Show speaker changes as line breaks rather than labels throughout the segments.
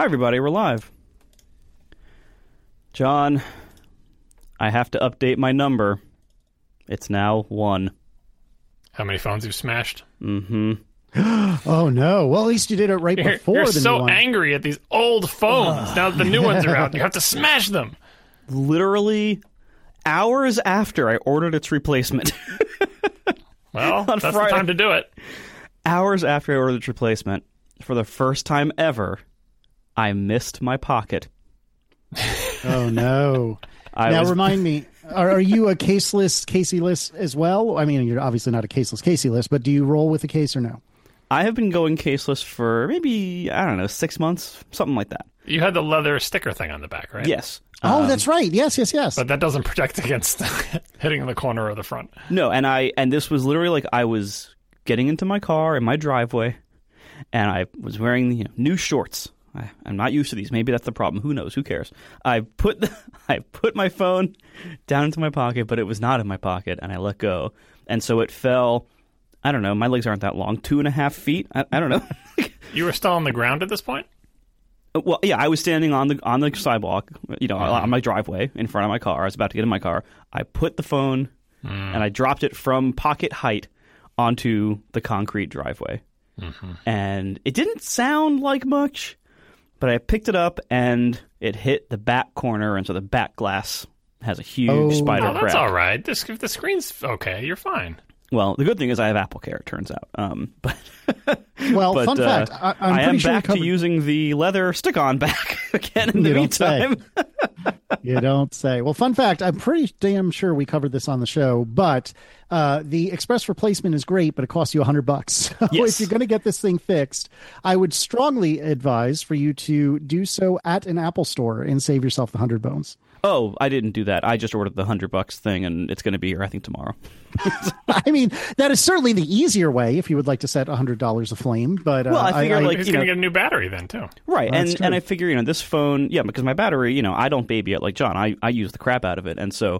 everybody, we're live. John, I have to update my number. It's now 1.
How many phones you've smashed?
Mm-hmm.
Oh, no. Well, at least you did it right before
you're
the
so
new one.
angry at these old phones. Now that the new ones are out, you have to smash them.
Literally hours after I ordered its replacement.
Well, that's
Friday.
the time to do it.
Hours after I ordered its replacement, for the first time ever, I missed my pocket.
Oh, no. Remind me, are you a caseless Casey-less as well? I mean, you're obviously not a caseless Casey-less, but do you roll with a case or no?
I have been going caseless for maybe, 6 months, something like that.
You had the leather sticker thing on the back, right?
Yes.
Oh, that's right. Yes.
But that doesn't protect against hitting the corner or the front.
No, and this was literally like I was getting into my car in my driveway, and I was wearing new shorts. I'm not used to these. Maybe that's the problem. Who knows? Who cares? I put my phone down into my pocket, but it was not in my pocket, and I let go. And so it fell, I don't know, my legs aren't that long, 2.5 feet? I don't know.
You were still on the ground at this point?
Well, yeah, I was standing on the sidewalk, on my driveway in front of my car. I was about to get in my car. I put the phone and I dropped it from pocket height onto the concrete driveway. Mm-hmm. And it didn't sound like much, but I picked it up and it hit the back corner, and so the back glass has a huge spider crack.
That's all right. If the screen's okay, you're fine.
Well, the good thing is I have AppleCare, it turns out.
Well, fun fact,
I am
sure
back to using the leather stick-on back again in the meantime.
You don't say. Well, fun fact, I'm pretty damn sure we covered this on the show, but the express replacement is great, but it costs you $100. So
yes.
If you're going to get this thing fixed, I would strongly advise for you to do so at an Apple store and save yourself the 100 bones.
Oh, I didn't do that. I just ordered the $100 thing, and it's going to be here, I think, tomorrow.
I mean, that is certainly the easier way if you would like to set $100 aflame. But
well, I figure
he's going to get a new battery then too,
right? And I figure this phone, because my battery, I don't baby it like John. I use the crap out of it, and so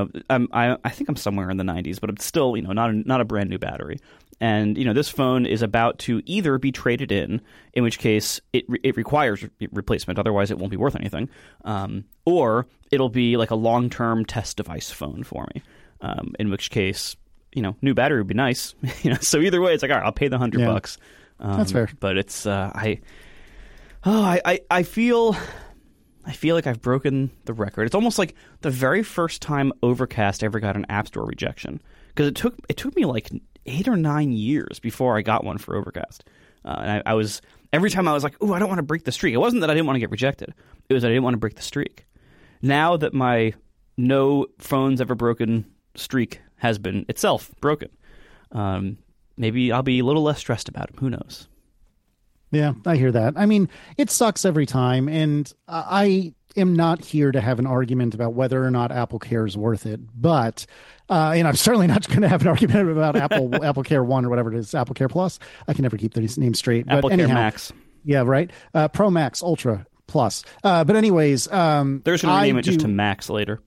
I think I'm somewhere in the 90s, but it's still not a brand new battery. And this phone is about to either be traded in which case it requires replacement, otherwise it won't be worth anything, or it'll be like a long-term test device phone for me. In which case, new battery would be nice. So either way, it's like, all right, I'll pay the $100.
That's fair.
But it's I feel like I've broken the record. It's almost like the very first time Overcast ever got an App Store rejection, because it took me like 8 or 9 years before I got one for Overcast. And I was every time I was like, ooh, I don't want to break the streak. It wasn't that I didn't want to get rejected. It was that I didn't want to break the streak. Now that my no phones ever broken streak has been itself broken, maybe I'll be a little less stressed about it. Who knows?
Yeah, I hear that. I mean, it sucks every time, and I am not here to have an argument about whether or not AppleCare is worth it, but and I'm certainly not going to have an argument about AppleCare 1 or whatever it is, AppleCare Plus. I can never keep these names straight. But
AppleCare
anyhow,
Max.
Yeah, right. Pro Max, Ultra, Plus. But anyways,
they're going to rename it just to Max later.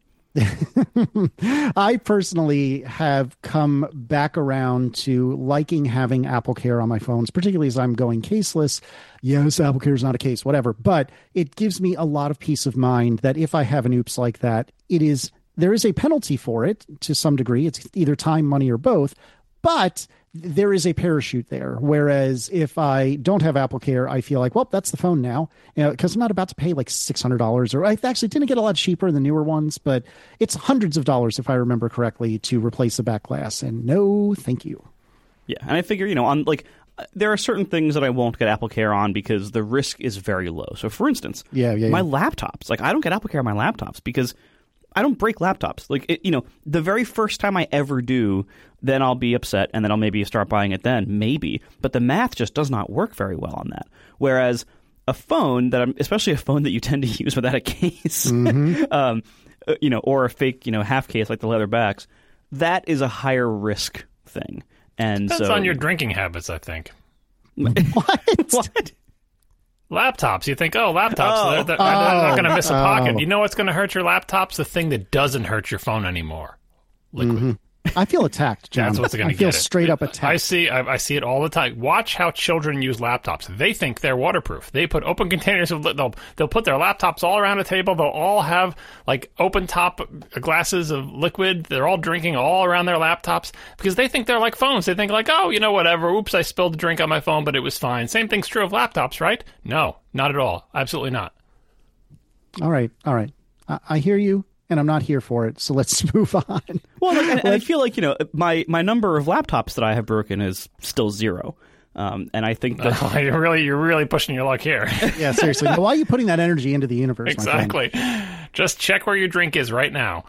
I personally have come back around to liking having AppleCare on my phones, particularly as I'm going caseless. Yes, AppleCare is not a case, whatever, but it gives me a lot of peace of mind that if I have an oops like that, there is a penalty for it to some degree. It's either time, money, or both, but there is a parachute there. Whereas if I don't have AppleCare, I feel like, well, that's the phone now, because I'm not about to pay like $600, or I actually didn't get a lot cheaper in the newer ones, but it's hundreds of dollars, if I remember correctly, to replace the back glass. And no, thank you.
Yeah. And I figure, on like, there are certain things that I won't get AppleCare on because the risk is very low. So for instance, my laptops, like I don't get AppleCare on my laptops because I don't break laptops. Like, the very first time I ever do, then I'll be upset, and then I'll maybe start buying it then, maybe. But the math just does not work very well on that. Whereas a phone especially a phone that you tend to use without a case, or a fake, half case like the leather backs, that is a higher risk thing. And
depends on your drinking habits, I think.
What?
Laptops. You think, laptops, they're not going to miss a pocket. You know what's going to hurt your laptops? The thing that doesn't hurt your phone anymore. Liquid.
I feel attacked, John.
That's what's going to
get it. I
feel
straight up attacked.
I see it all the time. Watch how children use laptops. They think they're waterproof. They put open containers. They'll put their laptops all around a table. They'll all have like open top glasses of liquid. They're all drinking all around their laptops because they think they're like phones. They think like, oh, whatever. Oops, I spilled a drink on my phone, but it was fine. Same thing's true of laptops, right? No, not at all. Absolutely not.
All right. I hear you. And I'm not here for it, so let's move on.
Well, and I feel like my number of laptops that I have broken is still 0, and I think that
you're really pushing your luck here.
Yeah, seriously. Why are you putting that energy into the universe?
Exactly. Just check where your drink is right now.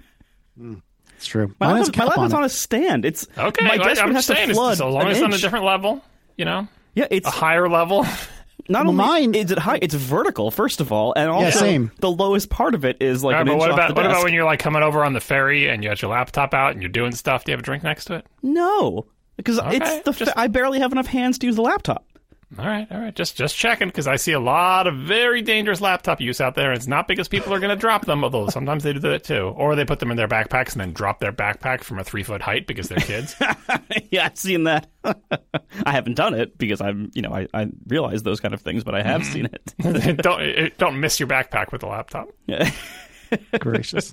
It's true.
My laptop's on a stand. It's
okay.
My desk
I'm
would have
saying
to flood
as long as it's on a different level,
Yeah, it's
a higher level.
Not only is it high, it's vertical, first of all, and also the lowest part of it is like an inch off the desk.
What about when you're like coming over on the ferry and you got your laptop out and you're doing stuff? Do you have a drink next to it?
No, because I barely have enough hands to use the laptop.
All right. Just checking, because I see a lot of very dangerous laptop use out there, and it's not because people are going to drop them, although sometimes they do that too. Or they put them in their backpacks and then drop their backpack from a 3-foot height because they're kids.
Yeah, I've seen that. I haven't done it because I realize those kind of things, but I have seen
it. Don't miss your backpack with a laptop.
Yeah.
Gracious.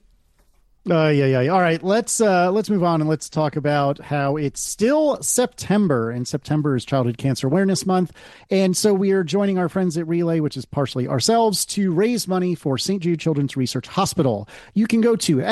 Yeah. All right, let's move on and let's talk about how it's still September, and September is Childhood Cancer Awareness Month. And so we are joining our friends at Relay, which is partially ourselves, to raise money for St. Jude Children's Research Hospital. You can go to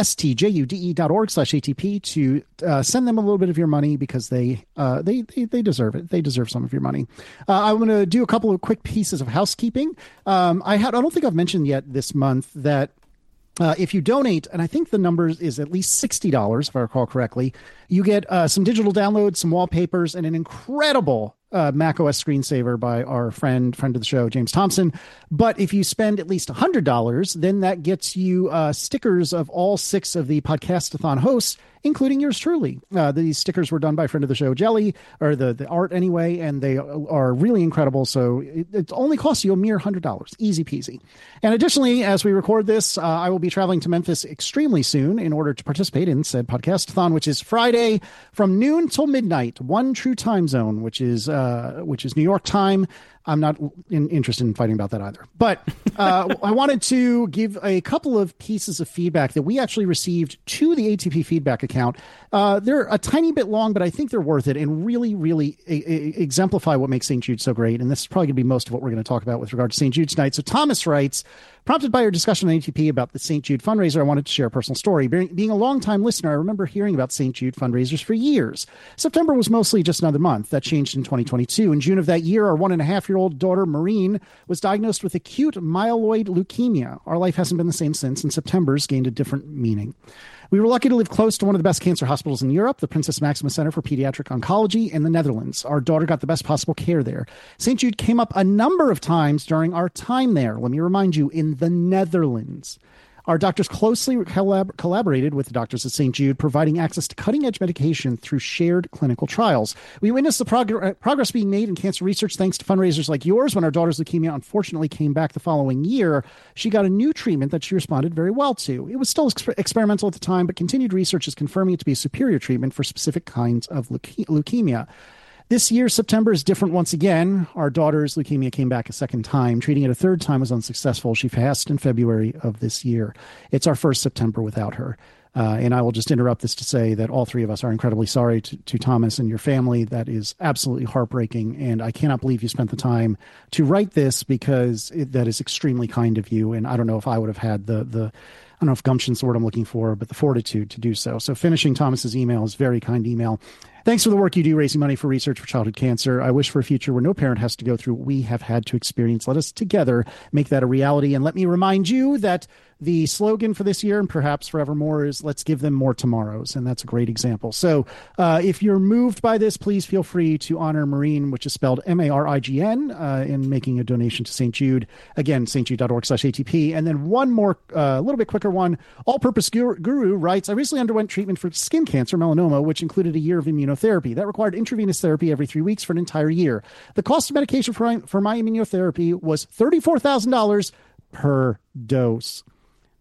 stjude.org/ATP to send them a little bit of your money because they deserve it. They deserve some of your money. I'm going to do a couple of quick pieces of housekeeping. I don't think I've mentioned yet this month that if you donate, and I think the number is at least $60, if I recall correctly, you get some digital downloads, some wallpapers, and an incredible Mac OS screensaver by our friend of the show, James Thompson. But if you spend at least $100, then that gets you stickers of all 6 of the Podcastathon hosts, including yours truly. These stickers were done by friend of the show, Jelly, or the art anyway, and they are really incredible. So it only costs you a mere $100. Easy peasy. And additionally, as we record this, I will be traveling to Memphis extremely soon in order to participate in said Podcastathon, which is Friday from noon till midnight, one true time zone, which is New York time. I'm not interested in fighting about that either. But I wanted to give a couple of pieces of feedback that we actually received to the ATP feedback account. They're a tiny bit long, but I think they're worth it and really, really exemplify what makes St. Jude so great. And this is probably going to be most of what we're going to talk about with regard to St. Jude tonight. So Thomas writes, prompted by your discussion on ATP about the St. Jude fundraiser, I wanted to share a personal story. Being a longtime listener, I remember hearing about St. Jude fundraisers for years. September was mostly just another month. That changed in 2022. In June of that year, our 1.5-year-old daughter, Maureen, was diagnosed with acute myeloid leukemia. Our life hasn't been the same since, and September's gained a different meaning. We were lucky to live close to one of the best cancer hospitals in Europe, the Princess Maxima Center for Pediatric Oncology in the Netherlands. Our daughter got the best possible care there. St. Jude came up a number of times during our time there. Let me remind you, in the Netherlands. Our doctors closely collaborated with the doctors at St. Jude, providing access to cutting-edge medication through shared clinical trials. We witnessed the progress being made in cancer research thanks to fundraisers like yours. When our daughter's leukemia unfortunately came back the following year, she got a new treatment that she responded very well to. It was still experimental at the time, but continued research is confirming it to be a superior treatment for specific kinds of leukemia. This year, September is different once again. Our daughter's leukemia came back a second time. Treating it a third time was unsuccessful. She passed in February of this year. It's our first September without her. And I will just interrupt this to say that all 3 of us are incredibly sorry to Thomas and your family. That is absolutely heartbreaking. And I cannot believe you spent the time to write this because that is extremely kind of you. And I don't know if I would have had I don't know if gumption's the word I'm looking for, but the fortitude to do so. So finishing Thomas's email is very kind email. Thanks for the work you do raising money for research for childhood cancer. I wish for a future where no parent has to go through what we have had to experience. Let us together make that a reality. And let me remind you that the slogan for this year and perhaps forevermore is let's give them more tomorrows. And that's a great example. So if you're moved by this, please feel free to honor Maureen, which is spelled Marign, in making a donation to St. Jude. Again, stjude.org/ATP. And then one more, a little bit quicker one. All-Purpose Guru writes, I recently underwent treatment for skin cancer, melanoma, which included a year of immunotherapy. That required intravenous therapy every 3 weeks for an entire year. The cost of medication for my immunotherapy was $34,000 per dose.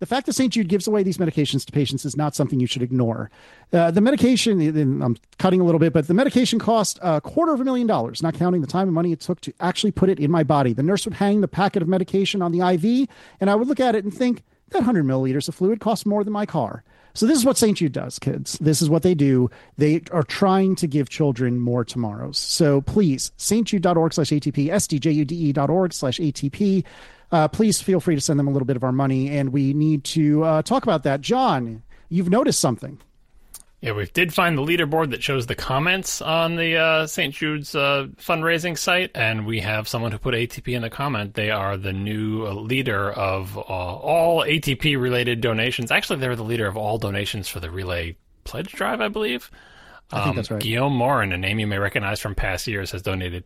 The fact that St. Jude gives away these medications to patients is not something you should ignore. The medication, I'm cutting a little bit, but the medication cost $250,000, not counting the time and money it took to actually put it in my body. The nurse would hang the packet of medication on the IV, and I would look at it and think, that 100 milliliters of fluid costs more than my car. So this is what St. Jude does, kids. This is what they do. They are trying to give children more tomorrows. So please, stjude.org/ATP, stjude.org/ATP. Please feel free to send them a little bit of our money, and we need to talk about that. John, you've noticed something.
Yeah, we did find the leaderboard that shows the comments on the St. Jude's fundraising site, and we have someone who put ATP in the comment. They are the new leader of all ATP-related donations. Actually, they're the leader of all donations for the Relay Pledge Drive, I believe.
I think that's right.
Guillaume Morin, a name you may recognize from past years, has donated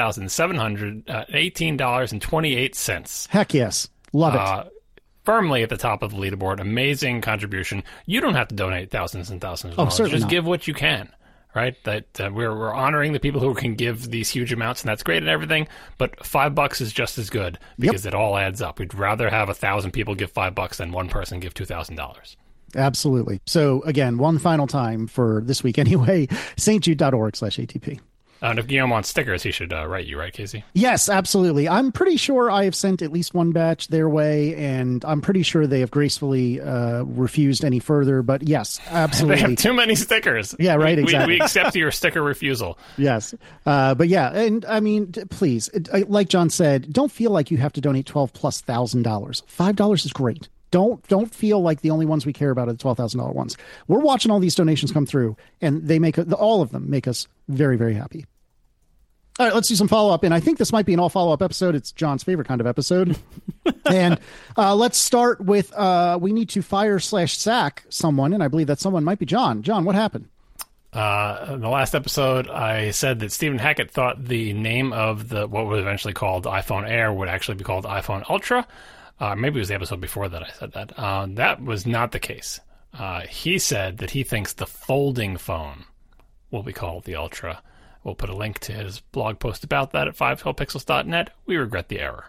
$12,718.28.
Heck yes. Love it.
Firmly at the top of the leaderboard. Amazing contribution. You don't have to donate thousands and thousands of dollars.
Certainly
Just
not.
give what you can, right? That we're honoring the people who can give these huge amounts, and that's great and everything, but $5 is just as good because it all adds up. We'd rather have 1,000 people give $5 than one person give $2,000.
Absolutely. So again, one final time for this week anyway, stjude.org/ATP.
And if Guillaume wants stickers, he should write you, right, Casey?
Yes, absolutely. I'm pretty sure I have sent at least one batch their way, and I'm pretty sure they have gracefully refused any further. But yes, absolutely.
They have too many stickers.
Yeah, right, exactly.
We accept your sticker refusal.
Yes. But yeah, and I mean, please, like John said, don't feel like you have to donate $12,000+. $5 is great. Don't feel like the only ones we care about are the $12,000 ones. We're watching all these donations come through, and they all of them make us very, very happy. All right, let's do some follow-up. And I think this might be an all-follow-up episode. It's John's favorite kind of episode. And let's start with we need to fire/sack someone, and I believe that someone might be John. John, what happened?
In the last episode, I said that Stephen Hackett thought the name of what was eventually called iPhone Air would actually be called iPhone Ultra. Maybe it was the episode before that I said that. That was not the case. He said that he thinks the folding phone will be called the Ultra. We'll put a link to his blog post about that at 512pixels.net. We regret the error.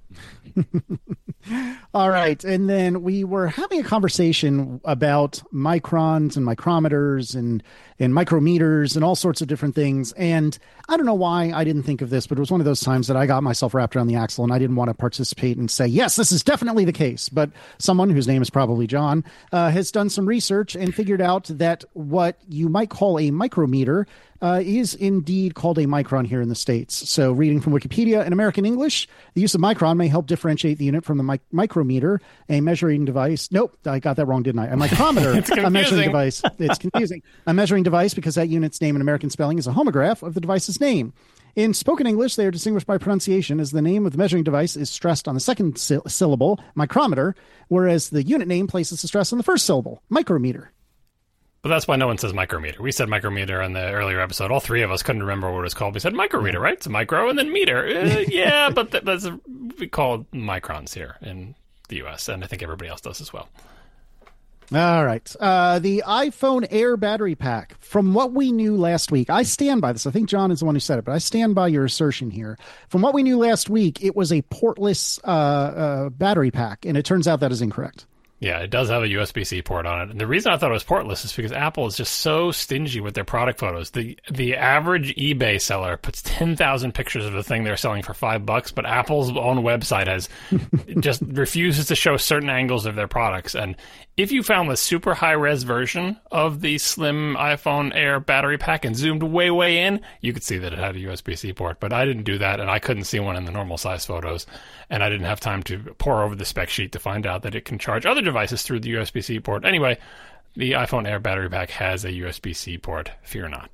All right. And then we were having a conversation about microns and micrometers and micrometers and all sorts of different things. And I don't know why I didn't think of this, but it was one of those times that I got myself wrapped around the axle and I didn't want to participate and say, yes, this is definitely the case. But someone whose name is probably John has done some research and figured out that what you might call a micrometer is indeed called a micron here in the States. So reading from Wikipedia, in American English, the use of micron may help differentiate the unit from the micrometer, a measuring device. Nope, I got that wrong, didn't I? A micrometer, a measuring device. It's confusing. A measuring device because that unit's name in American spelling is a homograph of the device's name. In spoken English, they are distinguished by pronunciation as the name of the measuring device is stressed on the second syllable, micrometer, whereas the unit name places the stress on the first syllable, micrometer.
But that's why no one says micrometer. We said micrometer in the earlier episode. All three of us couldn't remember what it was called. We said micrometer, right? It's a micro and then meter. Yeah, but we call it microns here in the U.S., and I think everybody else does as well.
All right. The iPhone Air battery pack, from what we knew last week, I stand by this. I think John is the one who said it, but I stand by your assertion here. From what we knew last week, it was a portless battery pack, and it turns out that is incorrect.
Yeah, it does have a USB-C port on it. And the reason I thought it was portless is because Apple is just so stingy with their product photos. The average eBay seller puts 10,000 pictures of the thing they're selling for $5, but Apple's own website has just refuses to show certain angles of their products. And if you found the super high-res version of the slim iPhone Air battery pack and zoomed way, way in, you could see that it had a USB-C port. But I didn't do that, and I couldn't see one in the normal size photos. And I didn't have time to pore over the spec sheet to find out that it can charge other devices through the USB-C port. Anyway, the iPhone Air battery pack has a USB-C port. Fear not.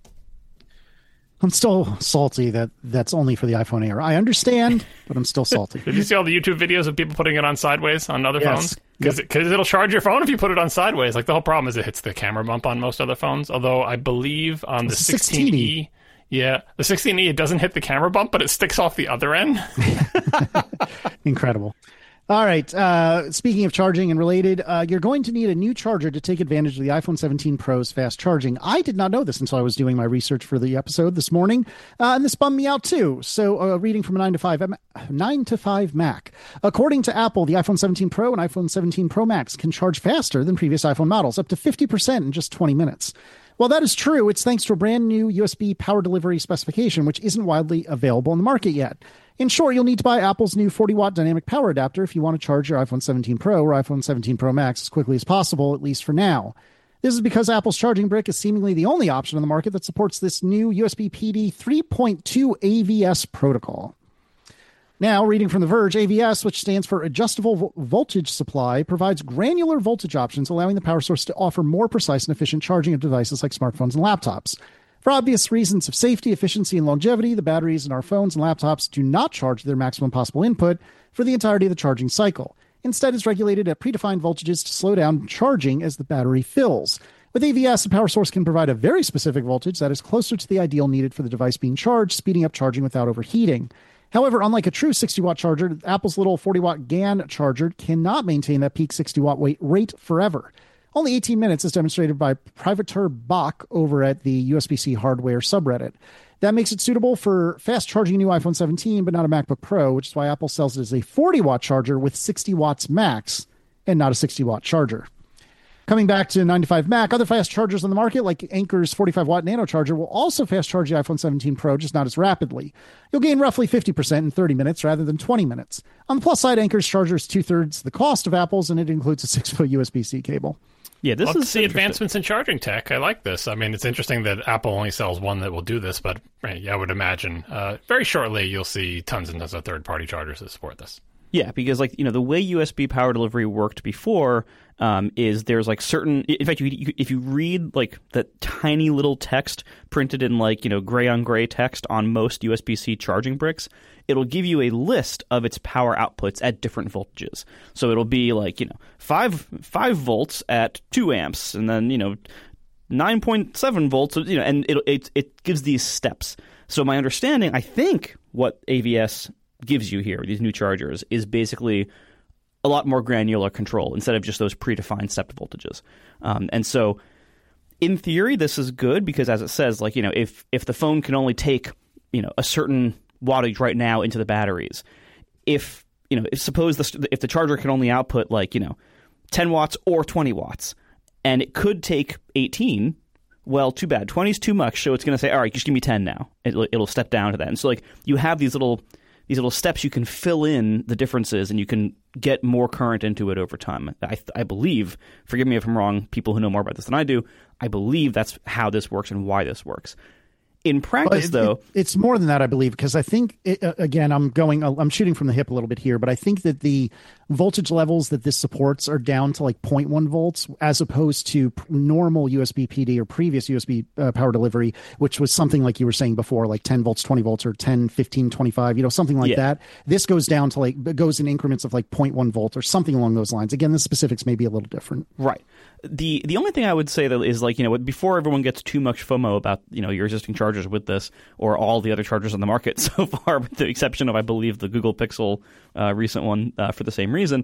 I'm still salty that that's only for the iPhone Air. I understand, but I'm still salty.
Did you see all the YouTube videos of people putting it on sideways on other phones? Because it'll charge your phone if you put it on sideways. Like, the whole problem is it hits the camera bump on most other phones. Although I believe on the 16E... Yeah, the 16E, it doesn't hit the camera bump, but it sticks off the other end.
Incredible. All right. Speaking of charging and related, you're going to need a new charger to take advantage of the iPhone 17 Pro's fast charging. I did not know this until I was doing my research for the episode this morning, and this bummed me out too. So reading from a 9 to 5 Mac. According to Apple, the iPhone 17 Pro and iPhone 17 Pro Max can charge faster than previous iPhone models, up to 50% in just 20 minutes. While that is true, it's thanks to a brand new USB power delivery specification, which isn't widely available in the market yet. In short, you'll need to buy Apple's new 40-watt dynamic power adapter if you want to charge your iPhone 17 Pro or iPhone 17 Pro Max as quickly as possible, at least for now. This is because Apple's charging brick is seemingly the only option on the market that supports this new USB PD 3.2 AVS protocol. Now, reading from The Verge, AVS, which stands for Adjustable Voltage Supply, provides granular voltage options, allowing the power source to offer more precise and efficient charging of devices like smartphones and laptops. For obvious reasons of safety, efficiency, and longevity, the batteries in our phones and laptops do not charge their maximum possible input for the entirety of the charging cycle. Instead, it's regulated at predefined voltages to slow down charging as the battery fills. With AVS, the power source can provide a very specific voltage that is closer to the ideal needed for the device being charged, speeding up charging without overheating. However, unlike a true 60-watt charger, Apple's little 40-watt GaN charger cannot maintain that peak 60-watt rate forever. Only 18 minutes, as demonstrated by Privateer Bach over at the USB-C hardware subreddit. That makes it suitable for fast charging a new iPhone 17, but not a MacBook Pro, which is why Apple sells it as a 40-watt charger with 60 watts max and not a 60-watt charger. Coming back to 9 to 5 Mac, other fast chargers on the market, like Anker's 45-watt nano charger, will also fast charge the iPhone 17 Pro, just not as rapidly. You'll gain roughly 50% in 30 minutes rather than 20 minutes. On the plus side, Anker's charger is 2/3 the cost of Apple's, and it includes a 6-foot USB-C cable.
Yeah, this is the advancements in charging tech. I like this. I mean, it's interesting that Apple only sells one that will do this, but I would imagine very shortly you'll see tons and tons of third-party chargers that support this.
Yeah, because the way USB power delivery worked before is there's certain. In fact, if you read the tiny little text printed in gray on gray text on most USB-C charging bricks, it'll give you a list of its power outputs at different voltages. So it'll be 5 volts at 2 amps, and then 9.7 volts. And it gives these steps. So my understanding, I think, what AVS gives you here, these new chargers, is basically a lot more granular control instead of just those predefined step voltages. And so in theory, this is good because, as it says, if the phone can only take, a certain wattage right now into the batteries, if the charger can only output 10 watts or 20 watts, and it could take 18, well, too bad. 20 is too much, so it's going to say, all right, just give me 10 now. It'll step down to that. And so you have these little steps you can fill in the differences, and you can get more current into it over time. I believe, forgive me if I'm wrong, people who know more about this than I do, I believe that's how this works and why this works. In practice,
it's more than that, I believe, because I think, again, I'm shooting from the hip a little bit here, but I think that the voltage levels that this supports are down to 0.1 volts as opposed to normal USB PD or previous USB power delivery, which was something like you were saying before, 10 volts, 20 volts, or 10, 15, 25, something like that. This goes down to goes in increments of 0.1 volt or something along those lines. Again, the specifics may be a little different.
Right. The only thing I would say, though, is before everyone gets too much FOMO about your existing chargers with this or all the other chargers on the market so far, with the exception of, I believe, the Google Pixel recent one for the same reason,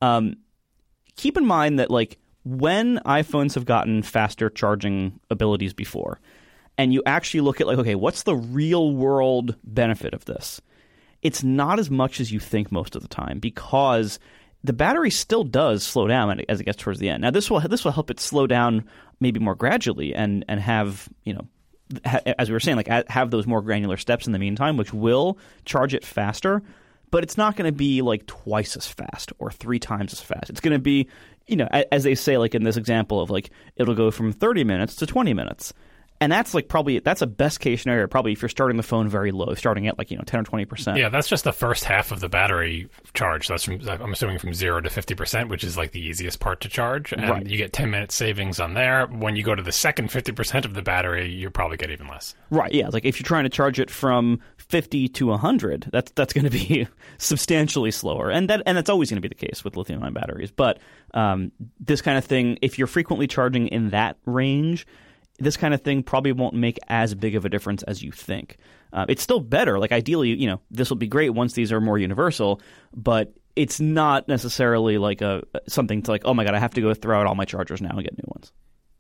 keep in mind that when iPhones have gotten faster charging abilities before, and you actually look at okay, what's the real world benefit of this? It's not as much as you think most of the time, because the battery still does slow down as it gets towards the end. Now, this will help it slow down maybe more gradually and have, as we were saying, have those more granular steps in the meantime, which will charge it faster. But it's not going to be twice as fast or 3 times as fast. It's going to be, as they say, in this example of it'll go from 30 minutes to 20 minutes. And that's that's a best case scenario, probably if you're starting the phone very low, starting at 10 or 20%.
Yeah, that's just the first half of the battery charge. That's I'm assuming from 0 to 50%, which is the easiest part to charge. And right. You get 10 minutes savings on there. When you go to the second 50% of the battery, you probably get even less.
Right, yeah. If you're trying to charge it from 50 to 100, that's going to be substantially slower. And that's always going to be the case with lithium-ion batteries. But this kind of thing, if you're frequently charging in that range, this kind of thing probably won't make as big of a difference as you think. It's still better. Ideally, this will be great once these are more universal, but it's not necessarily like something to like, oh my God, I have to go throw out all my chargers now and get new ones.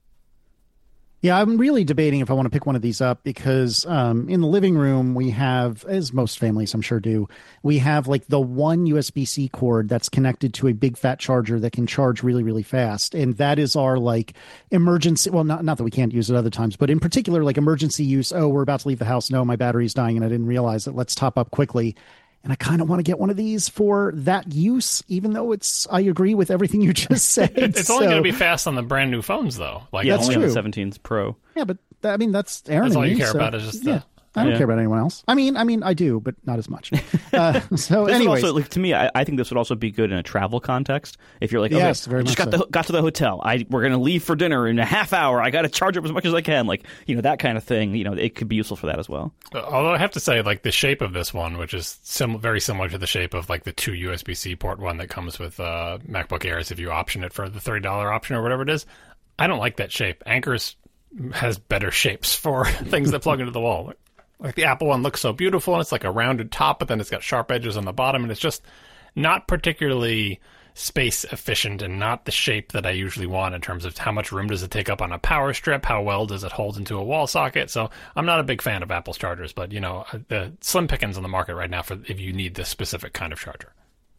Yeah, I'm really debating if I want to pick one of these up because in the living room we have, as most families I'm sure do, we have like the one USB-C cord that's connected to a big fat charger that can charge really, really fast. And that is our like emergency. Well, not that we can't use it other times, but in particular, like emergency use. Oh, we're about to leave the house. No, my battery's dying and I didn't realize it. Let's top up quickly. And I kind of want to get one of these for that use, even though I agree with everything you just said.
It's only going to be fast on the brand new phones, though.
Like that's only true. On the 17s Pro.
Yeah, but I mean, that's Aaron.
That's all
and
you
me,
care about is just
I don't care about anyone else. I mean, I do, but not as much. So, anyways,
also, like, to me, I think this would also be good in a travel context. If you're like, okay,
yes, very
just
much
got to the hotel, we're going to leave for dinner in a half hour. I got to charge up as much as I can, like that kind of thing. It could be useful for that as well.
Although I have to say, like the shape of this one, which is very similar to the shape of like the 2 USB-C port one that comes with MacBook Airs, if you option it for the $30 option or whatever it is, I don't like that shape. Anker's has better shapes for things that plug into the wall. Like the Apple one looks so beautiful, and it's like a rounded top, but then it's got sharp edges on the bottom, and it's just not particularly space efficient and not the shape that I usually want in terms of how much room does it take up on a power strip, how well does it hold into a wall socket. So I'm not a big fan of Apple's chargers, but the slim pickings on the market right now for if you need this specific kind of charger.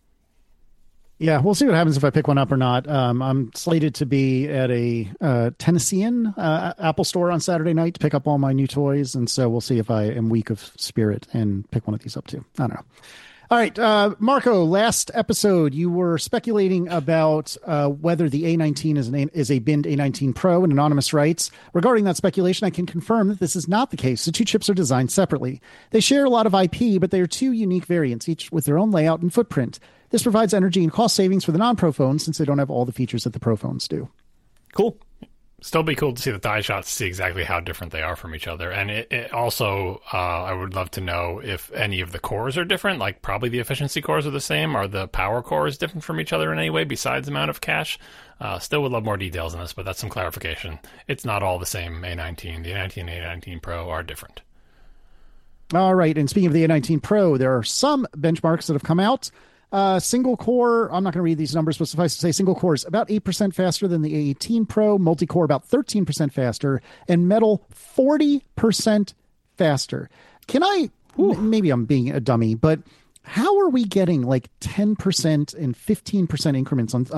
Yeah, we'll see what happens if I pick one up or not. I'm slated to be at a Tennessean Apple store on Saturday night to pick up all my new toys, and so we'll see if I am weak of spirit and pick one of these up too. I don't know. All right, Marco, last episode you were speculating about whether the A19 is a binned A19 Pro, and Anonymous writes, regarding that speculation, I can confirm that this is not the case. The two chips are designed separately. They share a lot of IP, but they are two unique variants, each with their own layout and footprint. This provides energy and cost savings for the non-Pro phones since they don't have all the features that the Pro phones do.
Cool.
Still be cool to see the die shots to see exactly how different they are from each other. And it also, I would love to know if any of the cores are different. Like probably the efficiency cores are the same. Are the power cores different from each other in any way besides the amount of cache? Still would love more details on this, but that's some clarification. It's not all the same A19. The A19 and A19 Pro are different.
All right. And speaking of the A19 Pro, there are some benchmarks that have come out. Single core, I'm not going to read these numbers, but suffice to say single core is about 8% faster than the A18 Pro, multi-core about 13% faster, and metal 40% faster. Maybe I'm being a dummy, but how are we getting like 10% and 15% increments on the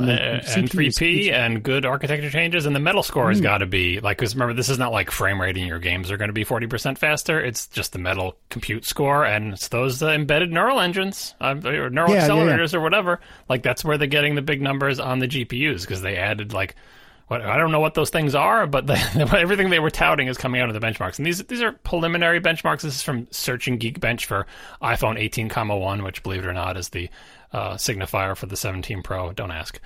N3P and good architecture changes? And the metal score has got to be like, because remember, this is not like frame rating your games are going to be 40% faster. It's just the metal compute score, and it's those embedded neural engines or neural accelerators or whatever. Like that's where they're getting the big numbers on the GPUs because they added like, I don't know what those things are, but everything they were touting is coming out of the benchmarks. And these are preliminary benchmarks. This is from Searching Geekbench for iPhone 18,1, which, believe it or not, is the signifier for the 17 Pro. Don't ask.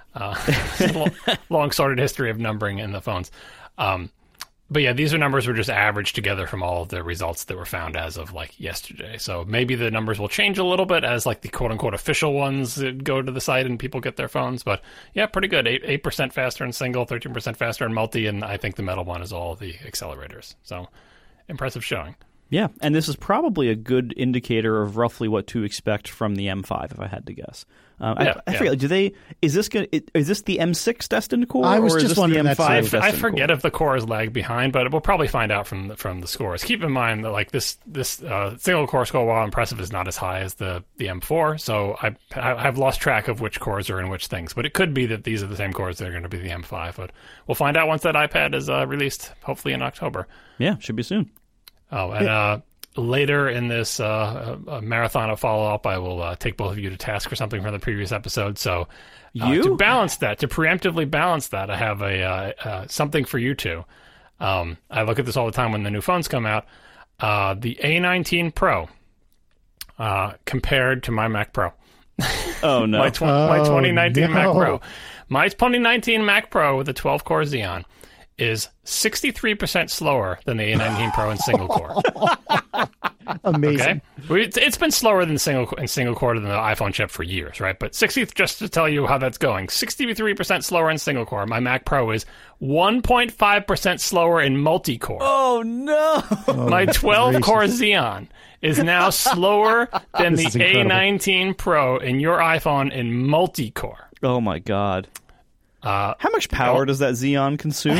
Long sorted history of numbering in the phones. But yeah, these are numbers were just averaged together from all of the results that were found as of like yesterday. So maybe the numbers will change a little bit as like the quote unquote official ones that go to the site and people get their phones. But yeah, pretty good. 8% faster in single, 13% faster in multi. And I think the metal one is all the accelerators. So impressive showing.
Yeah. And this is probably a good indicator of roughly what to expect from the M5, if I had to guess. I forget. Is this the M6 destined core?
I was just wondering that.
I forget if the cores lag behind, but we'll probably find out from the scores. Keep in mind that like this single core score, while impressive, is not as high as the M4. So I've lost track of which cores are in which things. But it could be that these are the same cores that are going to be the M5. But we'll find out once that iPad is released, hopefully in October.
Yeah, should be soon.
Oh, and later in this marathon of follow-up, I will take both of you to task for something from the previous episode. So to balance that, to preemptively balance that, I have a something for you two. I look at this all the time when the new phones come out. The A19 Pro compared to my Mac Pro.
Oh, no.
my 2019 Mac Pro. My 2019 Mac Pro with a 12-core Xeon is 63% slower than the A19 Pro in single core.
Amazing.
Okay? It's been slower than single core than the iPhone chip for years, right? But just to tell you how that's going, 63% slower in single core. My Mac Pro is 1.5% slower in multi-core.
Oh, no.
My 12-core Xeon is now slower than the A19 Pro in your iPhone in multi-core.
Oh, my God. How much power does that Xeon consume?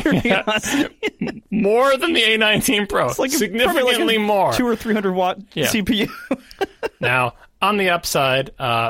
More than the A19 Pro.
It's like
significantly more.
200 or 300 watt CPU.
Now, on the upside,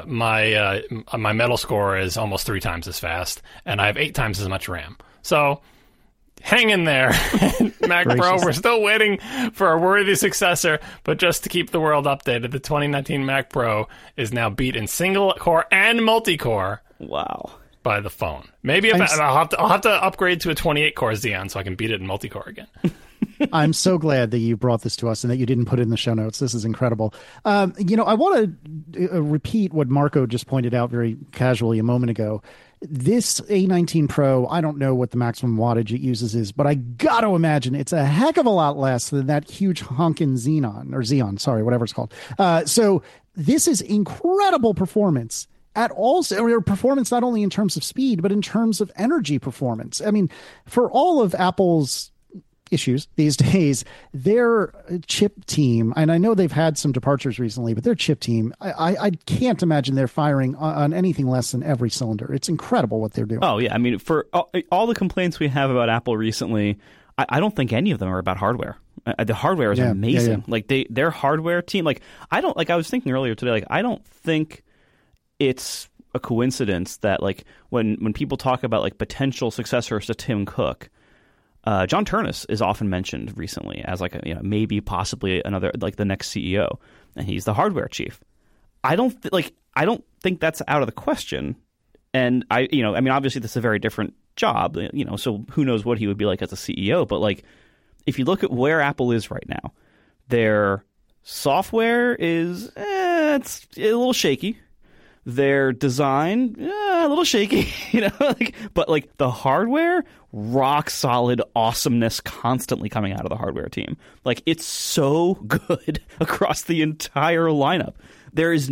my Metal score is almost 3 times as fast, and I have 8 times as much RAM. So, hang in there, Mac Pro. We're still waiting for a worthy successor, but just to keep the world updated, the 2019 Mac Pro is now beat in single core and multi-core.
Wow.
By the phone. Maybe I'll have to upgrade to a 28-core Xeon so I can beat it in multi-core again.
I'm so glad that you brought this to us and that you didn't put it in the show notes. This is incredible. I want to repeat what Marco just pointed out very casually a moment ago. This A19 Pro, I don't know what the maximum wattage it uses is, but I got to imagine it's a heck of a lot less than that huge honkin' Xeon, sorry, whatever it's called. So this is incredible performance. Performance not only in terms of speed, but in terms of energy performance. I mean, for all of Apple's issues these days, their chip team, and I know they've had some departures recently, but their chip team, I can't imagine they're firing on anything less than every cylinder. It's incredible what they're doing.
Oh, yeah. I mean, for all the complaints we have about Apple recently, I don't think any of them are about hardware. The hardware is amazing. Like their hardware team, I was thinking earlier today, I don't think it's a coincidence that when people talk about potential successors to Tim Cook, John Turnus is often mentioned recently as maybe possibly another the next CEO, and he's the hardware chief. I don't think that's out of the question. And obviously this is a very different job, so who knows what he would be like as a CEO, but if you look at where Apple is right now, their software is it's a little shaky. Their design, a little shaky, but the hardware, rock solid awesomeness constantly coming out of the hardware team. It's so good across the entire lineup. There is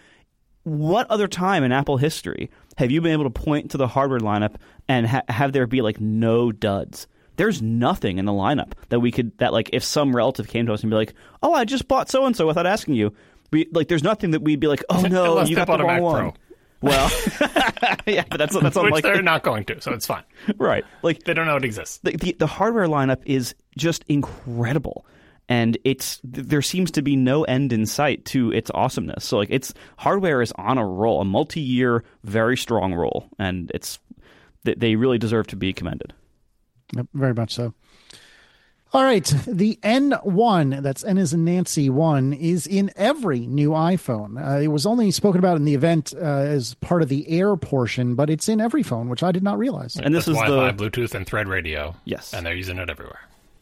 what other time in Apple history have you been able to point to the hardware lineup and have there be no duds? There's nothing in the lineup that if some relative came to us and be like, oh, I just bought so-and-so without asking you. There's nothing that we'd be like, oh no,
unless
you got the wrong one.
Pro.
Well, yeah, but that's
which they're not going to, so it's fine.
Right,
they don't know it exists.
The hardware lineup is just incredible, and there seems to be no end in sight to its awesomeness. So hardware is on a roll, a multi-year, very strong roll, and they really deserve to be commended.
Yep, very much so. All right, the N1, that's N as in Nancy 1, is in every new iPhone. It was only spoken about in the event as part of the Air portion, but it's in every phone, which I did not realize.
And this is Wi-Fi, Bluetooth, and Thread radio.
Yes.
And they're using it everywhere.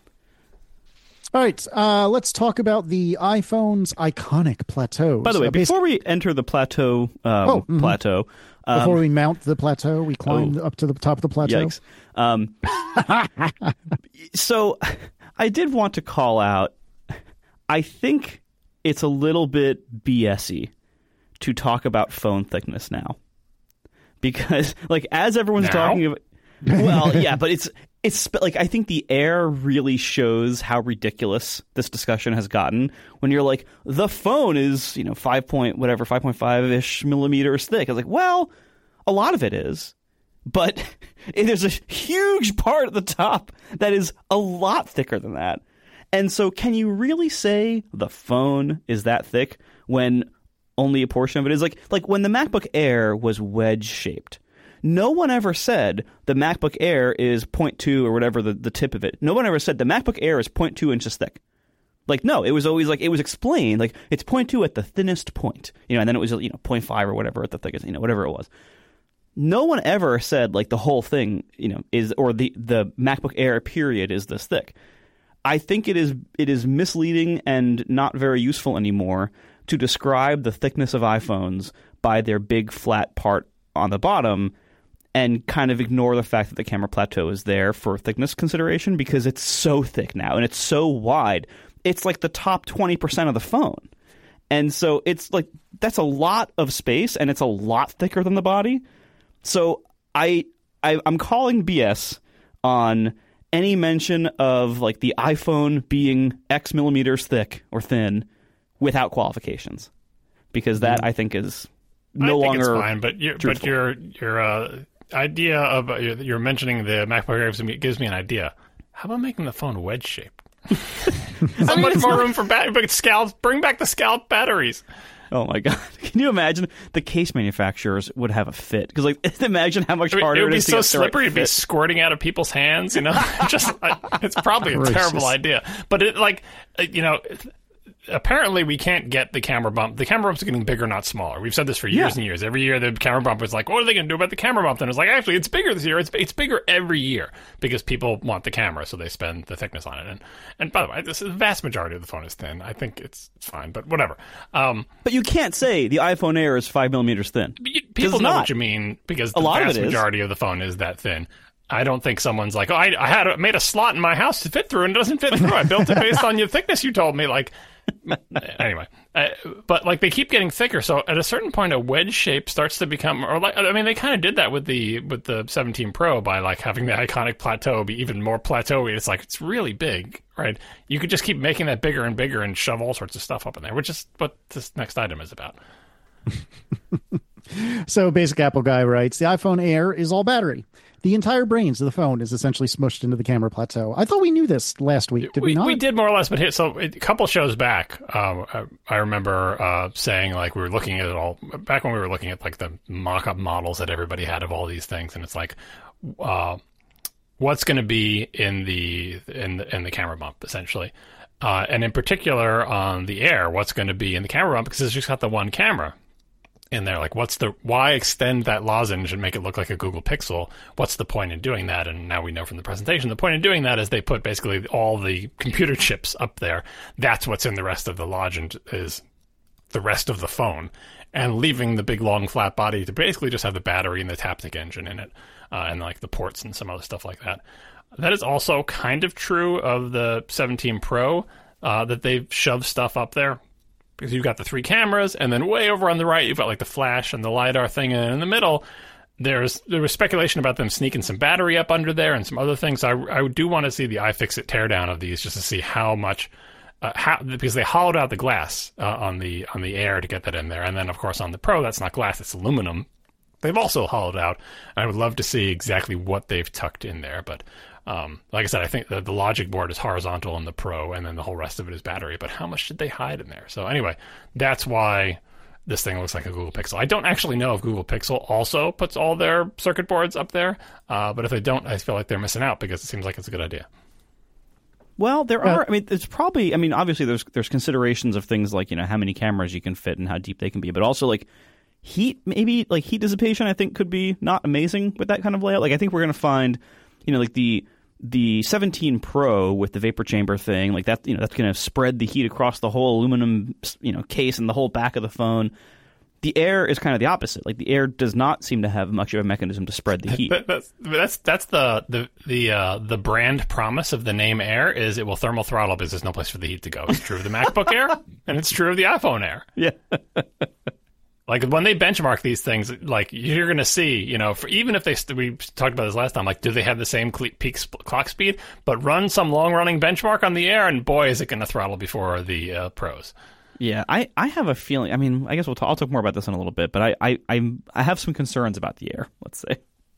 All right, let's talk about the iPhone's iconic plateaus.
By the way, before we enter the plateau, plateau...
Before we mount the plateau, we climb up to the top of the plateau.
Yikes. So I did want to call out, I think it's a little bit BS-y to talk about phone thickness now. Because, as everyone's talking about... Well, yeah, but it's I think the Air really shows how ridiculous this discussion has gotten when you're the phone is 5.5-ish millimeters thick. I was well, a lot of it is, but there's a huge part at the top that is a lot thicker than that. And so can you really say the phone is that thick when only a portion of it is? Like when the MacBook Air was wedge shaped, no one ever said the MacBook Air is 0.2 or whatever the tip of it. No one ever said the MacBook Air is 0.2 inches thick. No, it was always it was explained it's 0.2 at the thinnest point, and then it was 0.5 or whatever at the thickest, whatever it was. No one ever said the whole thing, is, or the MacBook Air period is this thick. I think it is misleading and not very useful anymore to describe the thickness of iPhones by their big flat part on the bottom and kind of ignore the fact that the camera plateau is there for thickness consideration, because it's so thick now and it's so wide it's like the top 20% of the phone. And so it's like that's a lot of space, and it's a lot thicker than the body. So I'm calling BS on any mention of like the iPhone being X millimeters thick or thin without qualifications, because that I think is no longer
it's fine. But your idea of you're mentioning the MacBook Air gives me an idea. How about making the phone wedge shaped? How much more room for scalp? Bring back the scalp batteries.
Oh my God! Can you imagine the case manufacturers would have a fit? Because like, imagine how much harder
it would be
to
so slippery. It'd be squirting out of people's hands. You know, it's probably a terrible idea. But it apparently we can't get the camera bump. The camera bumps are getting bigger, not smaller. We've said this for years and years. Every year the camera bump was like, what are they going to do about the camera bump? And it's like, actually, it's bigger this year. It's bigger every year because people want the camera, so they spend the thickness on it. And by the way, the vast majority of the phone is thin. I think it's fine, but whatever.
But you can't say the iPhone Air is 5 millimeters thin.
People know what you mean because the vast majority of the phone is that thin. I don't think someone's like, I made a slot in my house to fit through and it doesn't fit through. I built it based on your thickness you told me. Like, anyway, but like they keep getting thicker. So at a certain point, a wedge shape starts to become, or like, I mean, they kind of did that with the 17 Pro by like having the iconic plateau be even more plateauy. It's like, it's really big, right? You could just keep making that bigger and bigger and shove all sorts of stuff up in there, which is what this next item is about.
So Basic Apple Guy writes, the iPhone Air is all battery. The entire brains of the phone is essentially smushed into the camera plateau. I thought we knew this last week. Did we not?
We did more or less, but so a couple shows back, I remember saying like we were looking at it all back when we were looking at like the mock-up models that everybody had of all these things, and it's like, what's going to be in the camera bump essentially, and in particular on the Air, what's going to be in the camera bump because it's just got the one camera in there. Like, why extend that lozenge and make it look like a Google Pixel? What's the point in doing that? And now we know from the presentation, the point in doing that is they put basically all the computer chips up there. That's what's in the rest of the lozenge is the rest of the phone, and leaving the big long flat body to basically just have the battery and the Taptic engine in it, and like the ports and some other stuff like that. That is also kind of true of the 17 Pro, that they've shoved stuff up there. Because you've got the 3 cameras, and then way over on the right, you've got like the flash and the LiDAR thing, and in the middle, there was speculation about them sneaking some battery up under there and some other things. I do want to see the iFixit teardown of these just to see how much, because they hollowed out the glass on the Air to get that in there, and then of course on the Pro, that's not glass, it's aluminum. They've also hollowed out. I would love to see exactly what they've tucked in there, but like I said, I think the logic board is horizontal in the Pro, and then the whole rest of it is battery. But how much did they hide in there? So anyway, that's why this thing looks like a Google Pixel. I don't actually know if Google Pixel also puts all their circuit boards up there. But if they don't, I feel like they're missing out because it seems like it's a good idea.
Well, there are. I mean, it's probably. I mean, obviously, there's considerations of things like how many cameras you can fit and how deep they can be, but also like heat. Maybe like heat dissipation. I think could be not amazing with that kind of layout. Like I think we're going to find, like the 17 Pro with the vapor chamber thing, like that, that's going to spread the heat across the whole aluminum, case and the whole back of the phone. The Air is kind of the opposite. Like the Air does not seem to have much of a mechanism to spread the heat.
That's the brand promise of the name Air is it will thermal throttle because there's no place for the heat to go. It's true of the MacBook Air and it's true of the iPhone Air.
Yeah.
Like when they benchmark these things, like you're going to see, even if we talked about this last time, like do they have the same peak clock speed? But run some long-running benchmark on the Air, and boy, is it going to throttle before the Pros.
Yeah, I have a feeling. I mean, I guess I'll talk more about this in a little bit, but I have some concerns about the Air. Let's say.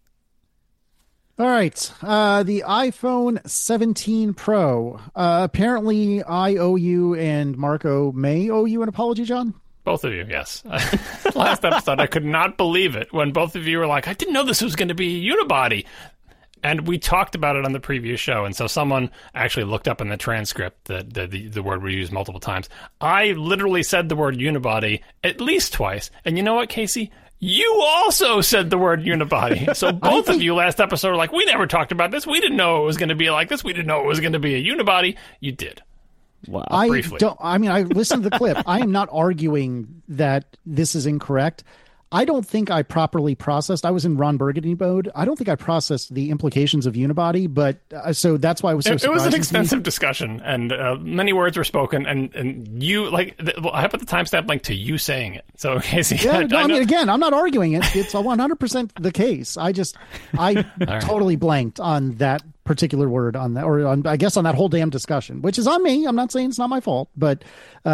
All right, the iPhone 17 Pro. Apparently, I owe you and Marco may owe you an apology, John.
Both of you, yes. Last episode, I could not believe it when both of you were like, I didn't know this was going to be a unibody. And we talked about it on the previous show. And so someone actually looked up in the transcript that the word we used multiple times. I literally said the word unibody at least twice. And you know what, Casey? You also said the word unibody. So both of you last episode were like, we never talked about this. We didn't know it was going to be like this. We didn't know it was going to be a unibody. You did.
Wow.
I listened to the clip. I am not arguing that this is incorrect. I don't think I properly processed. I was in Ron Burgundy mode. I don't think I processed the implications of unibody, but so that's why I was so surprised.
It was an extensive discussion, and many words were spoken, and you, like, I put the timestamp link to you saying it. So, Casey,
I mean, again, I'm not arguing it. It's 100% the case. I right. Totally blanked on that particular word on that, or on, I guess on that whole damn discussion, which is on me. I'm not saying it's not my fault, but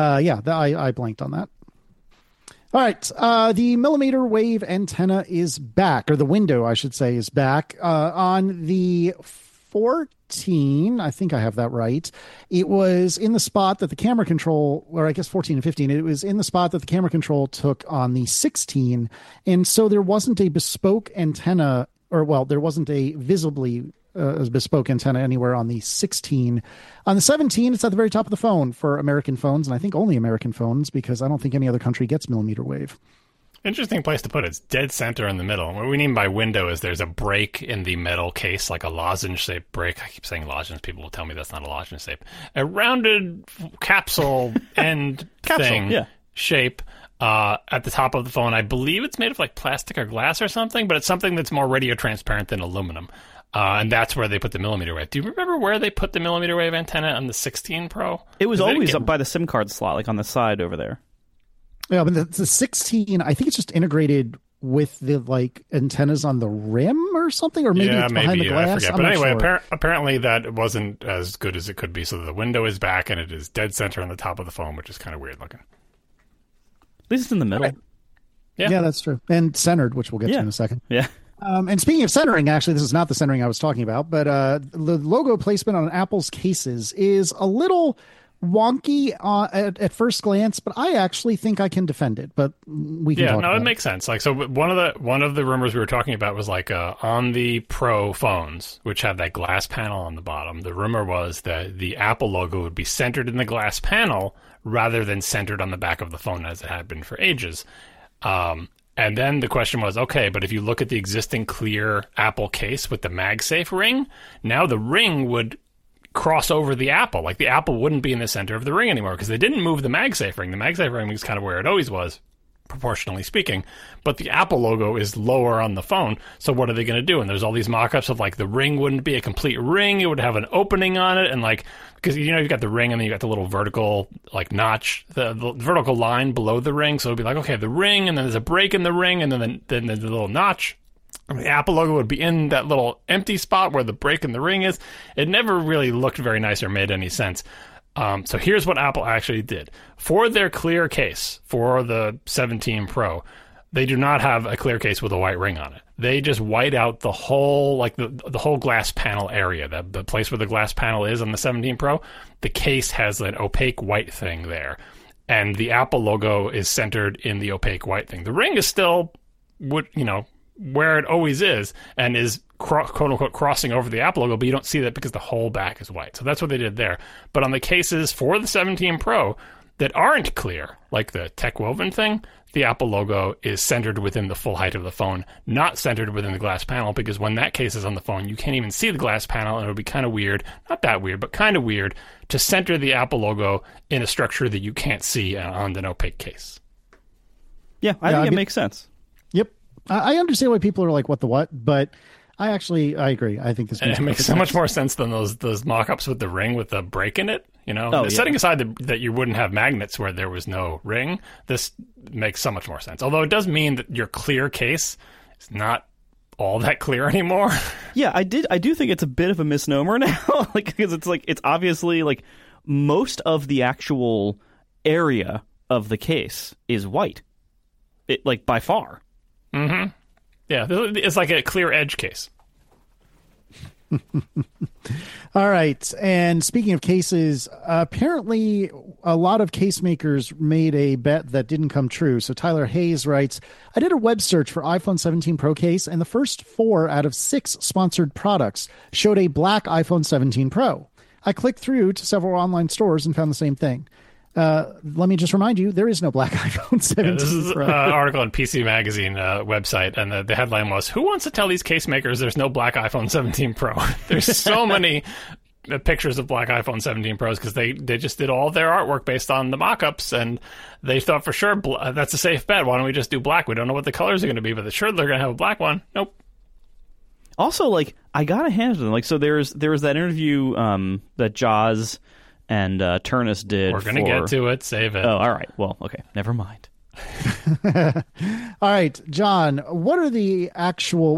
I blanked on that. All right. The millimeter wave antenna is back, or the window, I should say, is back on the 14. I think I have that right. It was in the spot that the camera control, or I guess 14 and 15, it was in the spot that the camera control took on the 16. And so there wasn't a bespoke antenna, or well, there wasn't a visibly a bespoke antenna anywhere on the 16. On the 17, it's at the very top of the phone for American phones, and I think only American phones, because I don't think any other country gets millimeter wave.
Interesting place to put it. It's dead center in the middle. What we mean by window is there's a break in the metal case, like a lozenge-shaped break. I keep saying lozenge. People will tell me that's not a lozenge shape. A rounded capsule end shape at the top of the phone. I believe it's made of like plastic or glass or something, but it's something that's more radio transparent than aluminum. And that's where they put the millimeter wave. Do you remember where they put the millimeter wave antenna on the 16 Pro?
It was always up by the SIM card slot, like on the side over there.
Yeah, but the 16, I think it's just integrated with the like antennas on the rim or something, or maybe it's behind the glass.
I forget. But anyway, apparently that wasn't as good as it could be. So the window is back, and it is dead center on the top of the phone, which is kind of weird looking.
At least it's in the middle.
Right. Yeah, that's true. And centered, which we'll get to in a second.
Yeah.
And speaking of centering, actually, this is not the centering I was talking about, but the logo placement on Apple's cases is a little wonky at first glance, but I actually think I can defend it. But we can talk about
it makes sense. Like, so one of the rumors we were talking about was like on the Pro phones, which have that glass panel on the bottom. The rumor was that the Apple logo would be centered in the glass panel rather than centered on the back of the phone as it had been for ages. And then the question was, okay, but if you look at the existing clear Apple case with the MagSafe ring, now the ring would cross over the Apple. Like the Apple wouldn't be in the center of the ring anymore because they didn't move the MagSafe ring. The MagSafe ring was kind of where it always was, proportionally speaking. But the Apple logo is lower on the phone. So what are they going to do? And there's all these mock-ups of like the ring wouldn't be a complete ring. It would have an opening on it. And like, because you've got the ring and then you got the little vertical like notch, the vertical line below the ring. So it'd be like, okay, the ring, and then there's a break in the ring, and then there's the little notch. And the Apple logo would be in that little empty spot where the break in the ring is. It never really looked very nice or made any sense. So here's what Apple actually did. For their clear case, for the 17 Pro, they do not have a clear case with a white ring on it. They just white out the whole, like the whole glass panel area, the place where the glass panel is on the 17 Pro. The case has an opaque white thing there. And the Apple logo is centered in the opaque white thing. The ring is still, where it always is, and is quote unquote crossing over the Apple logo, but you don't see that because the whole back is white. So that's what they did there. But on the cases for the 17 Pro that aren't clear, like the Tech Woven thing, the Apple logo is centered within the full height of the phone, not centered within the glass panel, because when that case is on the phone, you can't even see the glass panel, and it would be kind of weird, not that weird, but kind of weird, to center the Apple logo in a structure that you can't see on an opaque case.
Yeah, I think it makes sense.
Yep. I understand why people are like, what the what, but I agree. I think this
makes so much more sense than those mock-ups with the ring with the break in it. Setting aside that you wouldn't have magnets where there was no ring, this makes so much more sense. Although it does mean that your clear case is not all that clear anymore.
Yeah, I do think it's a bit of a misnomer now, because it's obviously like most of the actual area of the case is white, by far.
Mm-hmm. Yeah, it's like a clear edge case.
All right. And speaking of cases, apparently a lot of case makers made a bet that didn't come true. So Tyler Hayes writes, I did a web search for iPhone 17 Pro case, and the first 4 out of 6 sponsored products showed a black iPhone 17 Pro. I clicked through to several online stores and found the same thing. Let me just remind you, there is no black iPhone 17
This is an article on PC Magazine website, and the headline was, who wants to tell these case makers there's no black iPhone 17 Pro? There's so many pictures of black iPhone 17 Pros because they just did all their artwork based on the mock-ups, and they thought for sure that's a safe bet. Why don't we just do black? We don't know what the colors are going to be, but sure they're going to have a black one. Nope.
Also, like, I gotta hand it to them. Like, so there was that interview that Jaws and Turnus did.
We're gonna get to it. Save it.
Oh, all right. Well, okay. Never mind.
All right, John. What is the actual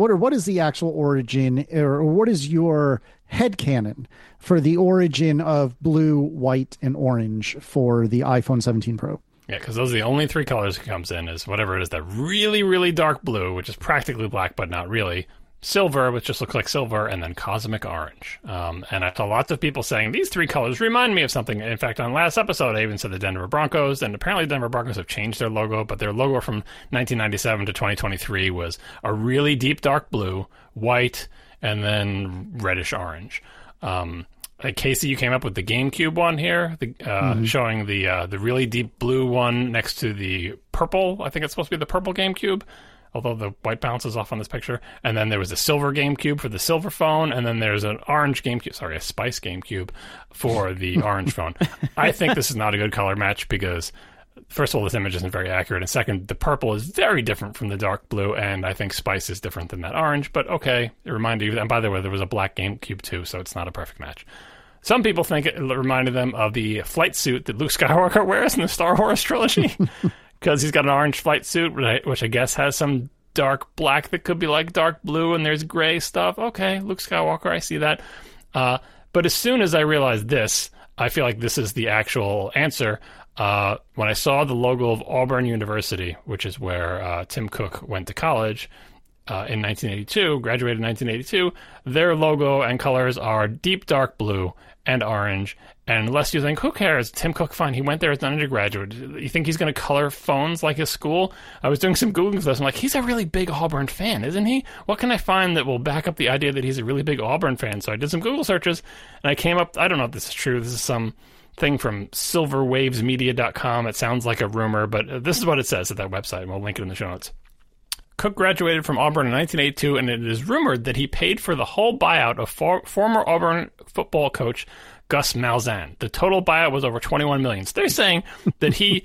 origin, or what is your headcanon for the origin of blue, white, and orange for the iPhone 17 Pro?
Yeah, because those are the only three colors it comes in. Is whatever it is, that really, really dark blue, which is practically black but not really. Silver, which just looks like silver, and then cosmic orange. And I saw lots of people saying, these three colors remind me of something. In fact, on last episode, I even said the Denver Broncos, and apparently the Denver Broncos have changed their logo, but their logo from 1997 to 2023 was a really deep dark blue, white, and then reddish orange. Casey, you came up with the GameCube one here, showing the really deep blue one next to the purple. I think it's supposed to be the purple GameCube, although the white bounces off on this picture. And then there was a silver GameCube for the silver phone, and then there's an orange GameCube, a Spice GameCube for the orange phone. I think this is not a good color match because, first of all, this image isn't very accurate, and second, the purple is very different from the dark blue, and I think Spice is different than that orange, but okay, it reminded you, and by the way, there was a black GameCube too, so it's not a perfect match. Some people think it reminded them of the flight suit that Luke Skywalker wears in the Star Wars trilogy. Because he's got an orange flight suit, which I guess has some dark black that could be like dark blue, and there's gray stuff. Okay, Luke Skywalker, I see that. But as soon as I realized this, I feel like this is the actual answer. When I saw the logo of Auburn University, which is where Tim Cook went to college in 1982, graduated in 1982, their logo and colors are deep dark blue and orange. And unless you think, who cares? Tim Cook, fine, he went there as an undergraduate. You think he's going to color phones like his school? I was doing some Googling for this. I'm like, he's a really big Auburn fan, isn't he? What can I find that will back up the idea that he's a really big Auburn fan? So I did some Google searches, and I came up, I don't know if this is true. This is some thing from silverwavesmedia.com. It sounds like a rumor, but this is what it says at that website, and we'll link it in the show notes. Cook graduated from Auburn in 1982, and it is rumored that he paid for the whole buyout of former Auburn football coach Gus Malzahn. The total buyout was over $21 million. So they're saying that he,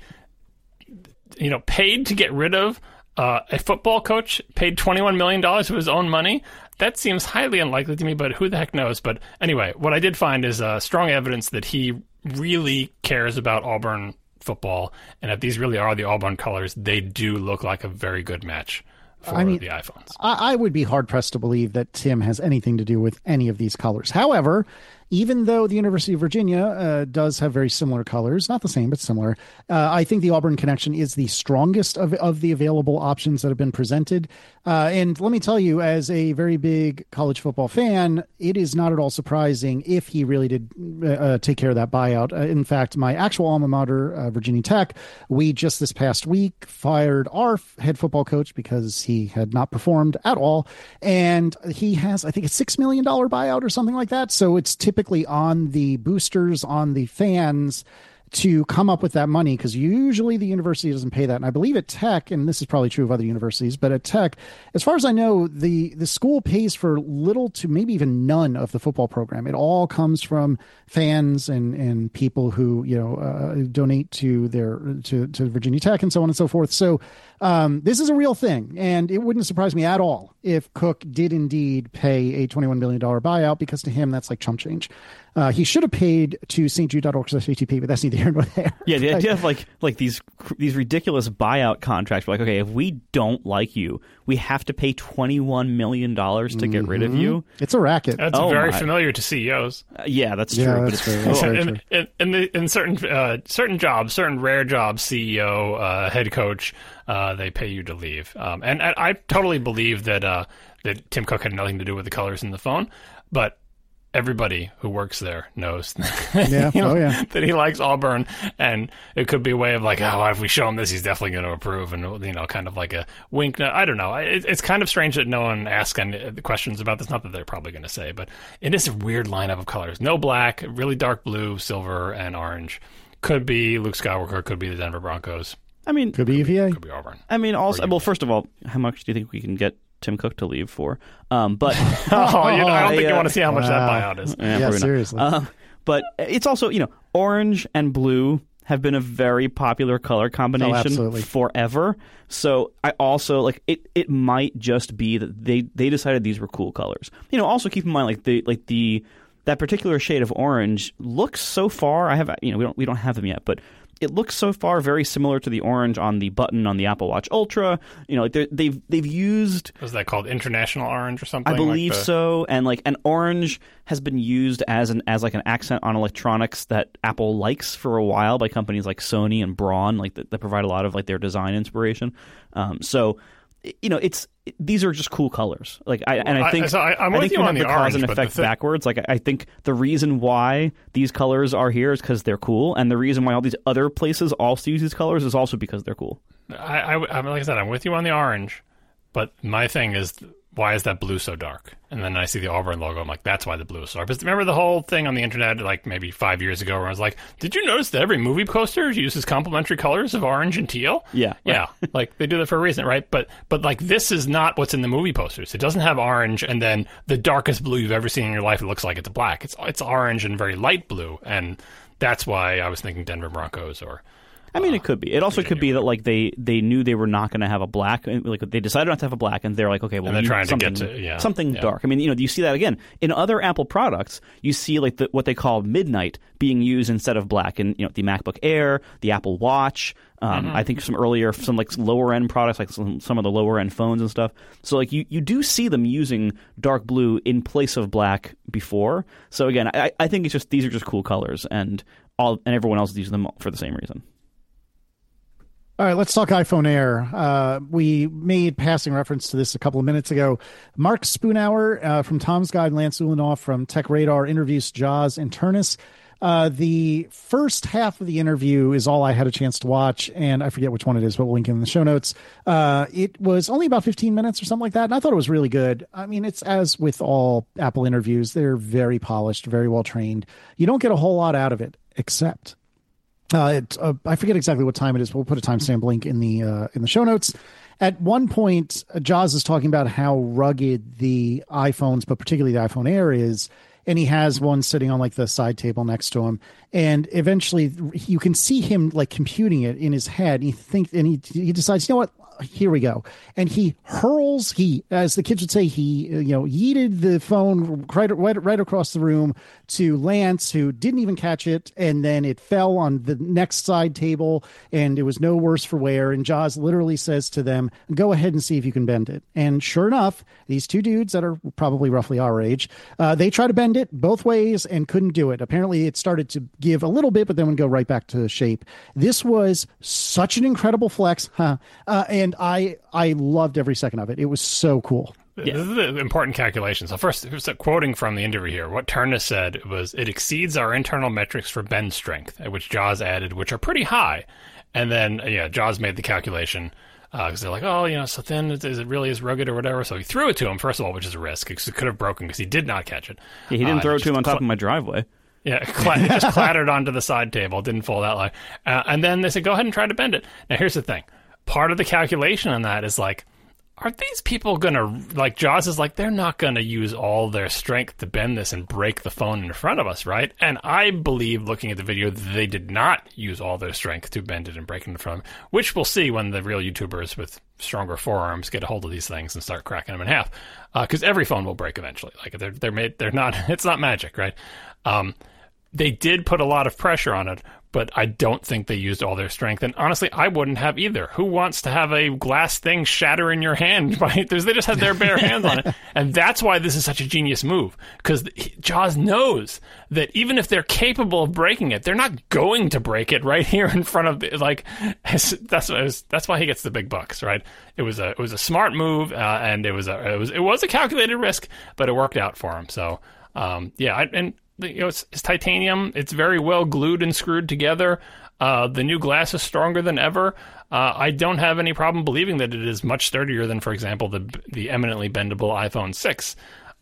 paid to get rid of a football coach, paid $21 million of his own money. That seems highly unlikely to me, but who the heck knows? But anyway, what I did find is strong evidence that he really cares about Auburn football, and if these really are the Auburn colors, they do look like a very good match for the iPhones.
I would be hard-pressed to believe that Tim has anything to do with any of these colors. However, even though the University of Virginia does have very similar colors, not the same, but similar, I think the Auburn connection is the strongest of the available options that have been presented. And let me tell you, as a very big college football fan, it is not at all surprising if he really did take care of that buyout. In fact, my actual alma mater, Virginia Tech, we just this past week fired our head football coach because he had not performed at all. And he has, I think, a $6 million buyout or something like that. So it's typically on the boosters, on the fans, to come up with that money, because usually the university doesn't pay that. And I believe at Tech, and this is probably true of other universities, but at Tech, as far as I know, the school pays for little to maybe even none of the football program. It all comes from fans and people who donate to to Virginia Tech and so on and so forth. So this is a real thing, and it wouldn't surprise me at all if Cook did indeed pay a $21 million buyout, because to him that's like chump change. He should have paid to stjude.org/ATP, but that's neither here nor there.
Yeah, the idea of like these ridiculous buyout contracts. Like, okay, if we don't like you, we have to pay $21 million to get rid of you.
It's a racket.
That's very familiar to CEOs.
Yeah, that's true.
Yeah, that's very true.
In certain jobs, certain rare jobs, CEO, head coach, they pay you to leave. And I totally believe that Tim Cook had nothing to do with the colors in the phone, but everybody who works there knows that he likes Auburn, and it could be a way of like, if we show him this, he's definitely going to approve, and kind of like a wink. I don't know. It's kind of strange that no one asked any questions about this. Not that they're probably going to say, but it is a weird lineup of colors. No black, really dark blue, silver, and orange. Could be Luke Skywalker. Could be the Denver Broncos.
I mean,
could be UVA.
Could be Auburn.
I mean, also, well, first of all, how much do you think we can get Tim Cook to leave for. But
I don't think you want to see how much that buyout is.
Yeah, seriously.
But it's also, orange and blue have been a very popular color combination forever. So I also it might just be that they decided these were cool colors. Also keep in mind that particular shade of orange looks so far. We don't have them yet, but it looks so far very similar to the orange on the button on the Apple Watch Ultra. They've used.
Was that called International Orange or something?
I believe so. And orange has been used as an accent on electronics that Apple likes for a while by companies like Sony and Braun, that provide a lot of their design inspiration. These are just cool colors. I think we have the cause and effect backwards. I think the reason why these colors are here is because they're cool, and the reason why all these other places also use these colors is also because they're cool.
Like I said, I'm with you on the orange, but my thing is, why is that blue so dark? And then I see the Auburn logo. I'm like, that's why the blue is so dark. But remember the whole thing on the internet, maybe 5 years ago, where I was like, did you notice that every movie poster uses complementary colors of orange and teal?
Yeah.
Yeah. They do that for a reason, right? But this is not what's in the movie posters. It doesn't have orange and then the darkest blue you've ever seen in your life. It looks like it's black. It's orange and very light blue. And that's why I was thinking Denver Broncos or...
it could be. It also could be that they knew they were not going to have a black. They decided not to have a black, and they're like, okay, well,
they're trying to get to
something dark. You see that again in other Apple products. You see what they call midnight being used instead of black in the MacBook Air, the Apple Watch. I think some lower end products, like some of the lower end phones and stuff. So you do see them using dark blue in place of black before. So again, I think it's just these are just cool colors, and everyone else uses them for the same reason.
All right, let's talk iPhone Air. We made passing reference to this a couple of minutes ago. Mark Spoonhour from Tom's Guide and Lance Ulanoff from Tech Radar interviews Joz and Turnus. The first half of the interview is all I had a chance to watch, and I forget which one it is, but we'll link it in the show notes. It was only about 15 minutes or something like that, and I thought it was really good. It's as with all Apple interviews, they're very polished, very well trained. You don't get a whole lot out of it, except... I forget exactly what time it is, but we'll put a timestamp link in the show notes. At one point, Joz is talking about how rugged the iPhones, but particularly the iPhone Air is, and he has one sitting on the side table next to him. And eventually, you can see him computing it in his head. And he decides, what? Here we go. And he hurls, as the kids would say, he yeeted the phone right across the room to Lance, who didn't even catch it. And then it fell on the next side table, and it was no worse for wear. And Joz literally says to them, go ahead and see if you can bend it. And sure enough, these two dudes that are probably roughly our age, they try to bend it both ways and couldn't do it. Apparently it started to give a little bit, but then would go right back to shape. This was such an incredible flex. And I loved every second of it. It was so cool.
This is the important calculation. So first, quoting from the interview here, what Turnus said was, it exceeds our internal metrics for bend strength, which Joz added, which are pretty high. And then, Joz made the calculation because they're like, so thin, is it really as rugged or whatever? So he threw it to him, first of all, which is a risk because it could have broken because he did not catch it.
Yeah, he didn't throw it to him on top of my driveway.
Yeah, it just clattered onto the side table. It didn't fall that low. And then they said, go ahead and try to bend it. Now, here's the thing. Part of the calculation on that is are these people going to, Joz is they're not going to use all their strength to bend this and break the phone in front of us, right? And I believe, looking at the video, that they did not use all their strength to bend it and break it in front of them, which we'll see when the real YouTubers with stronger forearms get a hold of these things and start cracking them in half. Because every phone will break eventually. They're not, it's not magic, right? They did put a lot of pressure on it, but I don't think they used all their strength. And honestly, I wouldn't have either. Who wants to have a glass thing shatter in your hand? Right? They just had their bare hands on it. And that's why this is such a genius move. Because Joz knows that even if they're capable of breaking it, they're not going to break it right here in front of that's why he gets the big bucks, right? It was a smart move, and it was a calculated risk, but it worked out for him. So it's titanium. It's very well glued and screwed together. The new glass is stronger than ever. I don't have any problem believing that it is much sturdier than, for example, the eminently bendable iPhone 6.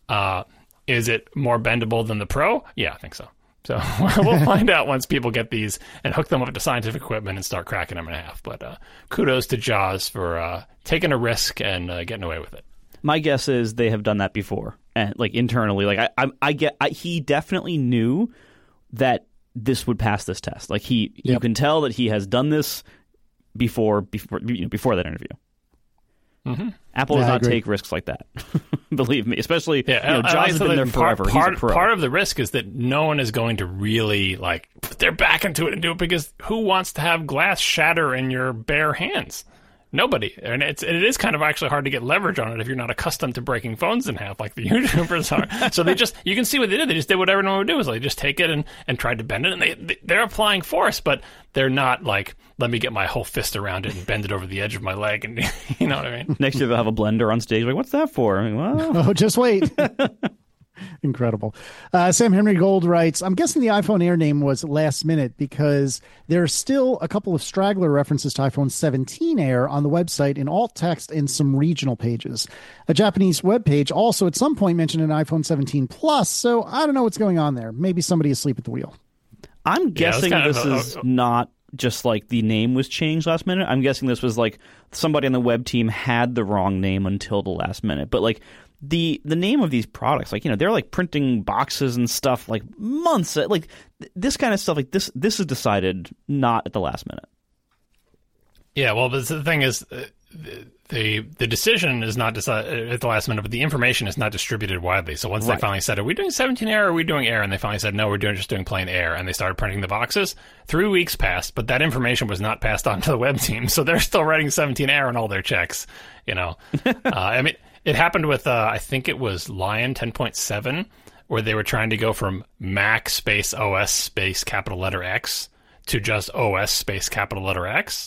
Is it more bendable than the Pro? Yeah, I think so. So we'll find out once people get these and hook them up to scientific equipment and start cracking them in half. But kudos to Joz for taking a risk and getting away with it.
My guess is they have done that before, and like internally. Like he definitely knew that this would pass this test. Like you can tell that he has done this before that interview.
Mm-hmm.
Apple does not take risks like that. Believe me, especially Jobs has been there forever.
Part of the risk is that no one is going to really like put their back into it and do it, because who wants to have glass shatter in your bare hands? Nobody. And it is kind of actually hard to get leverage on it if you're not accustomed to breaking phones in half like the YouTubers are. So you can see what they did. They just did what everyone would do, is like just take it and tried to bend it. And they're applying force, but they're not like, let me get my whole fist around it and bend it over the edge of my leg. And you know what I mean?
Next year they'll have a blender on stage. Like, what's that for? I mean, well.
Oh, just wait. Incredible. Sam Henry Gold writes, I'm guessing the iPhone Air name was last minute because there's still a couple of straggler references to iPhone 17 Air on the website in alt text and some regional pages. A Japanese webpage also at some point mentioned an iPhone 17 Plus, so I don't know what's going on there. Maybe somebody asleep at the wheel.
I'm guessing this is not just like the name was changed last minute. I'm guessing this was like somebody on the web team had the wrong name until the last minute. But like the name of these products, like, they're like printing boxes and stuff like months, like this kind of stuff, like this is decided not at the last minute.
Yeah, well, but the thing is, the decision is not decided at the last minute, but the information is not distributed widely. So once they finally said, are we doing 17 Air or are we doing Air? And they finally said, no, we're just doing plain Air. And they started printing the boxes. 3 weeks passed, but that information was not passed on to the web team. So they're still writing 17 Air on all their checks, I mean, it happened with, I think it was Lion 10.7, where they were trying to go from Mac space OS space capital letter X to just OS space capital letter X.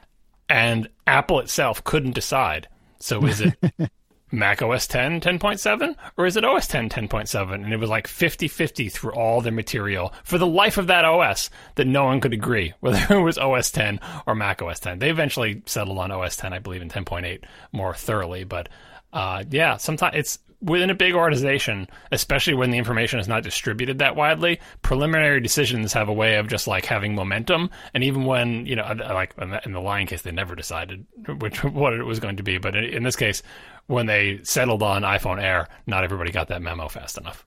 And Apple itself couldn't decide. So is it Mac OS 10 10.7 or is it OS 10 10.7? And it was like 50-50 through all their material for the life of that OS that no one could agree whether it was OS 10 or Mac OS 10. They eventually settled on OS 10, I believe, in 10.8 more thoroughly. But sometimes it's within a big organization, especially when the information is not distributed that widely, preliminary decisions have a way of just like having momentum. And even when, like in the Lion case, they never decided what it was going to be. But in this case, when they settled on iPhone Air, not everybody got that memo fast enough.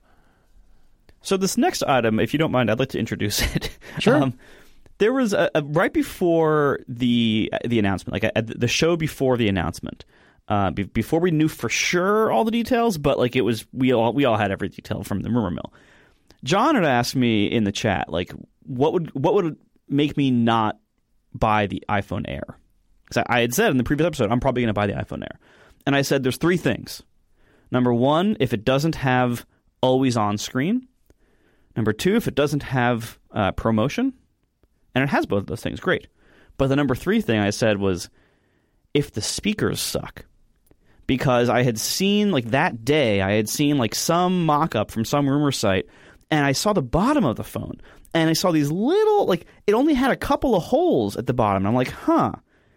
So this next item, if you don't mind, I'd like to introduce it.
Sure.
There was right before the announcement, like the show before the announcement, before we knew for sure all the details, but like it was, we all had every detail from the rumor mill. John had asked me in the chat, like, what would make me not buy the iPhone Air? Because I had said in the previous episode, I'm probably going to buy the iPhone Air. And I said there's three things. Number one, if it doesn't have always on screen. Number two, if it doesn't have ProMotion. And it has both of those things, great. But the number three thing I said was if the speakers suck. Because I had seen, like that day, I had seen like some mock-up from some rumor site, and I saw the bottom of the phone, and I saw these little, like, it only had a couple of holes at the bottom. And I'm like,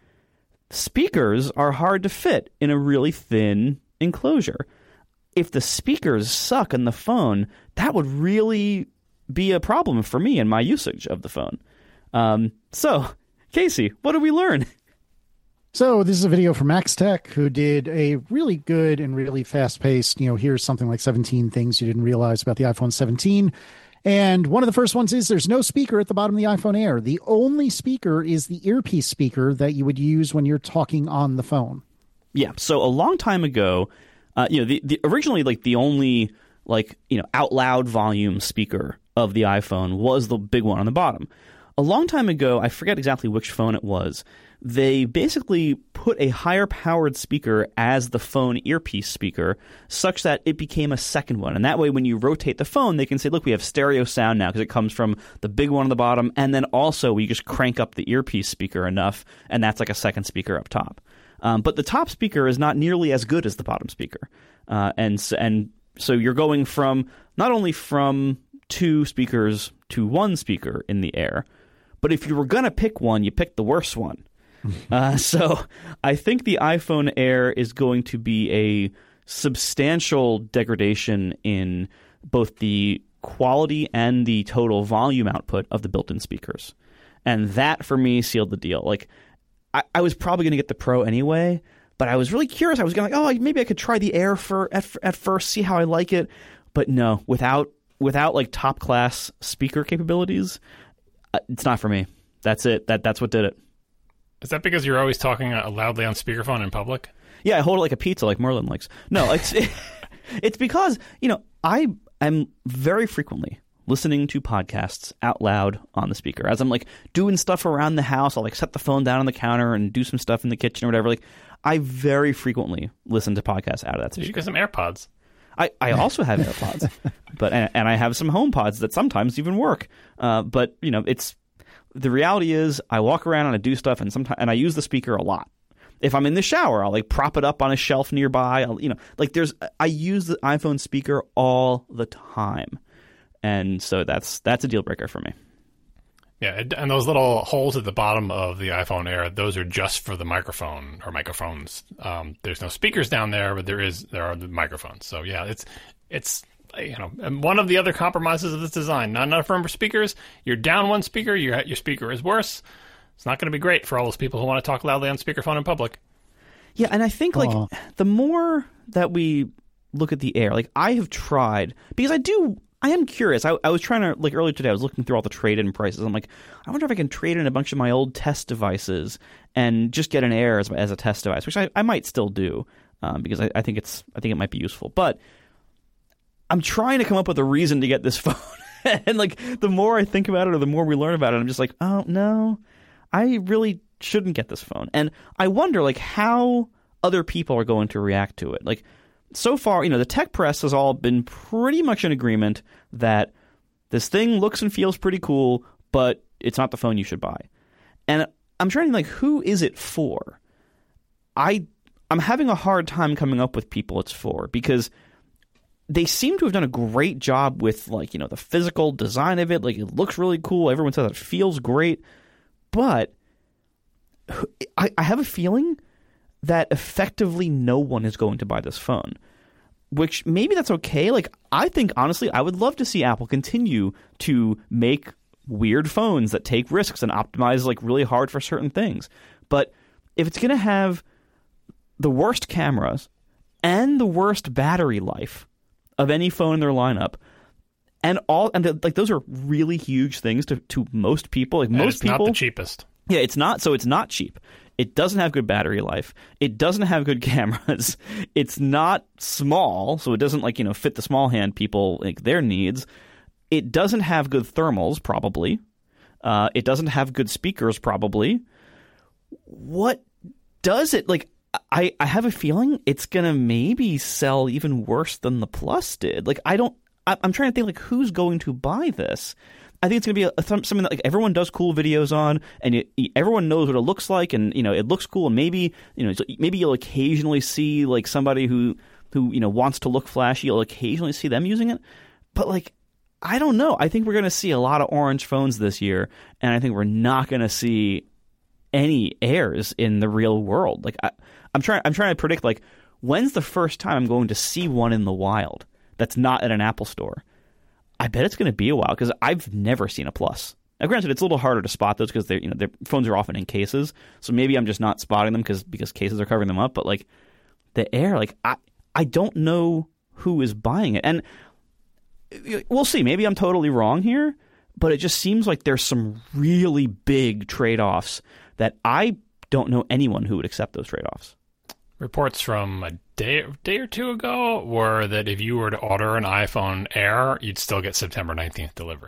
speakers are hard to fit in a really thin enclosure. If the speakers suck in the phone, that would really be a problem for me in my usage of the phone. So, Casey, what did we learn?
So this is a video from Max Tech, who did a really good and really fast-paced, here's something like 17 things you didn't realize about the iPhone 17. And one of the first ones is there's no speaker at the bottom of the iPhone Air. The only speaker is the earpiece speaker that you would use when you're talking on the phone.
Yeah, so a long time ago, the originally, like, the only, like, out loud volume speaker of the iPhone was the big one on the bottom. A long time ago, I forget exactly which phone it was, they basically put a higher powered speaker as the phone earpiece speaker such that it became a second one. And that way, when you rotate the phone, they can say, look, we have stereo sound now because it comes from the big one on the bottom. And then also we just crank up the earpiece speaker enough, and that's like a second speaker up top. But the top speaker is not nearly as good as the bottom speaker. And so you're going from not only from two speakers to one speaker in the Air, but if you were going to pick one, you picked the worst one. So I think the iPhone Air is going to be a substantial degradation in both the quality and the total volume output of the built-in speakers. And that, for me, sealed the deal. Like, I was probably going to get the Pro anyway, But I was really curious. I was going like, maybe I could try the Air at first, see how I like it. But no, without like top class speaker capabilities, it's not for me. That's it. That's what did it.
Is that because you're always talking loudly on speakerphone in public?
Yeah, I hold it like a pizza, like Merlin likes. No, it's because, I am very frequently listening to podcasts out loud on the speaker. As I'm like doing stuff around the house, I'll like set the phone down on the counter and do some stuff in the kitchen or whatever. Like I very frequently listen to podcasts out of that speaker.
You should get some AirPods.
I also have AirPods, and I have some HomePods that sometimes even work. But it's the reality is I walk around and I do stuff, and I use the speaker a lot. If I'm in the shower, I'll like prop it up on a shelf nearby. I use the iPhone speaker all the time, and so that's a deal breaker for me.
Yeah, and those little holes at the bottom of the iPhone Air, those are just for the microphone or microphones. There's no speakers down there, but there are the microphones. So yeah, it's and one of the other compromises of this design, not enough room for speakers. You're down one speaker, your speaker is worse. It's not going to be great for all those people who want to talk loudly on speakerphone in public.
Yeah, and I think the more that we look at the Air, like I have tried, because I am curious. I was trying to, like earlier today, I was looking through all the trade-in prices. I'm like, I wonder if I can trade in a bunch of my old test devices and just get an Air as a test device, which I might still do because I think it might be useful. But I'm trying to come up with a reason to get this phone. And like the more I think about it or the more we learn about it, I'm just like, oh no, I really shouldn't get this phone. And I wonder like how other people are going to react to it. Like so far, the tech press has all been pretty much in agreement that this thing looks and feels pretty cool, but it's not the phone you should buy. And I'm trying to think, like, who is it for? I'm having a hard time coming up with people it's for, because they seem to have done a great job with, like, the physical design of it. Like, it looks really cool. Everyone says it feels great. But I have a feeling that effectively no one is going to buy this phone, which maybe that's okay. Like, I think, honestly, I would love to see Apple continue to make weird phones that take risks and optimize, like, really hard for certain things. But if it's going to have the worst cameras and the worst battery life of any phone in their lineup, those are really huge things to most people. Like, most people,
not the cheapest.
Yeah, it's not. So it's not cheap. It doesn't have good battery life. It doesn't have good cameras. It's not small, so it doesn't fit the small hand people, like, their needs. It doesn't have good thermals, probably. It doesn't have good speakers, probably. What does it like? I have a feeling it's gonna maybe sell even worse than the Plus did. Like, I'm trying to think, like, who's going to buy this? I think it's going to be something that, like, everyone does cool videos on, and everyone knows what it looks like, and it looks cool, and maybe maybe you'll occasionally see, like, somebody who wants to look flashy. You'll occasionally see them using it, but, like, I don't know. I think we're going to see a lot of orange phones this year, and I think we're not going to see any Airs in the real world. Like, I'm trying to predict, like, when's the first time I'm going to see one in the wild that's not at an Apple store? I bet it's going to be a while, because I've never seen a Plus. Now, granted, it's a little harder to spot those because their phones are often in cases, so maybe I'm just not spotting them because cases are covering them up. But, like, the Air, like, I don't know who is buying it, and we'll see. Maybe I'm totally wrong here, but it just seems like there's some really big trade-offs that I don't know anyone who would accept those trade-offs.
Reports from a day or two ago were that if you were to order an iPhone Air, you'd still get September 19th delivery.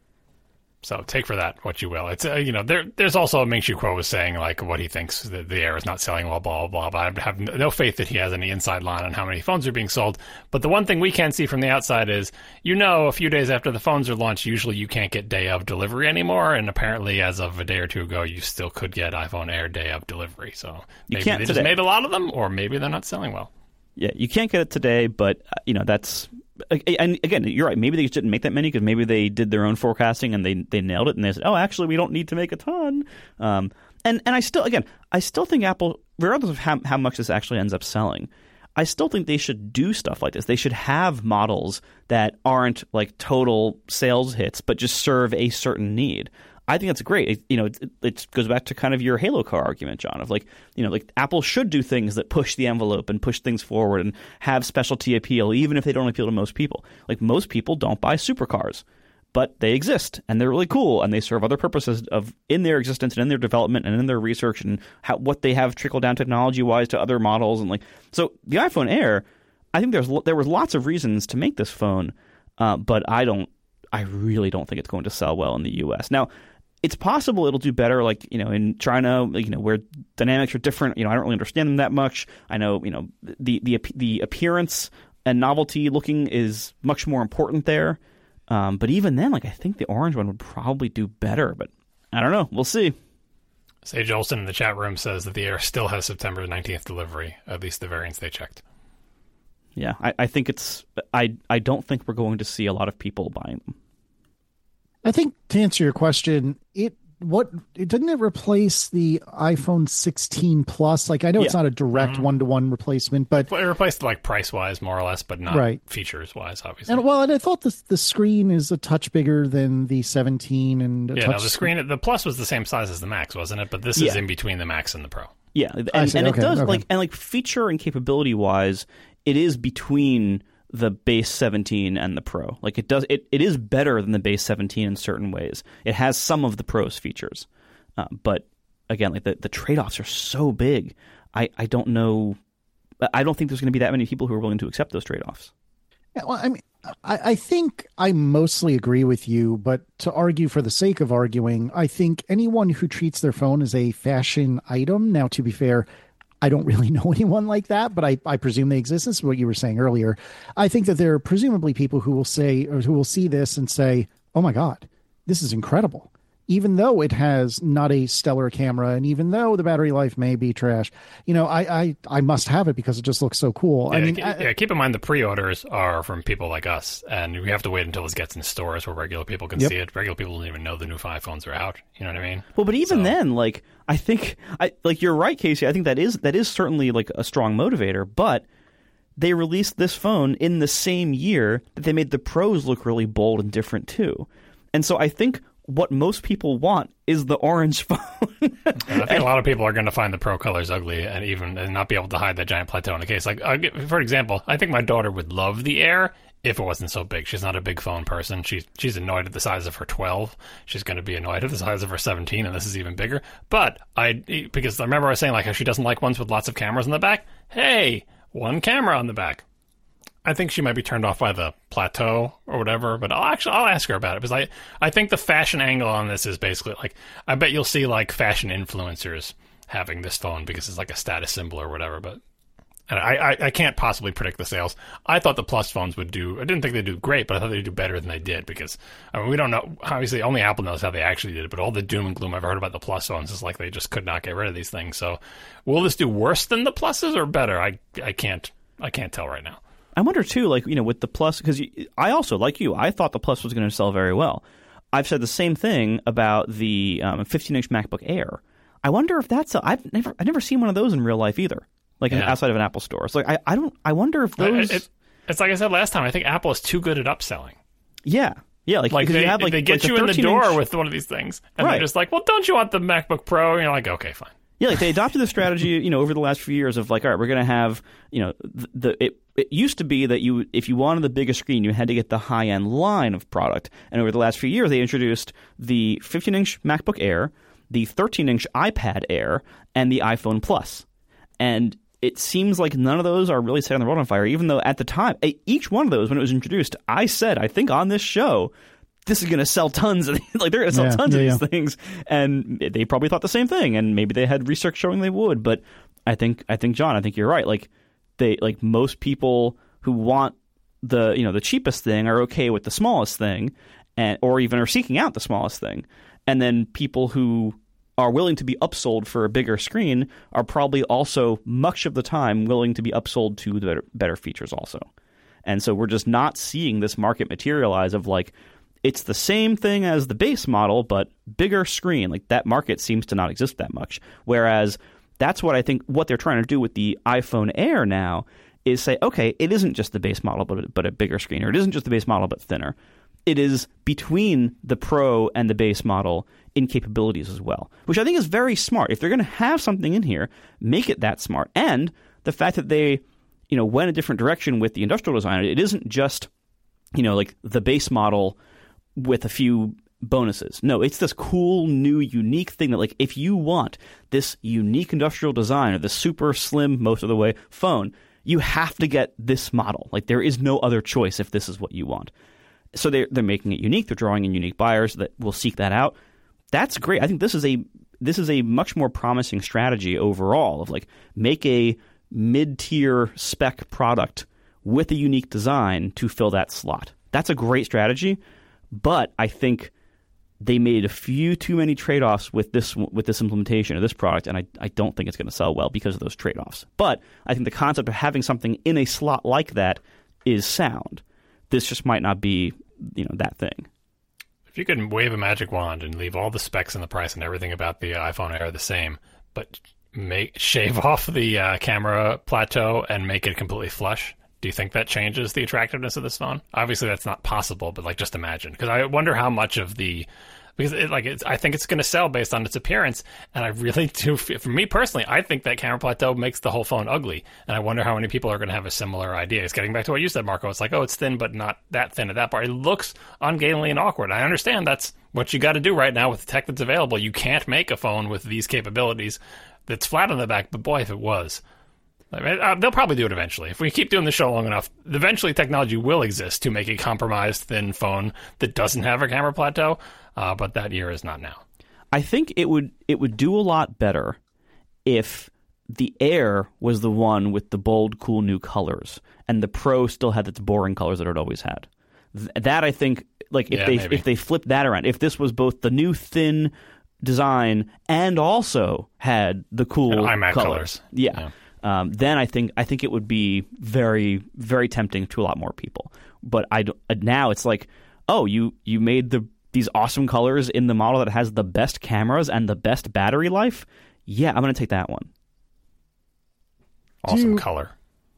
So take for that what you will. It's there's also Ming-Chi Kuo was saying, like, what he thinks that the Air is not selling well, blah, blah, blah. But I have no faith that he has any inside line on how many phones are being sold. But the one thing we can see from the outside is, a few days after the phones are launched, usually you can't get day of delivery anymore. And apparently, as of a day or two ago, you still could get iPhone Air day of delivery. So maybe they just made a lot of them, or maybe they're not selling well.
Yeah, you can't get it today, but that's. And again, you're right. Maybe they just didn't make that many because maybe they did their own forecasting and they nailed it, and they said, "Oh, actually, we don't need to make a ton." And I still think Apple, regardless of how much this actually ends up selling, I still think they should do stuff like this. They should have models that aren't like total sales hits, but just serve a certain need. I think that's great. It goes back to kind of your Halo car argument, John, of like Apple should do things that push the envelope and push things forward and have specialty appeal, even if they don't appeal to most people. Like most people don't buy supercars, but they exist and they're really cool and they serve other purposes in their existence and in their development and in their research and what they have trickled down technology wise to other models. And so the iPhone Air, I think there was lots of reasons to make this phone, but I really don't think it's going to sell well in the U.S. Now, it's possible it'll do better, in China, where dynamics are different. I don't really understand them that much. I know, the appearance and novelty looking is much more important there. But even then, I think the orange one would probably do better. But I don't know. We'll see.
Sage Olson in the chat room says that the Air still has September 19th delivery, at least the variants they checked.
Yeah, I think I don't think we're going to see a lot of people buying them.
I think to answer your question, didn't it replace the iPhone 16 Plus? I know it's not a direct one-to-one replacement, but
it replaced price-wise more or less, but not features-wise, obviously.
And I thought the screen is a touch bigger than the 17 and
the Plus was the same size as the Max, wasn't it? But this is in between the Max and the Pro.
Yeah, and it does feature and capability wise, it is between the base 17 and the Pro. It is better than the base 17 in certain ways. It has some of the Pro's features, but again, the trade-offs are so big. I don't know. I don't think there's going to be that many people who are willing to accept those trade-offs.
Yeah, well, I mean, I think I mostly agree with you, but to argue for the sake of arguing, I think anyone who treats their phone as a fashion item. Now, to be fair, I don't really know anyone like that, but I presume they exist. This is what you were saying earlier. I think that there are presumably people who will say, or who will see this and say, oh my God, this is incredible. Even though it has not a stellar camera and even though the battery life may be trash, I must have it because it just looks so cool.
Keep in mind the pre-orders are from people like us, and we have to wait until this gets in stores where regular people can see it. Regular people don't even know the new iPhones are out. You know what I mean?
Well, but even then, I think, you're right, Casey. I think that is certainly a strong motivator, but they released this phone in the same year that they made the Pros look really bold and different too. And so I think what most people want is the orange phone.
I think a lot of people are going to find the Pro colors ugly and not be able to hide that giant plateau in the case. For example, I think my daughter would love the Air if it wasn't so big. She's not a big phone person. She's annoyed at the size of her 12. She's going to be annoyed at the size of her 17, and this is even bigger. But because I remember I was saying how she doesn't like ones with lots of cameras in the back. Hey, one camera on the back. I think she might be turned off by the plateau or whatever, but I'll ask her about it because I think the fashion angle on this is basically I bet you'll see fashion influencers having this phone because it's a status symbol or whatever, but I can't possibly predict the sales. I thought the Plus phones would do, I didn't think they'd do great, but I thought they'd do better than they did because we don't know, obviously only Apple knows how they actually did it, but all the doom and gloom I've heard about the Plus phones is they just could not get rid of these things. So will this do worse than the Pluses or better? I can't tell right now.
I wonder too, with the Plus, because I also, like you, I thought the Plus was going to sell very well. I've said the same thing about the 15-inch MacBook Air. I wonder if that's I've never seen one of those in real life either, outside of an Apple store. So I wonder if those.
It's like I said last time. I think Apple is too good at upselling.
Yeah. Yeah,
they get you in the door with one of these things, and they're just well, don't you want the MacBook Pro? And you're like, okay, fine.
Yeah, they adopted the strategy, over the last few years of all right, we're going to have, it used to be that if you wanted the biggest screen, you had to get the high-end line of product. And over the last few years, they introduced the 15-inch MacBook Air, the 13-inch iPad Air, and the iPhone Plus. And it seems like none of those are really setting the world on fire, even though at the time, each one of those, when it was introduced, I said, I think on this show, this is going to sell tons of they're going to sell tons of these things, and they probably thought the same thing, and maybe they had research showing they would. But I think John, I think you're right. Most people who want the cheapest thing are okay with the smallest thing, or even are seeking out the smallest thing, and then people who are willing to be upsold for a bigger screen are probably also much of the time willing to be upsold to the better features also. And so we're just not seeing this market materialize of it's the same thing as the base model, but bigger screen. That market seems to not exist that much. Whereas that's what I think what they're trying to do with the iPhone Air now is say, okay, it isn't just the base model, but a bigger screen, or it isn't just the base model, but thinner. it is between the Pro and the base model in capabilities as well, which I think is very smart. If they're going to have something in here, make it that smart. And the fact that they, went a different direction with the industrial design, it isn't just, like the base model with a few bonuses. No, it's this cool, new, unique thing that, like, if you want this unique industrial design or the super slim, most of the way, phone, you have to get this model. Like, there is no other choice if this is what you want. So they're making it unique. They're drawing in unique buyers that will seek that out. That's great. I think this is a much more promising strategy overall of, like, make a mid-tier spec product with a unique design to fill that slot. That's a great strategy, but I think they made a few too many trade-offs with this implementation of this product, and I don't think it's going to sell well because of those trade-offs. But I think the concept of having something in a slot like that is sound. This just might not be, that thing.
If you could wave a magic wand and leave all the specs and the price and everything about the iPhone Air the same, but shave off the camera plateau and make it completely flush, do you think that changes the attractiveness of this phone? Obviously, that's not possible, but, like, just imagine. Because I wonder how much of the... Because I think it's going to sell based on its appearance, and I really do. For me personally, I think that camera plateau makes the whole phone ugly, and I wonder how many people are going to have a similar idea. It's getting back to what you said, Marco. It's like, oh, it's thin, but not that thin at that part. It looks ungainly and awkward. I understand that's what you got to do right now with the tech that's available. You can't make a phone with these capabilities that's flat on the back, but boy, if it was. I mean, they'll probably do it eventually. If we keep doing the show long enough, eventually technology will exist to make a compromised thin phone that doesn't have a camera plateau, but that year is not now.
I think it would do a lot better if the Air was the one with the bold, cool new colors, and the Pro still had its boring colors that it always had. That, I think, like, if they flipped that around, if this was both the new thin design and also had the cool
iMac
colors. Yeah. Then I think it would be very, very tempting to a lot more people. But now it's like, oh, you made these awesome colors in the model that has the best cameras and the best battery life? Yeah, I'm going to take that one.
Awesome color.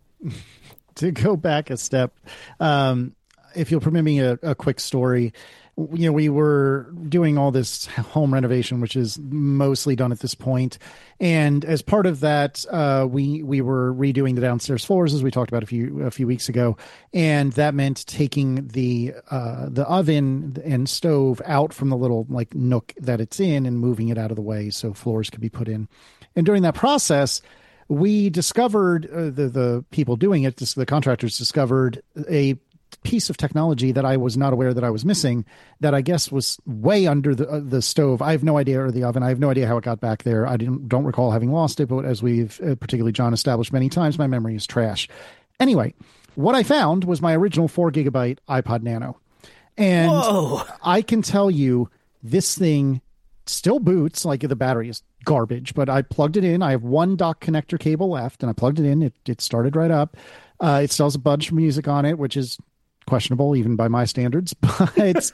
To go back a step, if you'll permit me a quick story. We were doing all this home renovation, which is mostly done at this point. And as part of that, we were redoing the downstairs floors, as we talked about a few weeks ago. And that meant taking the oven and stove out from the little, like, nook that it's in and moving it out of the way so floors could be put in. And during that process, we discovered, the people doing it, the contractors discovered a piece of technology that I was not aware that I was missing, that I guess was way under the stove. I have no idea, or the oven. I have no idea how it got back there. I don't recall having lost it, but as we've particularly John established many times, my memory is trash. Anyway, what I found was my original 4 gigabyte iPod Nano. And
whoa.
I can tell you this thing still boots. Like, the battery is garbage, but I plugged it in. I have one dock connector cable left, and I plugged it in. It started right up. It still has a bunch of music on it, which is questionable even by my standards. But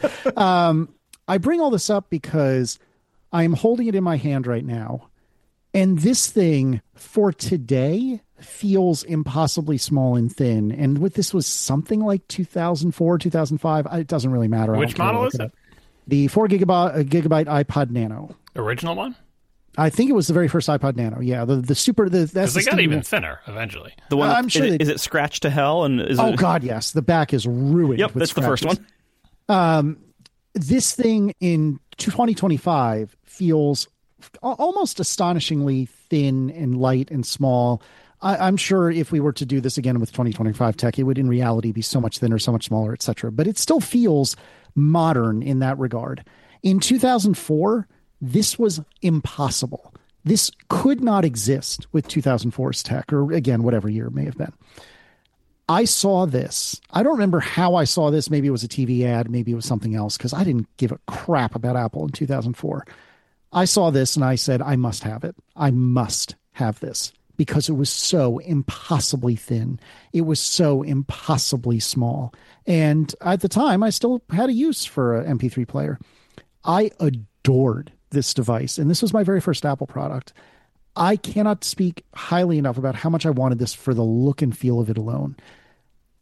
I bring all this up because I'm holding it in my hand right now, and this thing for today feels impossibly small and thin. And this was something like 2004, 2005. It doesn't really matter.
Which model is it?
The 4 gigabyte iPod Nano.
Original one?
I think it was the very first iPod Nano. Yeah, the super.
Because they got even thinner eventually.
The one
I'm sure
is it scratched to hell? And
God, yes, the back is ruined.
Yep, that's
scratches.
the first one.
This thing in 2025 feels almost astonishingly thin and light and small. I'm sure if we were to do this again with 2025 tech, it would in reality be so much thinner, so much smaller, etc. But it still feels modern in that regard. In 2004. This was impossible. This could not exist with 2004's tech, or again, whatever year it may have been. I saw this. I don't remember how I saw this. Maybe it was a TV ad. Maybe it was something else, because I didn't give a crap about Apple in 2004. I saw this and I said, I must have it. I must have this, because it was so impossibly thin. It was so impossibly small. And at the time, I still had a use for an MP3 player. I adored this device, and this was my very first Apple product. I cannot speak highly enough about how much I wanted this for the look and feel of it alone.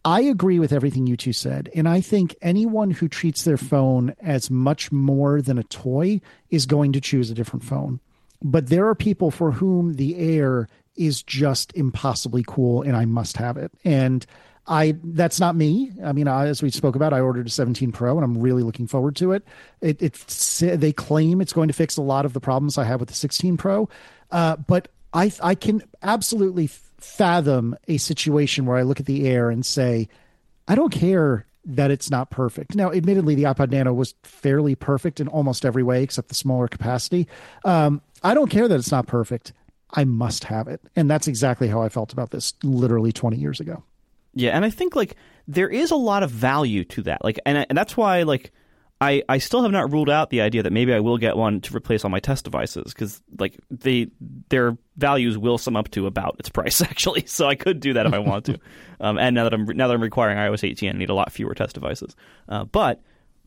I agree with everything you two said. And I think anyone who treats their phone as much more than a toy is going to choose a different phone. But there are people for whom the Air is just impossibly cool and I must have it. And that's not me. I mean, as we spoke about, I ordered a 17 Pro and I'm really looking forward to it. They claim it's going to fix a lot of the problems I have with the 16 Pro. But I can absolutely fathom a situation where I look at the Air and say, I don't care that it's not perfect. Now, admittedly, the iPod Nano was fairly perfect in almost every way except the smaller capacity. I don't care that it's not perfect. I must have it. And that's exactly how I felt about this literally 20 years ago.
Yeah, and I think like there is a lot of value to that. Like, and that's why like I still have not ruled out the idea that maybe I will get one to replace all my test devices because like their values will sum up to about its price actually. So I could do that if I want to. And now that I'm requiring iOS 18, I need a lot fewer test devices. But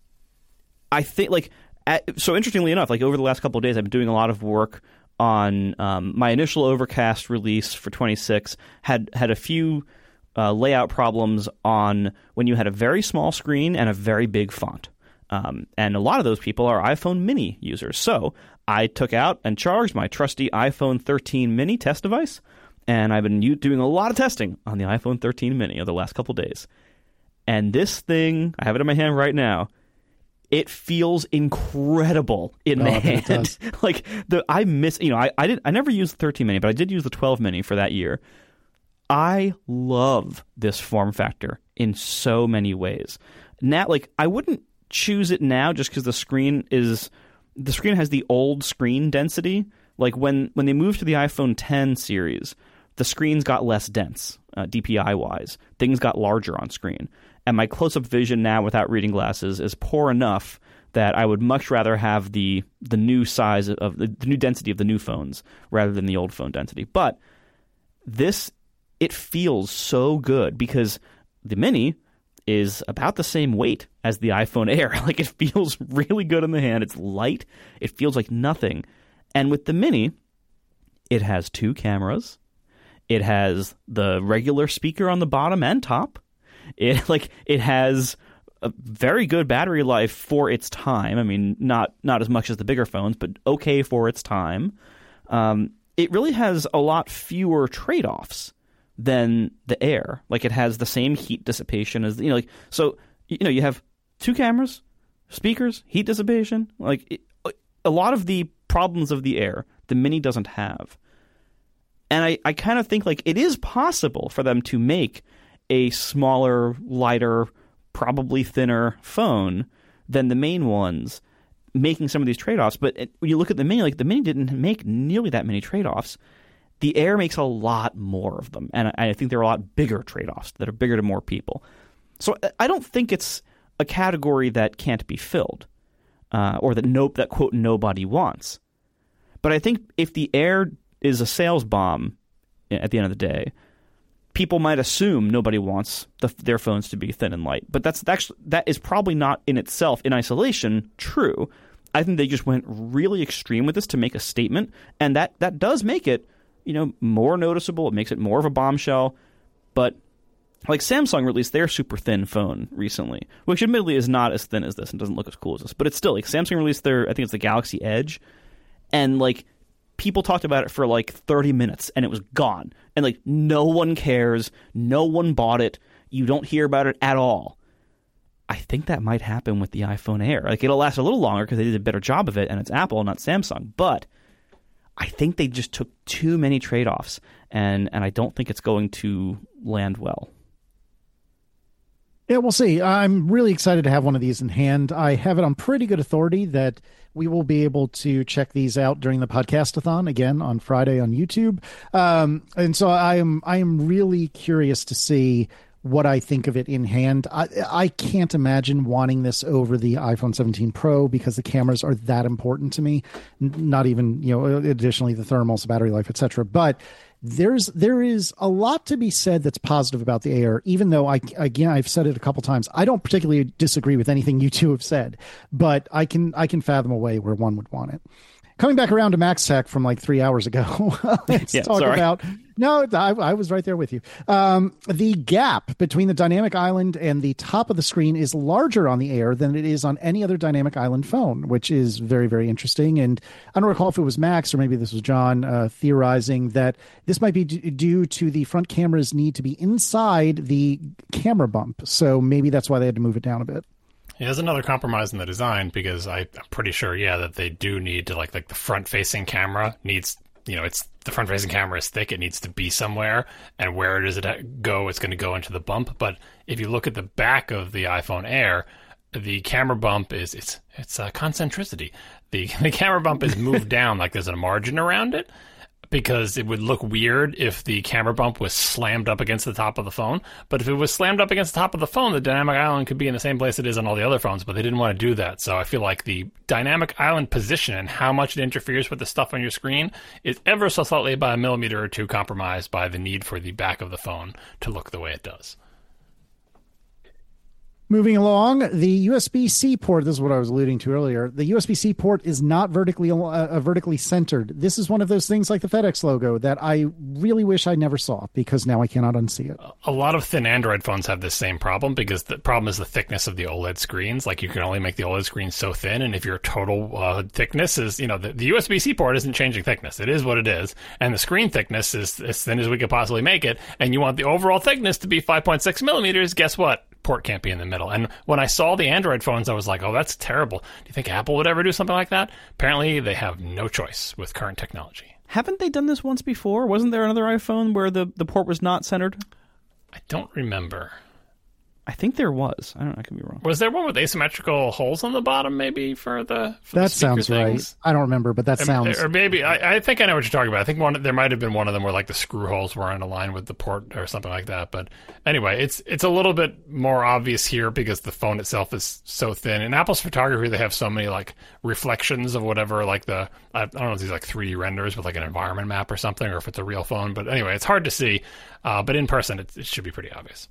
I think like so interestingly enough, like over the last couple of days, I've been doing a lot of work on my initial Overcast release for 26. Had a few layout problems on when you had a very small screen and a very big font. And a lot of those people are iPhone mini users. So I took out and charged my trusty iPhone 13 mini test device, and I've been doing a lot of testing on the iPhone 13 mini over the last couple days. And this thing, I have it in my hand right now, it feels incredible in the hand. Like I never used the 13 mini, but I did use the 12 mini for that year. I love this form factor in so many ways. Now, like I wouldn't choose it now just because the screen has the old screen density. Like when they moved to the iPhone 10 series, the screens got less dense, DPI wise. Things got larger on screen, and my close-up vision now without reading glasses is poor enough that I would much rather have the new size of the new density of the new phones rather than the old phone density. But it feels so good because the Mini is about the same weight as the iPhone Air. Like it feels really good in the hand. It's light. It feels like nothing. And with the Mini, it has 2 cameras. It has the regular speaker on the bottom and top. It has a very good battery life for its time. I mean, not as much as the bigger phones, but okay for its time. It really has a lot fewer trade-offs than the Air. Like it has the same heat dissipation as you have 2 cameras, speakers, heat dissipation. A lot of the problems of the Air, the Mini doesn't have. And I kind of think like it is possible for them to make a smaller, lighter, probably thinner phone than the main ones, making some of these trade-offs. But when you look at the Mini, like the Mini didn't make nearly that many trade-offs. The Air makes a lot more of them, and I think there are a lot bigger trade-offs that are bigger to more people. So I don't think it's a category that can't be filled, or that quote nobody wants. But I think if the Air is a sales bomb at the end of the day, people might assume nobody wants their phones to be thin and light. But that is probably not in itself, in isolation, true. I think they just went really extreme with this to make a statement, and that does make it more noticeable. It makes it more of a bombshell. But like Samsung released their super thin phone recently, which admittedly is not as thin as this and doesn't look as cool as this. But it's still like Samsung released I think it's the Galaxy Edge, and like people talked about it for like 30 minutes and it was gone. And like no one cares. No one bought it. You don't hear about it at all. I think that might happen with the iPhone Air. Like it'll last a little longer because they did a better job of it, and it's Apple, not Samsung. But I think they just took too many trade-offs, and I don't think it's going to land well.
Yeah, we'll see. I'm really excited to have one of these in hand. I have it on pretty good authority that we will be able to check these out during the podcast-a-thon again on Friday on YouTube. And so I am really curious to see what I think of it in hand. I can't imagine wanting this over the iPhone 17 Pro because the cameras are that important to me. Not even, additionally the thermals, the battery life, etc. But there is a lot to be said that's positive about the Air, even though I've said it a couple times. I don't particularly disagree with anything you two have said, but I can fathom a way where one would want it. Coming back around to Max Tech from like 3 hours ago, let's talk about... No, I was right there with you. The gap between the dynamic island and the top of the screen is larger on the Air than it is on any other dynamic island phone, which is very, very interesting. And I don't recall if it was Max or maybe this was John theorizing that this might be due to the front camera's need to be inside the camera bump. So maybe that's why they had to move it down a bit.
Yeah, there's another compromise in the design because I'm pretty sure, that they do need to like the front-facing camera needs, it's the front-facing camera is thick. It needs to be somewhere, and where does it go? It's going to go into the bump. But if you look at the back of the iPhone Air, the camera bump it's concentricity. The camera bump is moved down like there's a margin around it, because it would look weird if the camera bump was slammed up against the top of the phone. But if it was slammed up against the top of the phone, the dynamic island could be in the same place it is on all the other phones, but they didn't want to do that. So I feel like the dynamic island position and how much it interferes with the stuff on your screen is ever so slightly by a millimeter or two compromised by the need for the back of the phone to look the way it does.
Moving along, the USB-C port, this is what I was alluding to earlier, the USB-C port is not vertically centered. This is one of those things like the FedEx logo that I really wish I never saw because now I cannot unsee it.
A lot of thin Android phones have this same problem because the problem is the thickness of the OLED screens. Like you can only make the OLED screen so thin, and if your total thickness is, the USB-C port isn't changing thickness. It is what it is, and the screen thickness is as thin as we could possibly make it, and you want the overall thickness to be 5.6 millimeters, guess what? Port can't be in the middle. And when I saw the Android phones, I was like, oh, that's terrible. Do you think Apple would ever do something like that? Apparently, they have no choice with current technology.
Haven't they done this once before? Wasn't there another iPhone where the port was not centered?
I don't remember.
I think there was. I don't know. I could be wrong.
Was there one with asymmetrical holes on the bottom, maybe, for that
the sounds
things?
Right. I don't remember, but that sounds...
Or maybe, I think I know what you're talking about. I think there might have been one of them where, like, the screw holes weren't aligned with the port or something like that. But anyway, it's a little bit more obvious here because the phone itself is so thin. In Apple's photography, they have so many, like, reflections of whatever, like, I don't know if these, like, 3D renders with, like, an environment map or something, or if it's a real phone. But anyway, it's hard to see. But in person, it should be pretty obvious.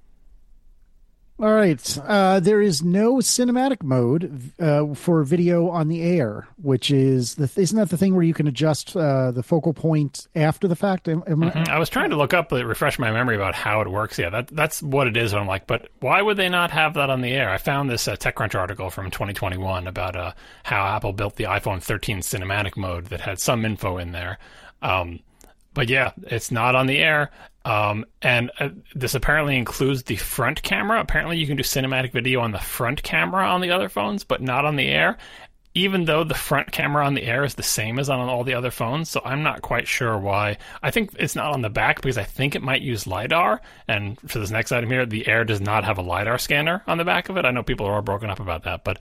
All right. There is no cinematic mode for video on the Air, which is isn't that the thing where you can adjust the focal point after the fact?
I was trying to look up, refresh my memory about how it works. Yeah, that's what it is. And I'm like, but why would they not have that on the Air? I found this TechCrunch article from 2021 about how Apple built the iPhone 13 cinematic mode that had some info in there. But yeah, it's not on the Air. And this apparently includes the front camera. Apparently you can do cinematic video on the front camera on the other phones, but not on the Air, even though the front camera on the Air is the same as on all the other phones. So I'm not quite sure why. I think it's not on the back because I think it might use LiDAR. And for this next item here, the Air does not have a LiDAR scanner on the back of it. I know people are all broken up about that, but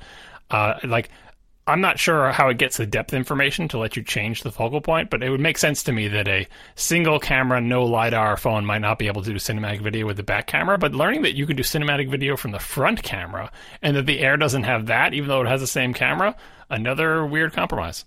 I'm not sure how it gets the depth information to let you change the focal point, but it would make sense to me that a single camera, no LiDAR phone might not be able to do cinematic video with the back camera, but learning that you can do cinematic video from the front camera and that the Air doesn't have that, even though it has the same camera, another weird compromise.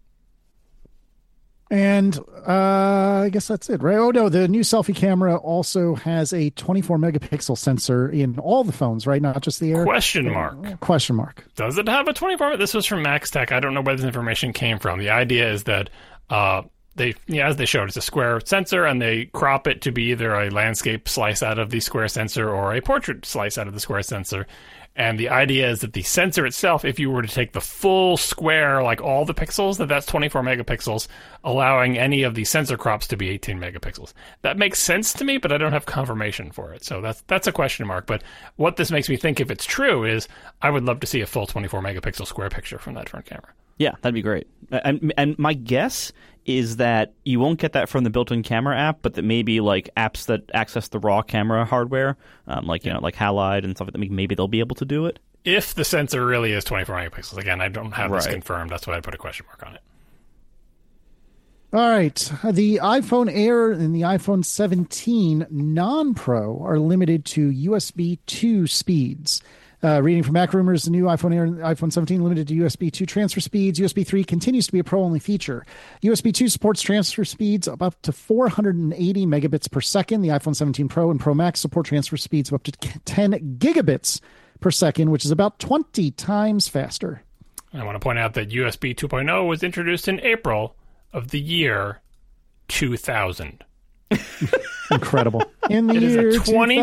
And I guess that's it, right? Oh, no, the new selfie camera also has a 24 megapixel sensor in all the phones, right? Not just the Air.
Question mark.
Question mark.
Does it have a 24? This was from Max Tech. I don't know where this information came from. The idea is that as they showed, it's a square sensor, and they crop it to be either a landscape slice out of the square sensor or a portrait slice out of the square sensor. And the idea is that the sensor itself, if you were to take the full square, like all the pixels, that's 24 megapixels, allowing any of the sensor crops to be 18 megapixels. That makes sense to me, but I don't have confirmation for it. So that's a question mark. But what this makes me think, if it's true, is I would love to see a full 24 megapixel square picture from that front camera.
Yeah, that'd be great. And my guess is that you won't get that from the built-in camera app, but that maybe like apps that access the raw camera hardware, like Halide and stuff like that, maybe they'll be able to do it.
If the sensor really is 24 megapixels. Again, I don't have this confirmed. That's why I put a question mark on it.
All right. The iPhone Air and the iPhone 17 non-Pro are limited to USB 2 speeds. Reading from Mac Rumors, the new iPhone Air and iPhone 17 limited to USB 2 transfer speeds. USB 3 continues to be a Pro-only feature. USB 2 supports transfer speeds of up to 480 megabits per second. The iPhone 17 Pro and Pro Max support transfer speeds of up to 10 gigabits per second, which is about 20 times faster.
I want to point out that USB 2.0 was introduced in April of the year 2000.
Incredible.
It is a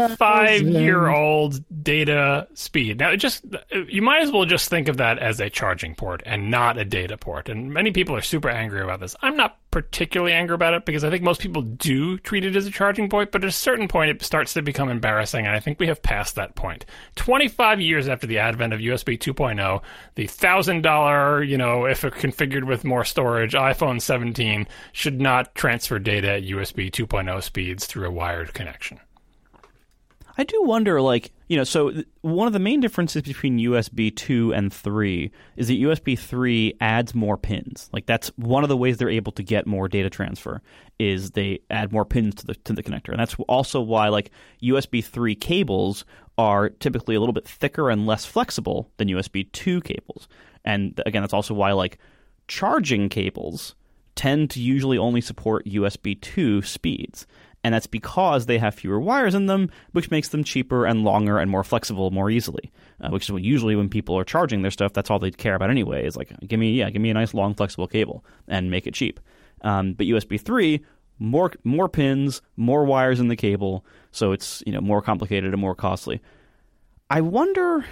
25-year-old data speed. Now, you might as well just think of that as a charging port and not a data port. And many people are super angry about this. I'm not particularly angry about it because I think most people do treat it as a charging point, but at a certain point it starts to become embarrassing, and I think we have passed that point. 25 years after the advent of USB 2.0, the $1,000, if it configured with more storage, iPhone 17 should not transfer data at USB 2.0 speeds through a wired connection.
I do wonder, so one of the main differences between USB 2 and 3 is that USB 3 adds more pins. That's one of the ways they're able to get more data transfer is they add more pins to the connector. And that's also why, USB 3 cables are typically a little bit thicker and less flexible than USB 2 cables. And again, that's also why, charging cables tend to usually only support USB 2 speeds. And that's because they have fewer wires in them, which makes them cheaper and longer and more flexible more easily, which is what usually when people are charging their stuff, that's all they care about anyway, is give me a nice long flexible cable and make it cheap. But USB 3, more pins, more wires in the cable, so it's more complicated and more costly. I wonder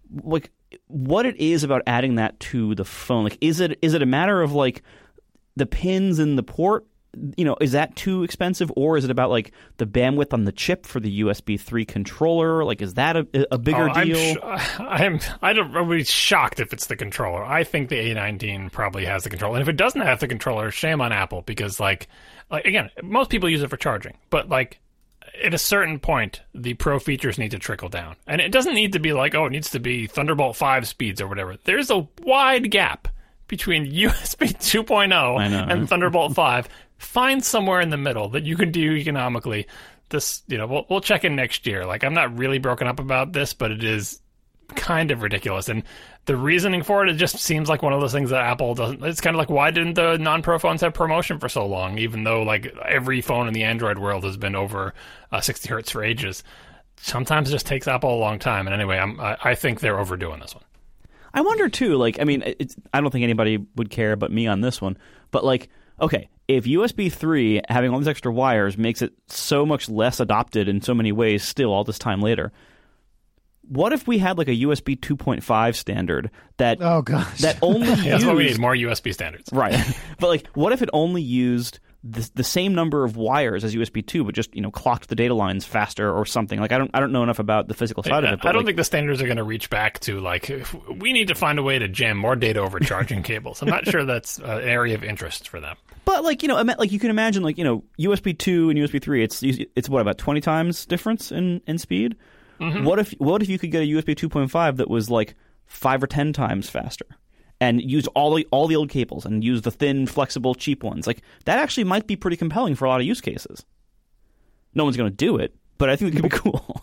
what it is about adding that to the phone. Is it a matter of the pins in the port? Is that too expensive, or is it about the bandwidth on the chip for the USB 3 controller? Is that a bigger deal?
I'll be shocked if it's the controller. I think the A19 probably has the controller, and if it doesn't have the controller, shame on Apple, because again, most people use it for charging, but at a certain point, the pro features need to trickle down, and it doesn't need to be it needs to be Thunderbolt 5 speeds or whatever. There's a wide gap between USB 2.0 and Thunderbolt 5. Find somewhere in the middle that you can do economically. This, we'll check in next year. I'm not really broken up about this, but it is kind of ridiculous. And the reasoning for it just seems like one of those things that Apple doesn't. It's kind of why didn't the non-pro phones have promotion for so long, even though every phone in the Android world has been over 60 hertz for ages. Sometimes it just takes Apple a long time. And anyway, I think they're overdoing this one.
I wonder too. I don't think anybody would care but me on this one. But okay, if USB 3 having all these extra wires makes it so much less adopted in so many ways still all this time later, what if we had a USB 2.5 standard that that only used...
That's why we need more USB standards.
Right. But what if it only used the same number of wires as USB 2, but just clocked the data lines faster or something? I don't know enough about the physical side of it. But
I don't think the standards are going to reach back to we need to find a way to jam more data over charging cables. I'm not sure that's an area of interest for them.
But you can imagine USB 2 and USB 3, it's what, about 20 times difference in speed? Mm-hmm. What if you could get a USB 2.5 that was 5 or 10 times faster? And use all the old cables and use the thin, flexible, cheap ones. That actually might be pretty compelling for a lot of use cases. No one's going to do it, but I think it could be cool.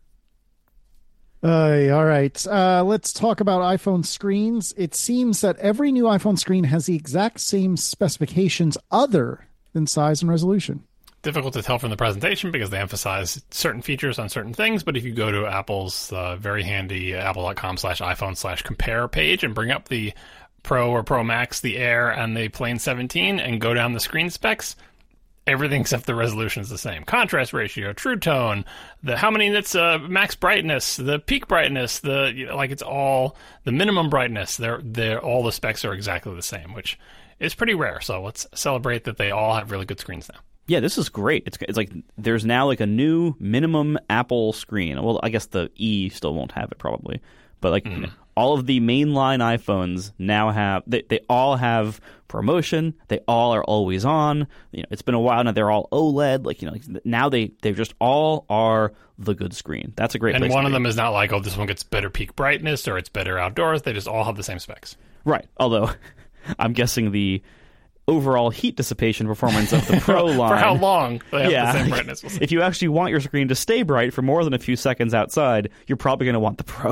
All right. Let's talk about iPhone screens. It seems that every new iPhone screen has the exact same specifications other than size and resolution.
Difficult to tell from the presentation because they emphasize certain features on certain things. But if you go to Apple's very handy apple.com/iPhone/compare page and bring up the Pro or Pro Max, the Air, and the plain 17 and go down the screen specs, everything except the resolution is the same. Contrast ratio, true tone, how many nits, max brightness, the peak brightness, it's all the minimum brightness. They're all the specs are exactly the same, which is pretty rare. So let's celebrate that they all have really good screens now.
Yeah, this is great. It's there's now a new minimum Apple screen. Well, I guess the E still won't have it probably, but all of the mainline iPhones now have they all have ProMotion. They all are always on. It's been a while now. They're all OLED. Now they just all are the good screen. That's a great.
And one of them is not this one gets better peak brightness or it's better outdoors. They just all have the same specs.
Right. Although I'm guessing the overall heat dissipation performance of the Pro line.
For how long they have the same brightness.
If you actually want your screen to stay bright for more than a few seconds outside, you're probably going to want the Pro.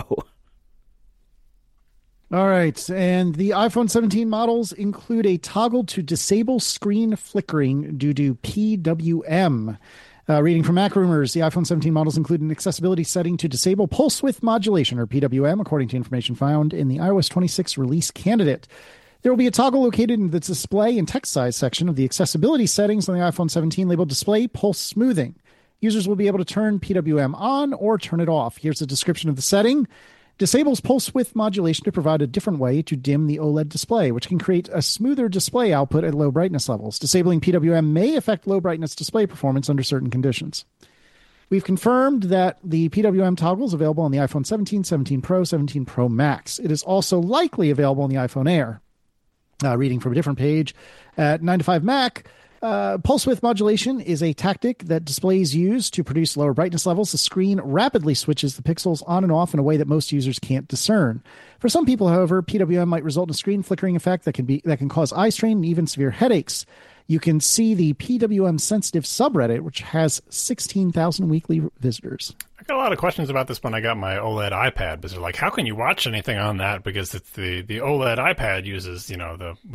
All right. And the iPhone 17 models include a toggle to disable screen flickering due to PWM. Reading from Mac Rumors, the iPhone 17 models include an accessibility setting to disable pulse width modulation, or PWM, according to information found in the iOS 26 release candidate. There will be a toggle located in the display and text size section of the accessibility settings on the iPhone 17 labeled Display Pulse Smoothing. Users will be able to turn PWM on or turn it off. Here's a description of the setting. Disables pulse width modulation to provide a different way to dim the OLED display, which can create a smoother display output at low brightness levels. Disabling PWM may affect low brightness display performance under certain conditions. We've confirmed that the PWM toggle is available on the iPhone 17, 17 Pro, 17 Pro Max. It is also likely available on the iPhone Air. Reading from a different page, at 9to5Mac, pulse width modulation is a tactic that displays use to produce lower brightness levels. The screen rapidly switches the pixels on and off in a way that most users can't discern. For some people, however, PWM might result in a screen flickering effect that can cause eye strain and even severe headaches. You can see the PWM sensitive subreddit, which has 16,000 weekly visitors.
I got a lot of questions about this when I got my OLED iPad, because they're like, how can you watch anything on that? Because it's the OLED iPad uses, the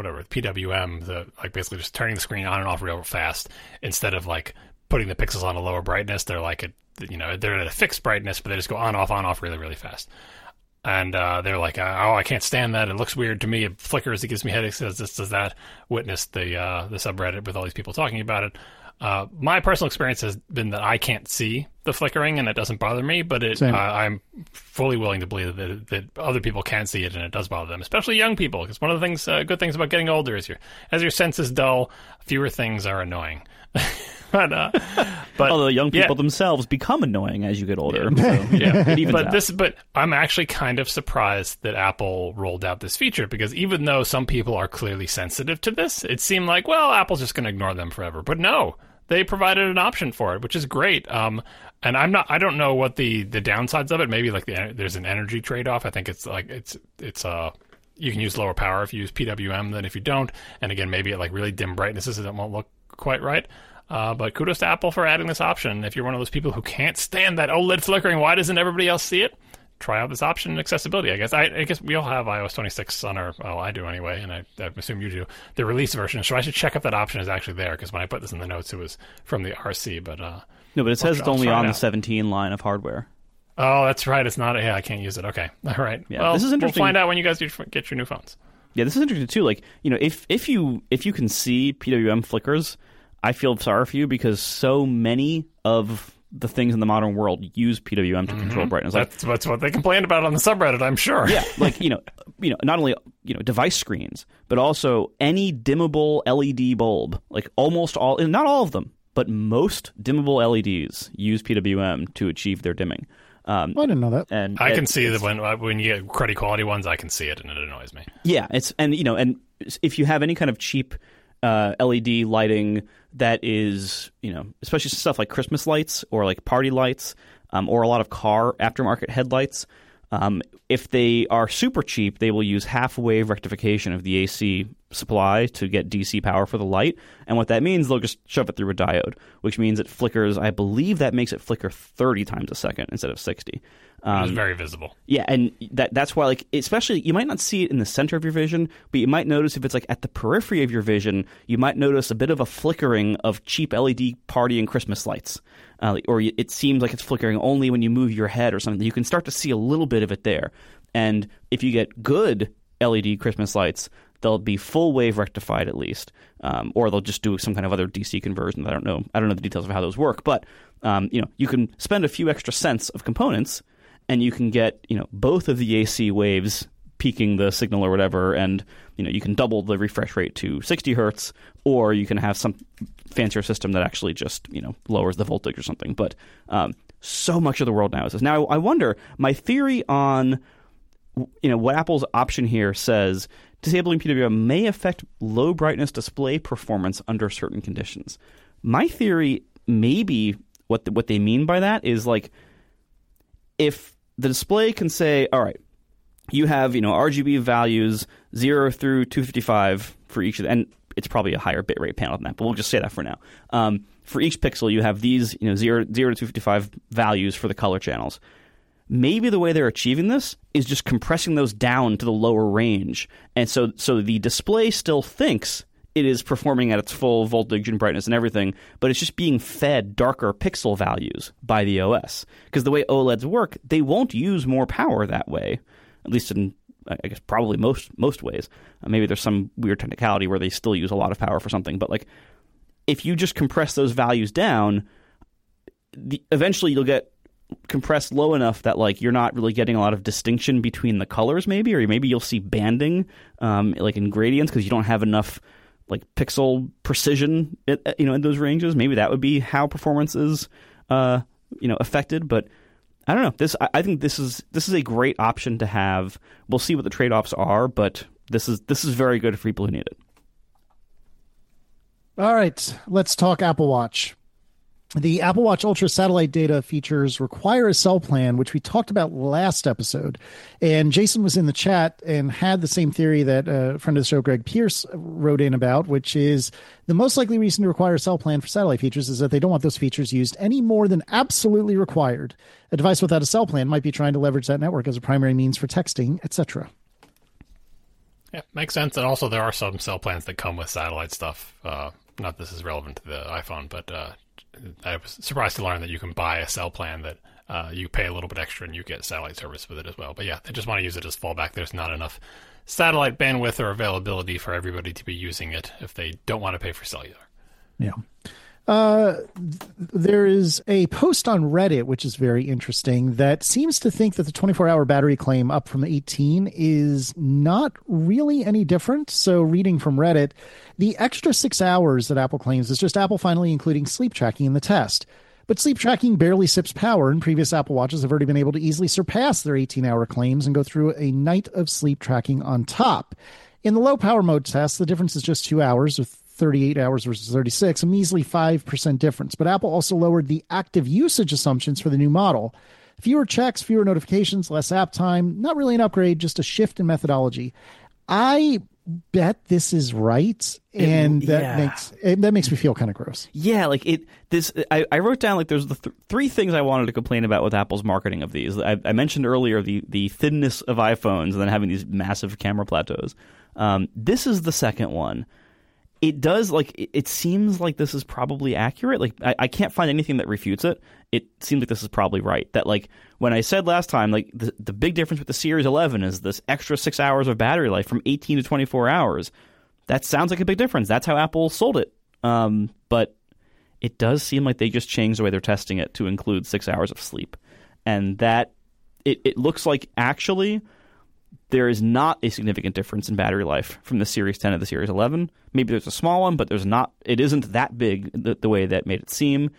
PWM, basically just turning the screen on and off real fast instead of like putting the pixels on a lower brightness. They're like they're at a fixed brightness, but they just go on off really, really fast. And they're like, I can't stand that. It looks weird to me. It flickers. It gives me headaches. Does this, does that? Witness the subreddit with all these people talking about it. My personal experience has been that I can't see the flickering and it doesn't bother me, but I'm fully willing to believe that other people can see it and it does bother them, especially young people. Because one of the things, good things about getting older is as your senses dull, fewer things are annoying. But
although young people themselves become annoying as you get older,
but I'm actually kind of surprised that Apple rolled out this feature, because even though some people are clearly sensitive to this, it seemed like, well, Apple's just going to ignore them forever. But no, they provided an option for it, which is great. And I don't know what the downsides of it. Maybe like there's an energy trade-off. I think it's you can use lower power if you use PWM than if you don't. And again, maybe at like really dim brightnesses, it won't look quite right. But kudos to Apple for adding this option. If you're one of those people who can't stand that OLED flickering, why doesn't everybody else see it? Try out this option in accessibility, I guess. I guess we all have iOS 26 on our... Well, I do anyway, and I assume you do. The release version. So I should check if that option is actually there, because when I put this in the notes, it was from the RC. But no,
but it says it's only on the 17 line of hardware.
Oh, that's right. It's not... Yeah, I can't use it. Okay. All right.
Yeah,
well,
this is interesting.
We'll find out when you guys get your new phones.
Yeah, this is interesting, too. Like, if you can see PWM flickers... I feel sorry for you, because so many of the things in the modern world use PWM to control brightness.
That's what they complained about on the subreddit, I'm sure.
Yeah, like not only device screens, but also any dimmable LED bulb. Like almost all, not all of them, but most dimmable LEDs use PWM to achieve their dimming.
I didn't know that.
And I can see that when you get cruddy quality ones, I can see it, and it annoys me.
Yeah, and if you have any kind of cheap LED lighting that is, especially stuff like Christmas lights or like party lights, or a lot of car aftermarket headlights, if they are super cheap, they will use half-wave rectification of the AC supply to get DC power for the light. And what that means, they'll just shove it through a diode, which means it flickers. I believe that makes it flicker 30 times a second instead of 60.
It's very visible.
Yeah, and that's why, like, especially, you might not see it in the center of your vision, but you might notice if it's like at the periphery of your vision, you might notice a bit of a flickering of cheap LED party and Christmas lights. Or it seems like it's flickering only when you move your head or something. You can start to see a little bit of it there. And if you get good LED Christmas lights, they'll be full wave rectified at least, or they'll just do some kind of other DC conversion. I don't know the details of how those work, but you can spend a few extra cents of components, and you can get both of the AC waves peaking the signal or whatever, and you can double the refresh rate to 60 hertz, or you can have some fancier system that actually just lowers the voltage or something. But so much of the world now is this. Now I wonder, my theory on what Apple's option here says, disabling PWM may affect low brightness display performance under certain conditions. My theory, maybe what they mean by that is, like, if the display can say, all right, you have RGB values 0 through 255 for each of them, and it's probably a higher bitrate panel than that, but we'll just say that for now. For each pixel, you have these 0 to 255 values for the color channels. Maybe the way they're achieving this is just compressing those down to the lower range, and so the display still thinks it is performing at its full voltage and brightness and everything, but it's just being fed darker pixel values by the OS. Because the way OLEDs work, they won't use more power that way, at least in, I guess, probably most ways. Maybe there's some weird technicality where they still use a lot of power for something, but like if you just compress those values down, eventually you'll get compressed low enough that like you're not really getting a lot of distinction between the colors, maybe, or maybe you'll see banding like in gradients because you don't have enough like pixel precision in those ranges. Maybe that would be how performance is affected. But I don't know. I think this is a great option to have. We'll see what the trade-offs are, but this is very good for people who need it.
All right, let's talk Apple Watch. The Apple Watch Ultra satellite data features require a cell plan, which we talked about last episode. And Jason was in the chat and had the same theory that a friend of the show, Greg Pierce, wrote in about, which is the most likely reason to require a cell plan for satellite features is that they don't want those features used any more than absolutely required. A device without a cell plan might be trying to leverage that network as a primary means for texting, etc.
Yeah, makes sense. And also there are some cell plans that come with satellite stuff. Not this is relevant to the iPhone, but I was surprised to learn that you can buy a cell plan that you pay a little bit extra and you get satellite service with it as well. But yeah, they just want to use it as fallback. There's not enough satellite bandwidth or availability for everybody to be using it if they don't want to pay for cellular.
Yeah. There is a post on Reddit, which is very interesting, that seems to think that the 24-hour battery claim up from 18 is not really any different. So reading from Reddit, the extra 6 hours that Apple claims is just Apple finally including sleep tracking in the test. But sleep tracking barely sips power, and previous Apple Watches have already been able to easily surpass their 18-hour claims and go through a night of sleep tracking on top. In the low power mode test, the difference is just 2 hours, with 38 hours versus 36, a measly 5% difference. But Apple also lowered the active usage assumptions for the new model. Fewer checks, fewer notifications, less app time. Not really an upgrade, just a shift in methodology. I bet this is right, and that makes me feel kind of gross.
Yeah, like I wrote down like there's the three things I wanted to complain about with Apple's marketing of these. I mentioned earlier the thinness of iPhones and then having these massive camera plateaus. This is the second one. It does, like, it seems like this is probably accurate. Like, I can't find anything that refutes it. It seems like this is probably right. That, like, when I said last time, like, the big difference with the Series 11 is this extra 6 hours of battery life from 18 to 24 hours. That sounds like a big difference. That's how Apple sold it. But it does seem like they just changed the way they're testing it to include 6 hours of sleep. And that, it looks like actually there is not a significant difference in battery life from the Series 10 to the Series 11. Maybe there's a small one, but there's not. It isn't that big the way that made it seem.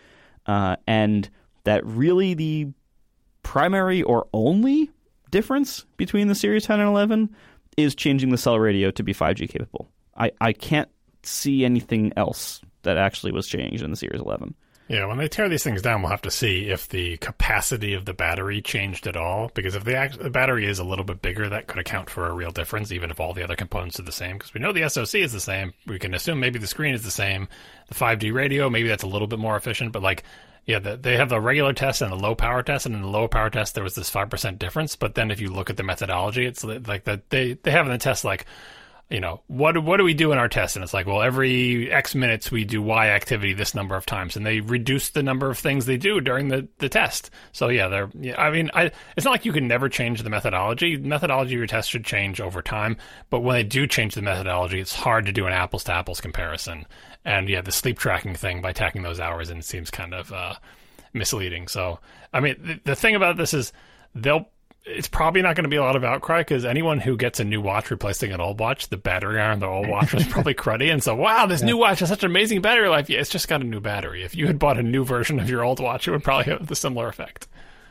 And that really the primary or only difference between the Series 10 and 11 is changing the cell radio to be 5G capable. I can't see anything else that actually was changed in the Series 11.
Yeah, when they tear these things down, we'll have to see if the capacity of the battery changed at all. Because if the battery is a little bit bigger, that could account for a real difference, even if all the other components are the same. Because we know the SoC is the same. We can assume maybe the screen is the same. The 5G radio, maybe that's a little bit more efficient. But, like, yeah, they have the regular test and the low power test. And in the low power test, there was this 5% difference. But then if you look at the methodology, it's like that they have in the test, like, you know, what do we do in our test? And it's like, well, every X minutes we do Y activity this number of times, and they reduce the number of things they do during the test. So yeah, it's not like you can never change the methodology. Methodology of your test should change over time, but when they do change the methodology, it's hard to do an apples to apples comparison. And yeah, the sleep tracking thing by tacking those hours in seems kind of misleading. So I mean, the thing about this is it's probably not going to be a lot of outcry because anyone who gets a new watch replacing an old watch, the battery on the old watch was probably cruddy. And so, wow, this new watch has such amazing battery life. Yeah, it's just got a new battery. If you had bought a new version of your old watch, it would probably have the similar effect.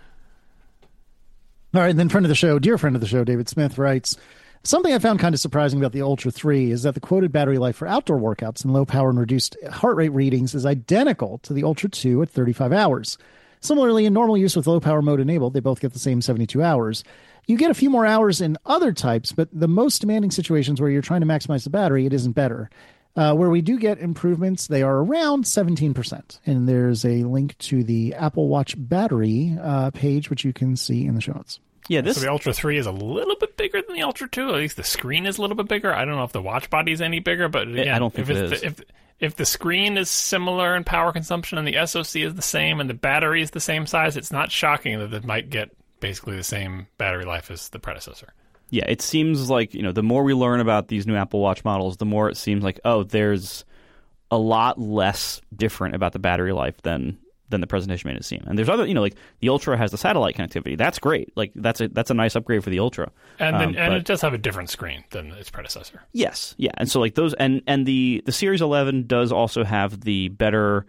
All right, and then dear friend of the show, David Smith writes, something I found kind of surprising about the Ultra 3 is that the quoted battery life for outdoor workouts and low power and reduced heart rate readings is identical to the Ultra 2 at 35 hours. Similarly, in normal use with low power mode enabled, they both get the same 72 hours. You get a few more hours in other types, but the most demanding situations where you're trying to maximize the battery, it isn't better. Where we do get improvements, they are around 17%. And there's a link to the Apple Watch battery page, which you can see in the show notes.
Yeah,
so the Ultra 3 is a little bit bigger than the Ultra 2. At least the screen is a little bit bigger. I don't know if the watch body is any bigger, but again,
I don't think it is.
If the screen is similar in power consumption and the SoC is the same and the battery is the same size, it's not shocking that it might get basically the same battery life as the predecessor.
Yeah, it seems like, the more we learn about these new Apple Watch models, the more it seems like, there's a lot less different about the battery life than the presentation made it seem. And there's other, like the Ultra has the satellite connectivity. That's great. Like that's a nice upgrade for the Ultra.
And it does have a different screen than its predecessor.
Yes, yeah. And so like those and the Series 11 does also have the better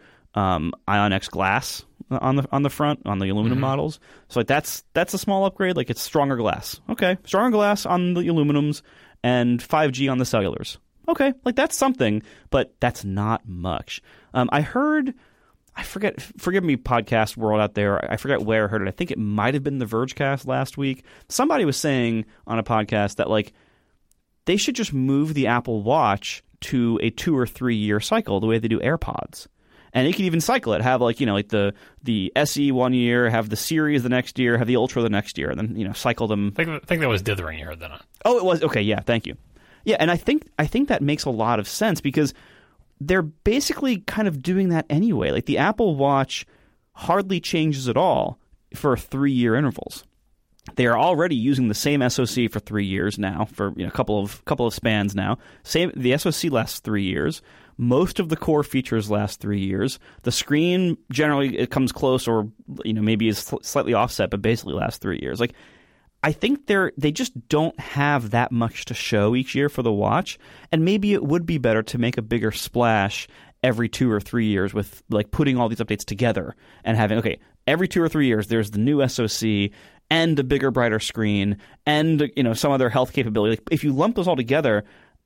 ION-X glass on the front on the aluminum models. So like that's a small upgrade. Like it's stronger glass. Okay, stronger glass on the aluminums and 5G on the cellulars. Okay, like that's something, but that's not much. I heard. Forgive me, podcast world out there. I forget where I heard it. I think it might have been the Vergecast last week. Somebody was saying on a podcast that like they should just move the Apple Watch to a 2 or 3 year cycle the way they do AirPods. And it could even cycle it. Have like the SE 1 year, have the Series the next year, have the Ultra the next year, and then cycle them.
I think that was dithering you heard that on.
Oh, it was. Okay, yeah, thank you. Yeah, and I think that makes a lot of sense because they're basically kind of doing that anyway. Like the Apple Watch hardly changes at all for 3 year intervals. They are already using the same SoC for 3 years now, for a couple of spans now. The SoC lasts 3 years. Most of the core features last 3 years. The screen generally it comes close, or maybe is slightly offset, but basically lasts 3 years. Like I think they just don't have that much to show each year for the watch, and maybe it would be better to make a bigger splash every 2 or 3 years with like putting all these updates together and having every 2 or 3 years there's the new SoC and a bigger, brighter screen and some other health capability. Like, if you lump those all together,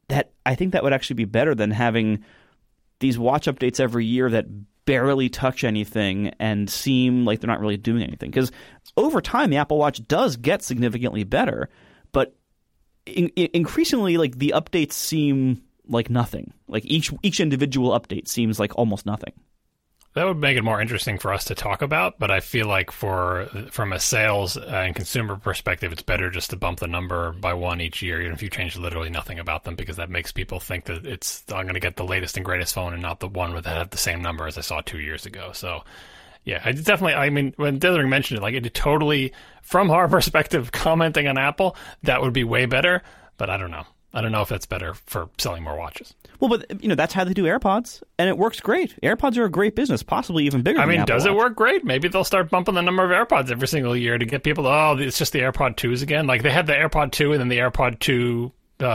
I think that would actually be better than having these watch updates every year that barely touch anything and seem like they're not really doing anything. Because over time, the Apple Watch does get significantly better, but increasingly, like the updates seem like nothing. Like each individual update seems like almost nothing.
That would make it more interesting for us to talk about, but I feel like from a sales and consumer perspective, it's better just to bump the number by one each year, even if you change literally nothing about them, because that makes people think that I'm going to get the latest and greatest phone and not the one that had the same number as I saw 2 years ago. So, yeah, I mean, when Dithering mentioned it, like it totally, from our perspective, commenting on Apple, that would be way better, but I don't know. I don't know if that's better for selling more watches.
Well, but that's how they do AirPods, and it works great. AirPods are a great business, possibly even bigger.
I mean,
than
does it work great? Maybe they'll start bumping the number of AirPods every single year to get people it's just the AirPod 2s again. Like they had the AirPod 2 and then the AirPod 2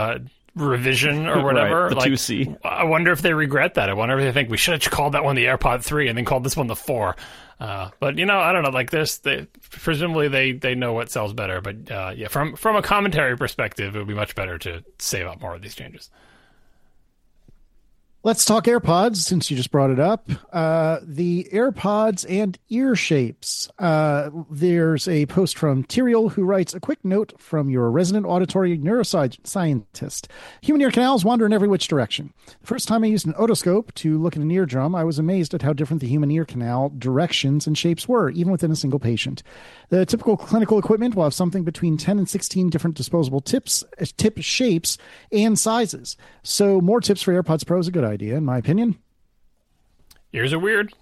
revision or whatever.
Right, the
like,
2C.
I wonder if they regret that. I wonder if they think we should have called that one the AirPod 3 and then called this one the 4. But I don't know. Like presumably they know what sells better. But yeah, from a commentary perspective, it would be much better to save up more of these changes.
Let's talk AirPods, since you just brought it up. The AirPods and ear shapes. There's a post from Tyriel who writes, a quick note from your resident auditory neuroscientist. Human ear canals wander in every which direction. The first time I used an otoscope to look at an eardrum, I was amazed at how different the human ear canal directions and shapes were, even within a single patient. The typical clinical equipment will have something between 10 and 16 different disposable tip shapes and sizes. So more tips for AirPods Pro is a good idea, in my opinion.
Ears are weird.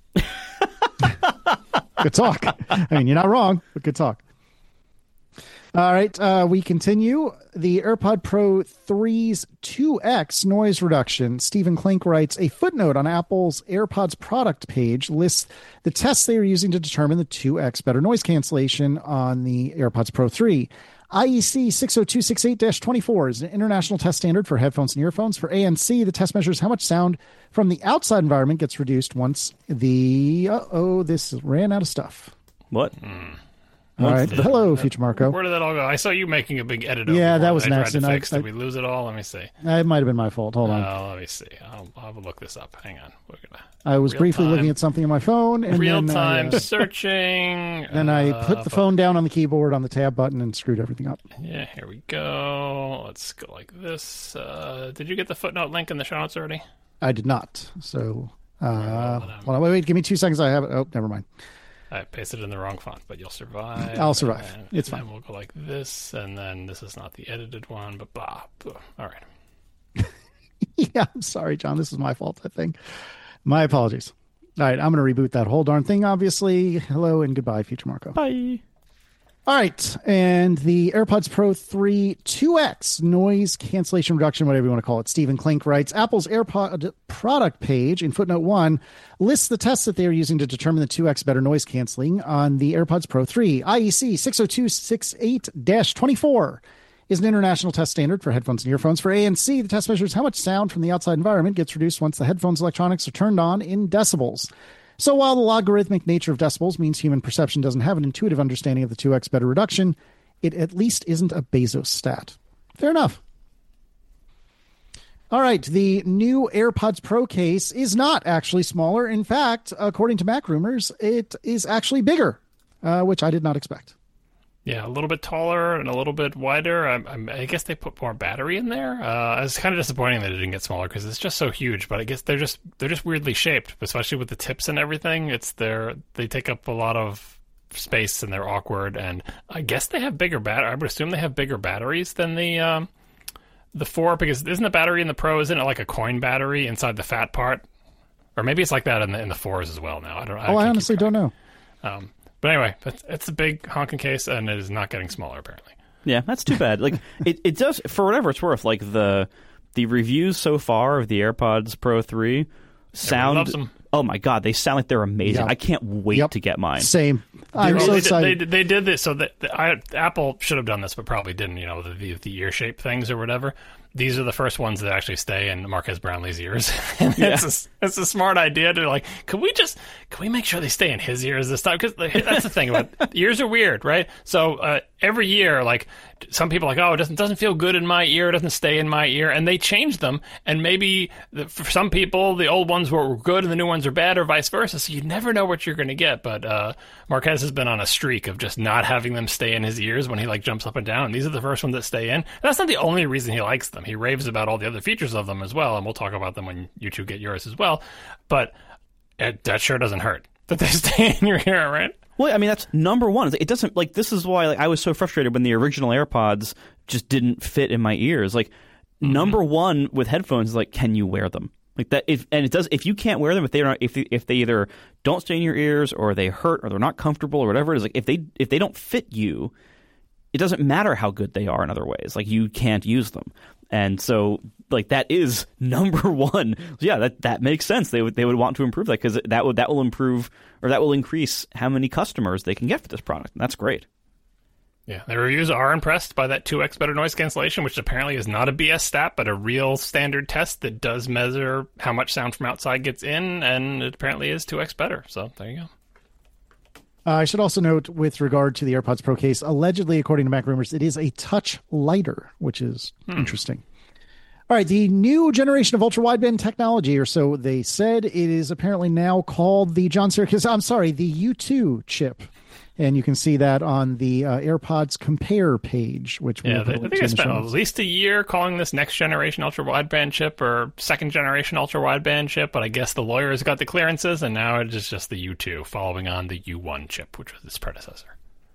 Good talk. I mean, you're not wrong, but good talk. All right, we continue. The AirPod Pro 3's 2X noise reduction. Stephen Klink writes, a footnote on Apple's AirPods product page lists the tests they are using to determine the 2X better noise cancellation on the AirPods Pro 3. IEC 60268-24 is an international test standard for headphones and earphones. For ANC, the test measures how much sound from the outside environment gets reduced once this ran out of stuff.
What?
All right. Hello, Future Marco.
Where did that all go? I saw you making a big edit.
Yeah, that was an accident.
Did we lose it all? Let me see.
It might have been my fault. Hold on.
Let me see. I'll look this up. Hang on.
I was briefly looking at something on my phone. And
real-time searching.
And I put the phone down on the keyboard on the tab button and screwed everything up.
Yeah, here we go. Let's go like this. Did you get the footnote link in the show notes already?
I did not. So, wait, give me 2 seconds. I have it. Oh, never mind.
I pasted it in the wrong font, but you'll survive.
I'll survive. It's fine.
And we'll go like this, and then this is not the edited one, but blah. All right.
Yeah, I'm sorry, John. This is my fault, I think. My apologies. All right, I'm going to reboot that whole darn thing, obviously. Hello and goodbye, Future Marco.
Bye.
All right, and the AirPods Pro 3 2X noise cancellation reduction, whatever you want to call it. Stephen Klink writes, Apple's AirPod product page in footnote 1 lists the tests that they are using to determine the 2X better noise canceling on the AirPods Pro 3. IEC 60268-24 is an international test standard for headphones and earphones. For ANC, the test measures how much sound from the outside environment gets reduced once the headphones electronics are turned on in decibels. So while the logarithmic nature of decibels means human perception doesn't have an intuitive understanding of the 2X better reduction, it at least isn't a Bezos stat. Fair enough. All right, the new AirPods Pro case is not actually smaller. In fact, according to Mac Rumors, it is actually bigger, which I did not expect.
Yeah, a little bit taller and a little bit wider. I guess they put more battery in there. It's kind of disappointing that it didn't get smaller because it's just so huge. But I guess they're just weirdly shaped, especially with the tips and everything. They take up a lot of space and they're awkward. And I guess they have bigger I would assume they have bigger batteries than the 4, because isn't the battery in the Pro, isn't it like a coin battery inside the fat part? Or maybe it's like that in the 4s as well now. I
honestly don't know.
But anyway, it's a big honking case, and it is not getting smaller, apparently.
Yeah, that's too bad. Like it does, for whatever it's worth, like the reviews so far of the AirPods Pro 3 sound...
Loves them.
Oh my God, they sound like they're amazing.
Yep.
I can't wait to get mine.
Same. I'm so excited.
They did this, so Apple should have done this, but probably didn't, the ear-shaped things or whatever. These are the first ones that actually stay in Marquez Brownlee's ears. It's a smart idea to can we make sure they stay in his ears this time? Because that's the thing about ears are weird, right? So every year, some people are like, oh, it doesn't feel good in my ear, it doesn't stay in my ear, and they change them. And maybe for some people, the old ones were good and the new ones are bad, or vice versa. So you never know what you're going to get. But Marquez has been on a streak of just not having them stay in his ears when he jumps up and down. And these are the first ones that stay in. And that's not the only reason he likes them. He raves about all the other features of them as well, and we'll talk about them when you two get yours as well. But that sure doesn't hurt that they stay in your ear, right?
Well, I mean, that's number one. It doesn't, this is why I was so frustrated when the original AirPods just didn't fit in my ears. Number one with headphones is can you wear them? If you can't wear them, if they either don't stay in your ears or they hurt or they're not comfortable or whatever it is, if they don't fit you, it doesn't matter how good they are in other ways. You can't use them. And so, that is number one. Yeah, that makes sense. They would want to improve that because that will improve, or that will increase how many customers they can get for this product. And that's great.
Yeah, the reviews are impressed by that 2x better noise cancellation, which apparently is not a BS stat, but a real standard test that does measure how much sound from outside gets in, and it apparently is 2x better. So there you go.
I should also note, with regard to the AirPods Pro case, allegedly, according to Mac Rumors, it is a touch lighter, which is interesting. All right, the new generation of ultra-wideband technology, or so they said, it is apparently now called the the U2 chip. And you can see that on the AirPods Compare page, which
I think I spent at least a year calling this next generation ultra wideband chip or second generation ultra wideband chip, but I guess the lawyers got the clearances, and now it is just the U2 following on the U1 chip, which was its predecessor.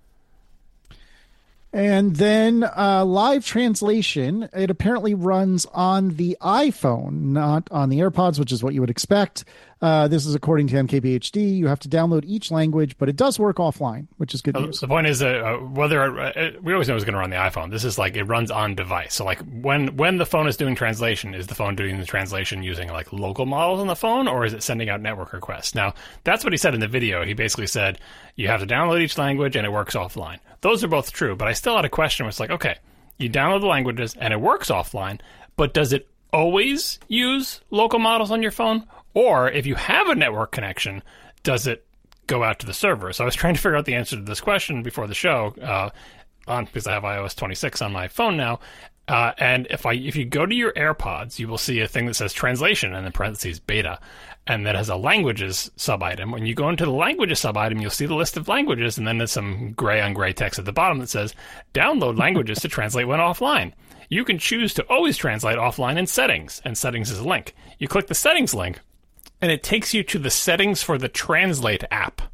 And then live translation, it apparently runs on the iPhone, not on the AirPods, which is what you would expect. This is according to MKBHD. You have to download each language, but it does work offline, which is good news.
The point is that we always know it's going to run the iPhone. This is it runs on device. So when the phone is doing translation, is the phone doing the translation using local models on the phone, or is it sending out network requests? Now, that's what he said in the video. He basically said you have to download each language and it works offline. Those are both true, but I still had a question. It's okay, you download the languages and it works offline, but does it always use local models on your phone? Or if you have a network connection, does it go out to the server? So I was trying to figure out the answer to this question before the show, because I have iOS 26 on my phone now. And if you go to your AirPods, you will see a thing that says translation and in parentheses beta, and that has a languages sub-item. When you go into the languages sub-item, you'll see the list of languages, and then there's some gray on gray text at the bottom that says download languages to translate when offline. You can choose to always translate offline in settings, and settings is a link. You click the settings link, and it takes you to the settings for the Translate app.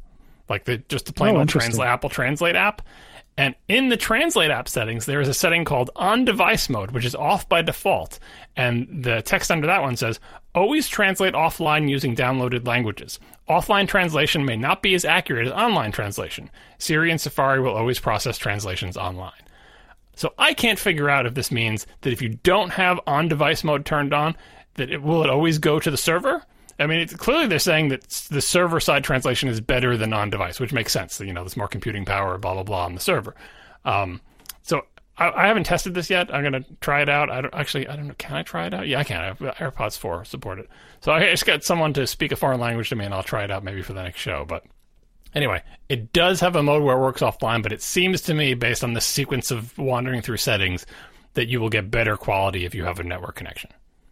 like just the plain old Apple Translate app. And in the Translate app settings, there is a setting called on-device mode, which is off by default. And the text under that one says, always translate offline using downloaded languages. Offline translation may not be as accurate as online translation. Siri and Safari will always process translations online. So I can't figure out if this means that if you don't have on-device mode turned on, will it always go to the server? I mean, clearly they're saying that the server-side translation is better than on-device, which makes sense. There's more computing power, blah, blah, blah on the server. So I haven't tested this yet. I'm going to try it out. I don't know. Can I try it out? Yeah, I can. AirPods 4 support it. So I just got someone to speak a foreign language to me, and I'll try it out maybe for the next show. But anyway, it does have a mode where it works offline, but it seems to me, based on the sequence of wandering through settings, that you will get better quality if you have a network connection.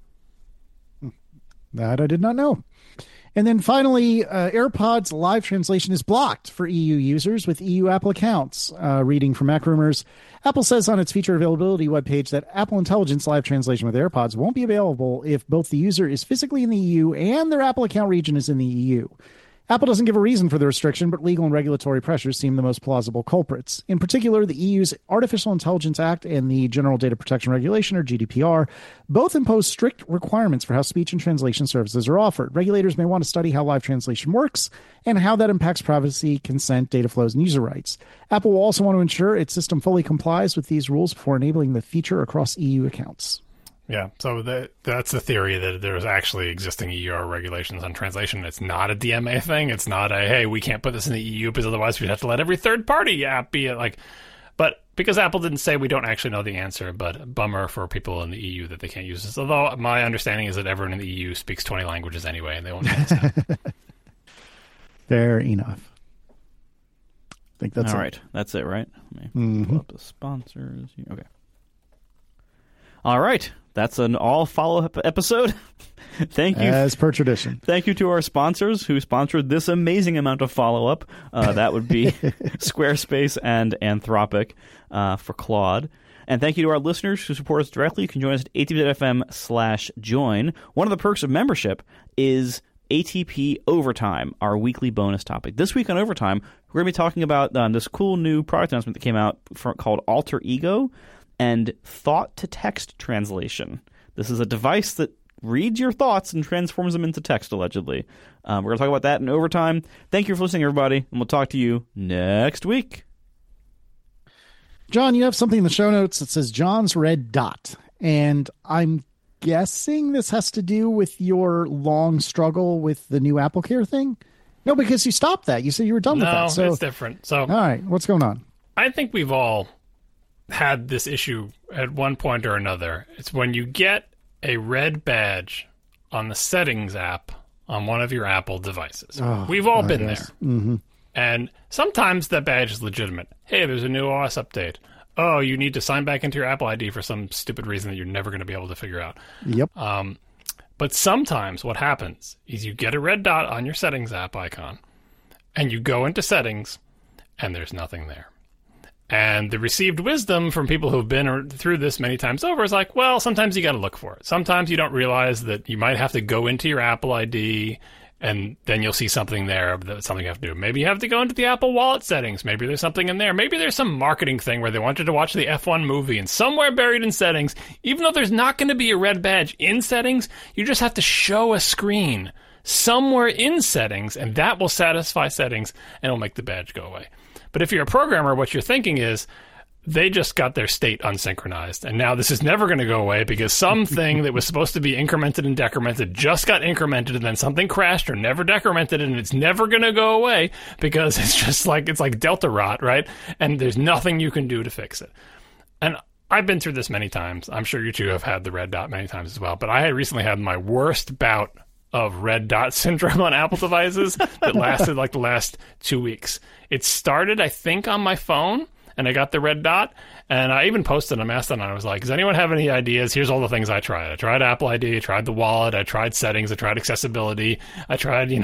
That I did not know. And then finally, AirPods live translation is blocked for EU users with EU Apple accounts. Reading from Mac Rumors, Apple says on its feature availability webpage that Apple Intelligence live translation with AirPods won't be available if both the user is physically in the EU and their Apple account region is in the EU. Apple doesn't give a reason for the restriction, but legal and regulatory pressures seem the most plausible culprits. In particular, the EU's Artificial Intelligence Act and the General Data Protection Regulation, or GDPR, both impose strict requirements for how speech and translation services are offered. Regulators may want to study how live translation works and how that impacts privacy, consent, data flows, and user rights. Apple will also want to ensure its system fully complies with these rules before enabling the feature across EU accounts.
Yeah, so that's the theory, that there's actually existing EU regulations on translation. It's not a DMA thing. It's not hey, we can't put this in the EU because otherwise we'd have to let every third-party app be like. But because Apple didn't say, we don't actually know the answer, but bummer for people in the EU that they can't use this. Although my understanding is that everyone in the EU speaks 20 languages anyway, and they won't understand.
Fair enough. I think that's
all right. That's it, right? Let me pull up the sponsors. Okay. All right. That's an all follow-up episode. Thank you.
As per tradition.
Thank you to our sponsors who sponsored this amazing amount of follow-up. That would be Squarespace and Anthropic for Claude. And thank you to our listeners who support us directly. You can join us at atp.fm/join. One of the perks of membership is ATP Overtime, our weekly bonus topic. This week on Overtime, we're going to be talking about this cool new product announcement that came out called Alter Ego and thought-to-text translation. This is a device that reads your thoughts and transforms them into text, allegedly. We're going to talk about that in Overtime. Thank you for listening, everybody, and we'll talk to you next week.
John, you have something in the show notes that says John's red dot, and I'm guessing this has to do with your long struggle with the new AppleCare thing? No, because you stopped that. You said you were done with that.
No, it's different. So,
all right, what's going on?
I think we've all had this issue at one point or another. It's when you get a red badge on the settings app on one of your Apple devices. We've all been there.
Mm-hmm.
And sometimes that badge is legitimate. Hey, there's a new OS update. Oh, you need to sign back into your Apple ID for some stupid reason that you're never going to be able to figure out.
Yep.
But sometimes what happens is you get a red dot on your settings app icon, and you go into settings, and there's nothing there. And the received wisdom from people who've been through this many times over is like, well, sometimes you got to look for it. Sometimes you don't realize that you might have to go into your Apple ID, and then you'll see something there that's something you have to do. Maybe you have to go into the Apple Wallet settings. Maybe there's something in there. Maybe there's some marketing thing where they want you to watch the F1 movie, and somewhere buried in settings, even though there's not going to be a red badge in settings, you just have to show a screen somewhere in settings, and that will satisfy settings, and it'll make the badge go away. But if you're a programmer, what you're thinking is, they just got their state unsynchronized, and now this is never going to go away because something that was supposed to be incremented and decremented just got incremented, and then something crashed or never decremented, and it's never going to go away because it's like Delta rot, right? And there's nothing you can do to fix it. And I've been through this many times. I'm sure you two have had the red dot many times as well, but I had recently had my worst bout of red dot syndrome on Apple devices that lasted like the last 2 weeks. It started, I think, on my phone, and I got the red dot, and I even posted on Mastodon. I was like, does anyone have any ideas? Here's all the things I tried. I tried Apple ID, I tried the wallet, I tried settings, I tried accessibility, I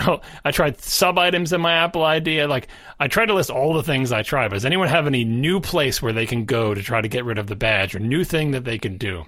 tried sub-items in my Apple ID. I tried to list all the things I tried, but does anyone have any new place where they can go to try to get rid of the badge, or new thing that they can do?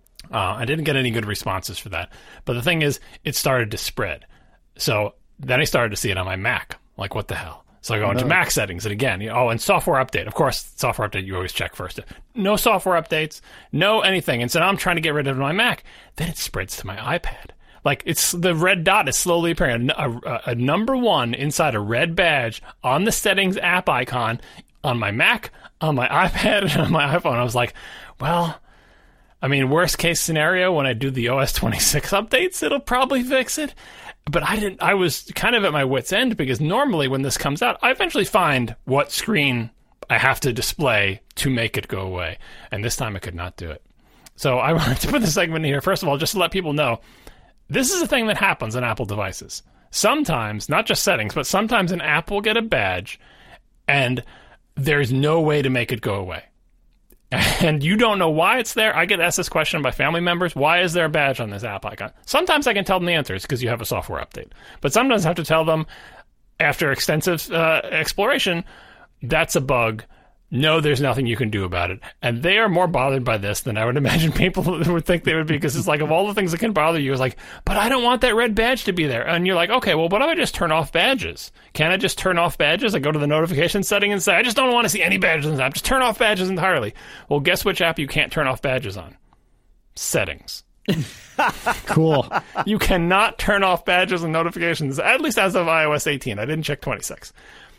I didn't get any good responses for that. But the thing is, it started to spread. So then I started to see it on my Mac. Like, what the hell? So I go into Mac settings, and again, and software update. Of course, software update you always check first. No software updates, no anything. And so now I'm trying to get rid of my Mac. Then it spreads to my iPad. Like, it's the red dot is slowly appearing. A number 1 inside a red badge on the settings app icon on my Mac, on my iPad, and on my iPhone. I was like, well, I mean, worst case scenario, when I do the OS 26 updates, it'll probably fix it. But I was kind of at my wit's end, because normally when this comes out, I eventually find what screen I have to display to make it go away. And this time I could not do it. So I wanted to put this segment in here, first of all, just to let people know, this is a thing that happens on Apple devices. Sometimes, not just settings, but sometimes an app will get a badge, and there's no way to make it go away. And you don't know why it's there. I get asked this question by family members. Why is there a badge on this app icon? Sometimes I can tell them the answer. It's because you have a software update. But sometimes I have to tell them, after extensive exploration, that's a bug. No, there's nothing you can do about it. And they are more bothered by this than I would imagine people would think they would be, because it's like, of all the things that can bother you, it's like, but I don't want that red badge to be there. And you're like, okay, well, what if I just turn off badges? Can I just turn off badges? I go to the notification setting and say, I just don't want to see any badges in this app. Just turn off badges entirely. Well, guess which app you can't turn off badges on? Settings.
Cool.
You cannot turn off badges and notifications, at least as of iOS 18. I didn't check 26.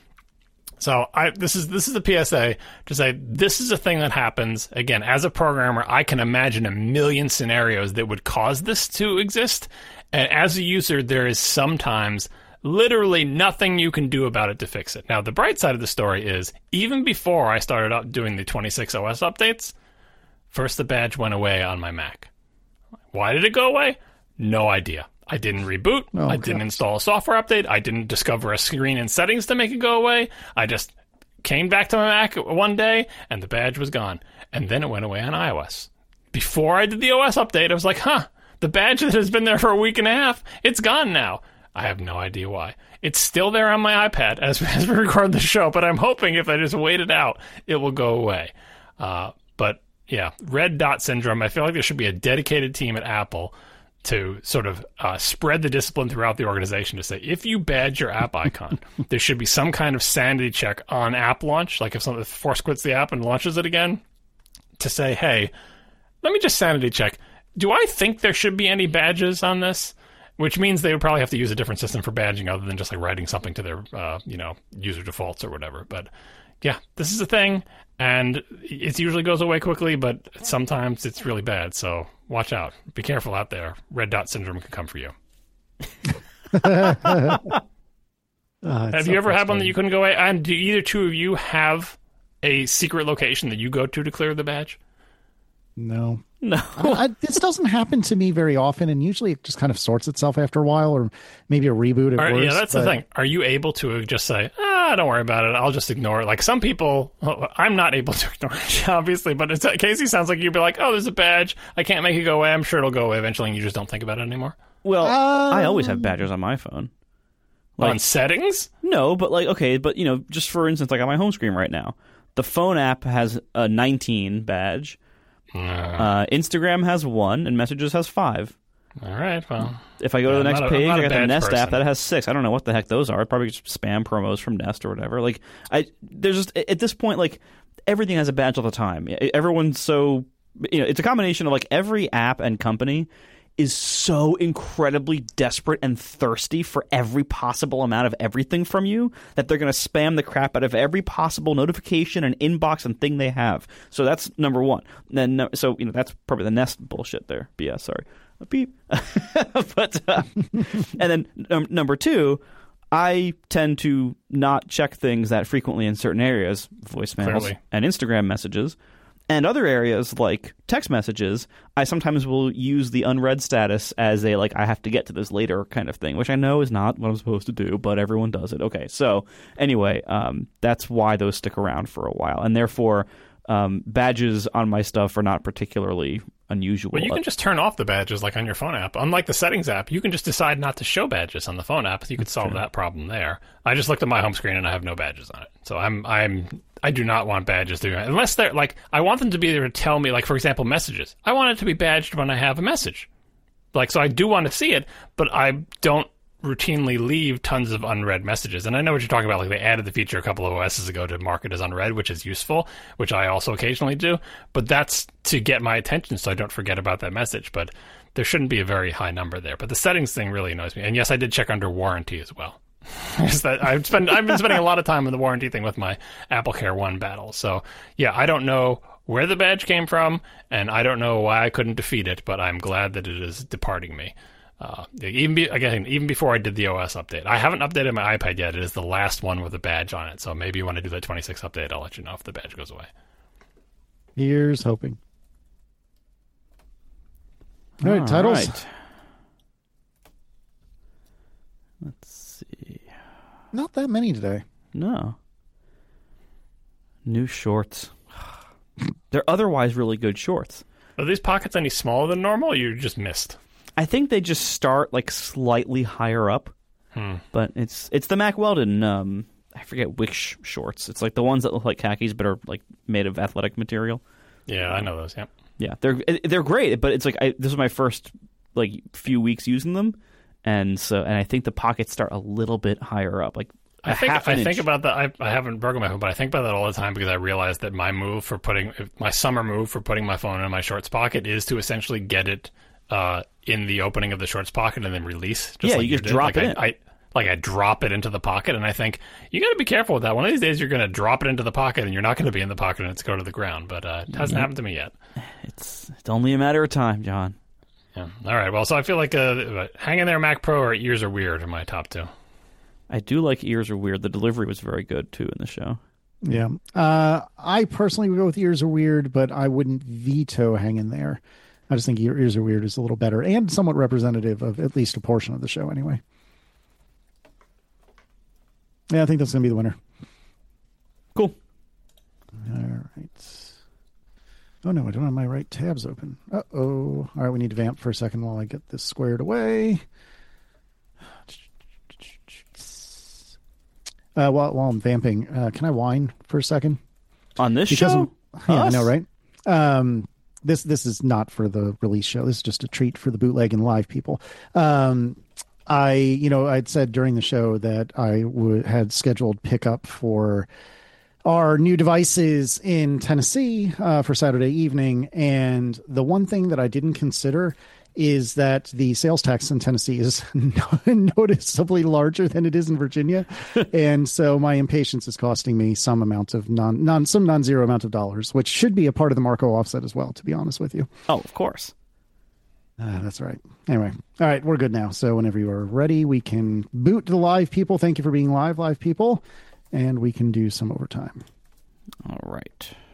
So this is a PSA to say, this is a thing that happens. Again, as a programmer, I can imagine a million scenarios that would cause this to exist. And as a user, there is sometimes literally nothing you can do about it to fix it. Now, the bright side of the story is, even before I started up doing the 26 OS updates, first the badge went away on my Mac. Why did it go away? No idea. I didn't reboot. I didn't install a software update. I didn't discover a screen in settings to make it go away. I just came back to my Mac one day, and the badge was gone. And then it went away on iOS. Before I did the OS update, I was like, the badge that has been there for a week and a half, it's gone now. I have no idea why. It's still there on my iPad as we record the show, but I'm hoping if I just wait it out, it will go away. But yeah, red dot syndrome, I feel like there should be a dedicated team at Apple to sort of spread the discipline throughout the organization to say, if you badge your app icon, there should be some kind of sanity check on app launch, like if Force quits the app and launches it again, to say, hey, let me just sanity check. Do I think there should be any badges on this? Which means they would probably have to use a different system for badging other than just like writing something to their user defaults or whatever. But yeah, this is a thing, and it usually goes away quickly, but sometimes it's really bad, so watch out. Be careful out there. Red dot syndrome can come for you. Have you ever had one that you couldn't go away? And do either two of you have a secret location that you go to clear the badge?
No. This doesn't happen to me very often, and usually it just kind of sorts itself after a while, or maybe a reboot at worst.
Yeah, that's the thing. Are you able to just say, don't worry about it, I'll just ignore it? Like some people, I'm not able to ignore it, obviously, but Casey sounds like you'd be like, there's a badge, I can't make it go away, I'm sure it'll go away eventually, and you just don't think about it anymore?
Well, I always have badges on my phone.
Like, on settings?
No, but just for instance, like on my home screen right now, the phone app has a 19 badge. Instagram has 1 and Messages has 5.
All right, well,
if I go to the next page, I got the Nest app that has 6. I don't know what the heck those are. Probably just spam promos from Nest or whatever. Like, there's just at this point, like, everything has a badge all the time. Everyone's so it's a combination of like every app and company is so incredibly desperate and thirsty for every possible amount of everything from you that they're going to spam the crap out of every possible notification and inbox and thing they have. So that's number one. Then, that's probably the Nest bullshit there. BS, sorry. Beep. But and then number two, I tend to not check things that frequently in certain areas, voicemails and Instagram messages. And other areas like text messages, I sometimes will use the unread status as a, I have to get to this later kind of thing, which I know is not what I'm supposed to do, but everyone does it. Okay, so anyway, that's why those stick around for a while. And therefore, badges on my stuff are not particularly unusual.
Well, you can just turn off the badges like on your phone app. Unlike the settings app, you can just decide not to show badges on the phone app. You could solve that problem there. I just looked at my home screen and I have no badges on it. So I do not want badges to, unless they're I want them to be there to tell me, for example, messages. I want it to be badged when I have a message. So I do want to see it, but I don't routinely leave tons of unread messages. And I know what you're talking about. Like, they added the feature a couple of OSs ago to mark it as unread, which is useful, which I also occasionally do. But that's to get my attention so I don't forget about that message. But there shouldn't be a very high number there. But the settings thing really annoys me. And yes, I did check under warranty as well. I've been spending a lot of time on the warranty thing with my AppleCare One battle. So yeah, I don't know where the badge came from, and I don't know why I couldn't defeat it, but I'm glad that it is departing me. Even before I did the OS update. I haven't updated my iPad yet. It is the last one with a badge on it. So maybe when I do the 26 update, I'll let you know if the badge goes away.
Here's hoping. All right, titles. Right.
Let's see.
Not that many today.
No. New shorts. They're otherwise really good shorts.
Are these pockets any smaller than normal, or you just missed?
I think they just start like slightly higher up, but it's the Mack Weldon. I forget which shorts. It's like the ones that look like khakis but are like made of athletic material.
Yeah, I know those.
Yeah, they're great, but it's like this was my first like few weeks using them, and I think the pockets start a little bit higher up, like. I
think about that. I haven't broken my phone, but I think about that all the time because I realized that my summer move for putting my phone in my shorts pocket is to essentially get it in the opening of the shorts pocket and then release.
Just like you just drop it in.
I drop it into the pocket, and I think you got to be careful with that. One of these days, you're going to drop it into the pocket, and you're not going to be in the pocket, and it's go to the ground. But it hasn't happened to me yet.
It's only a matter of time, John.
Yeah. All right. Well, so I feel like Hang in There, Mac Pro, or Ears Are Weird are my top two.
I do like Ears Are Weird. The delivery was very good, too, in the show.
Yeah. I personally would go with Ears Are Weird, but I wouldn't veto Hang in There. I just think Ears Are Weird is a little better and somewhat representative of at least a portion of the show anyway. Yeah, I think that's going to be the winner.
Cool.
All right. Oh, no, I don't have my right tabs open. Uh-oh. All right, we need to vamp for a second while I get this squared away. While I'm vamping, can I whine for a second?
On this show?
Yeah, I know, right? This is not for the release show. This is just a treat for the bootleg and live people. I'd said during the show that I had scheduled pickup for our new devices in Tennessee for Saturday evening. And the one thing that I didn't consider is that the sales tax in Tennessee is noticeably larger than it is in Virginia. And so my impatience is costing me some amount of non-zero amount of dollars, which should be a part of the Marco offset as well, to be honest with you.
Oh, of course.
That's right. Anyway, all right, we're good now. So whenever you are ready, we can boot the live people. Thank you for being live people. And we can do some overtime.
All right.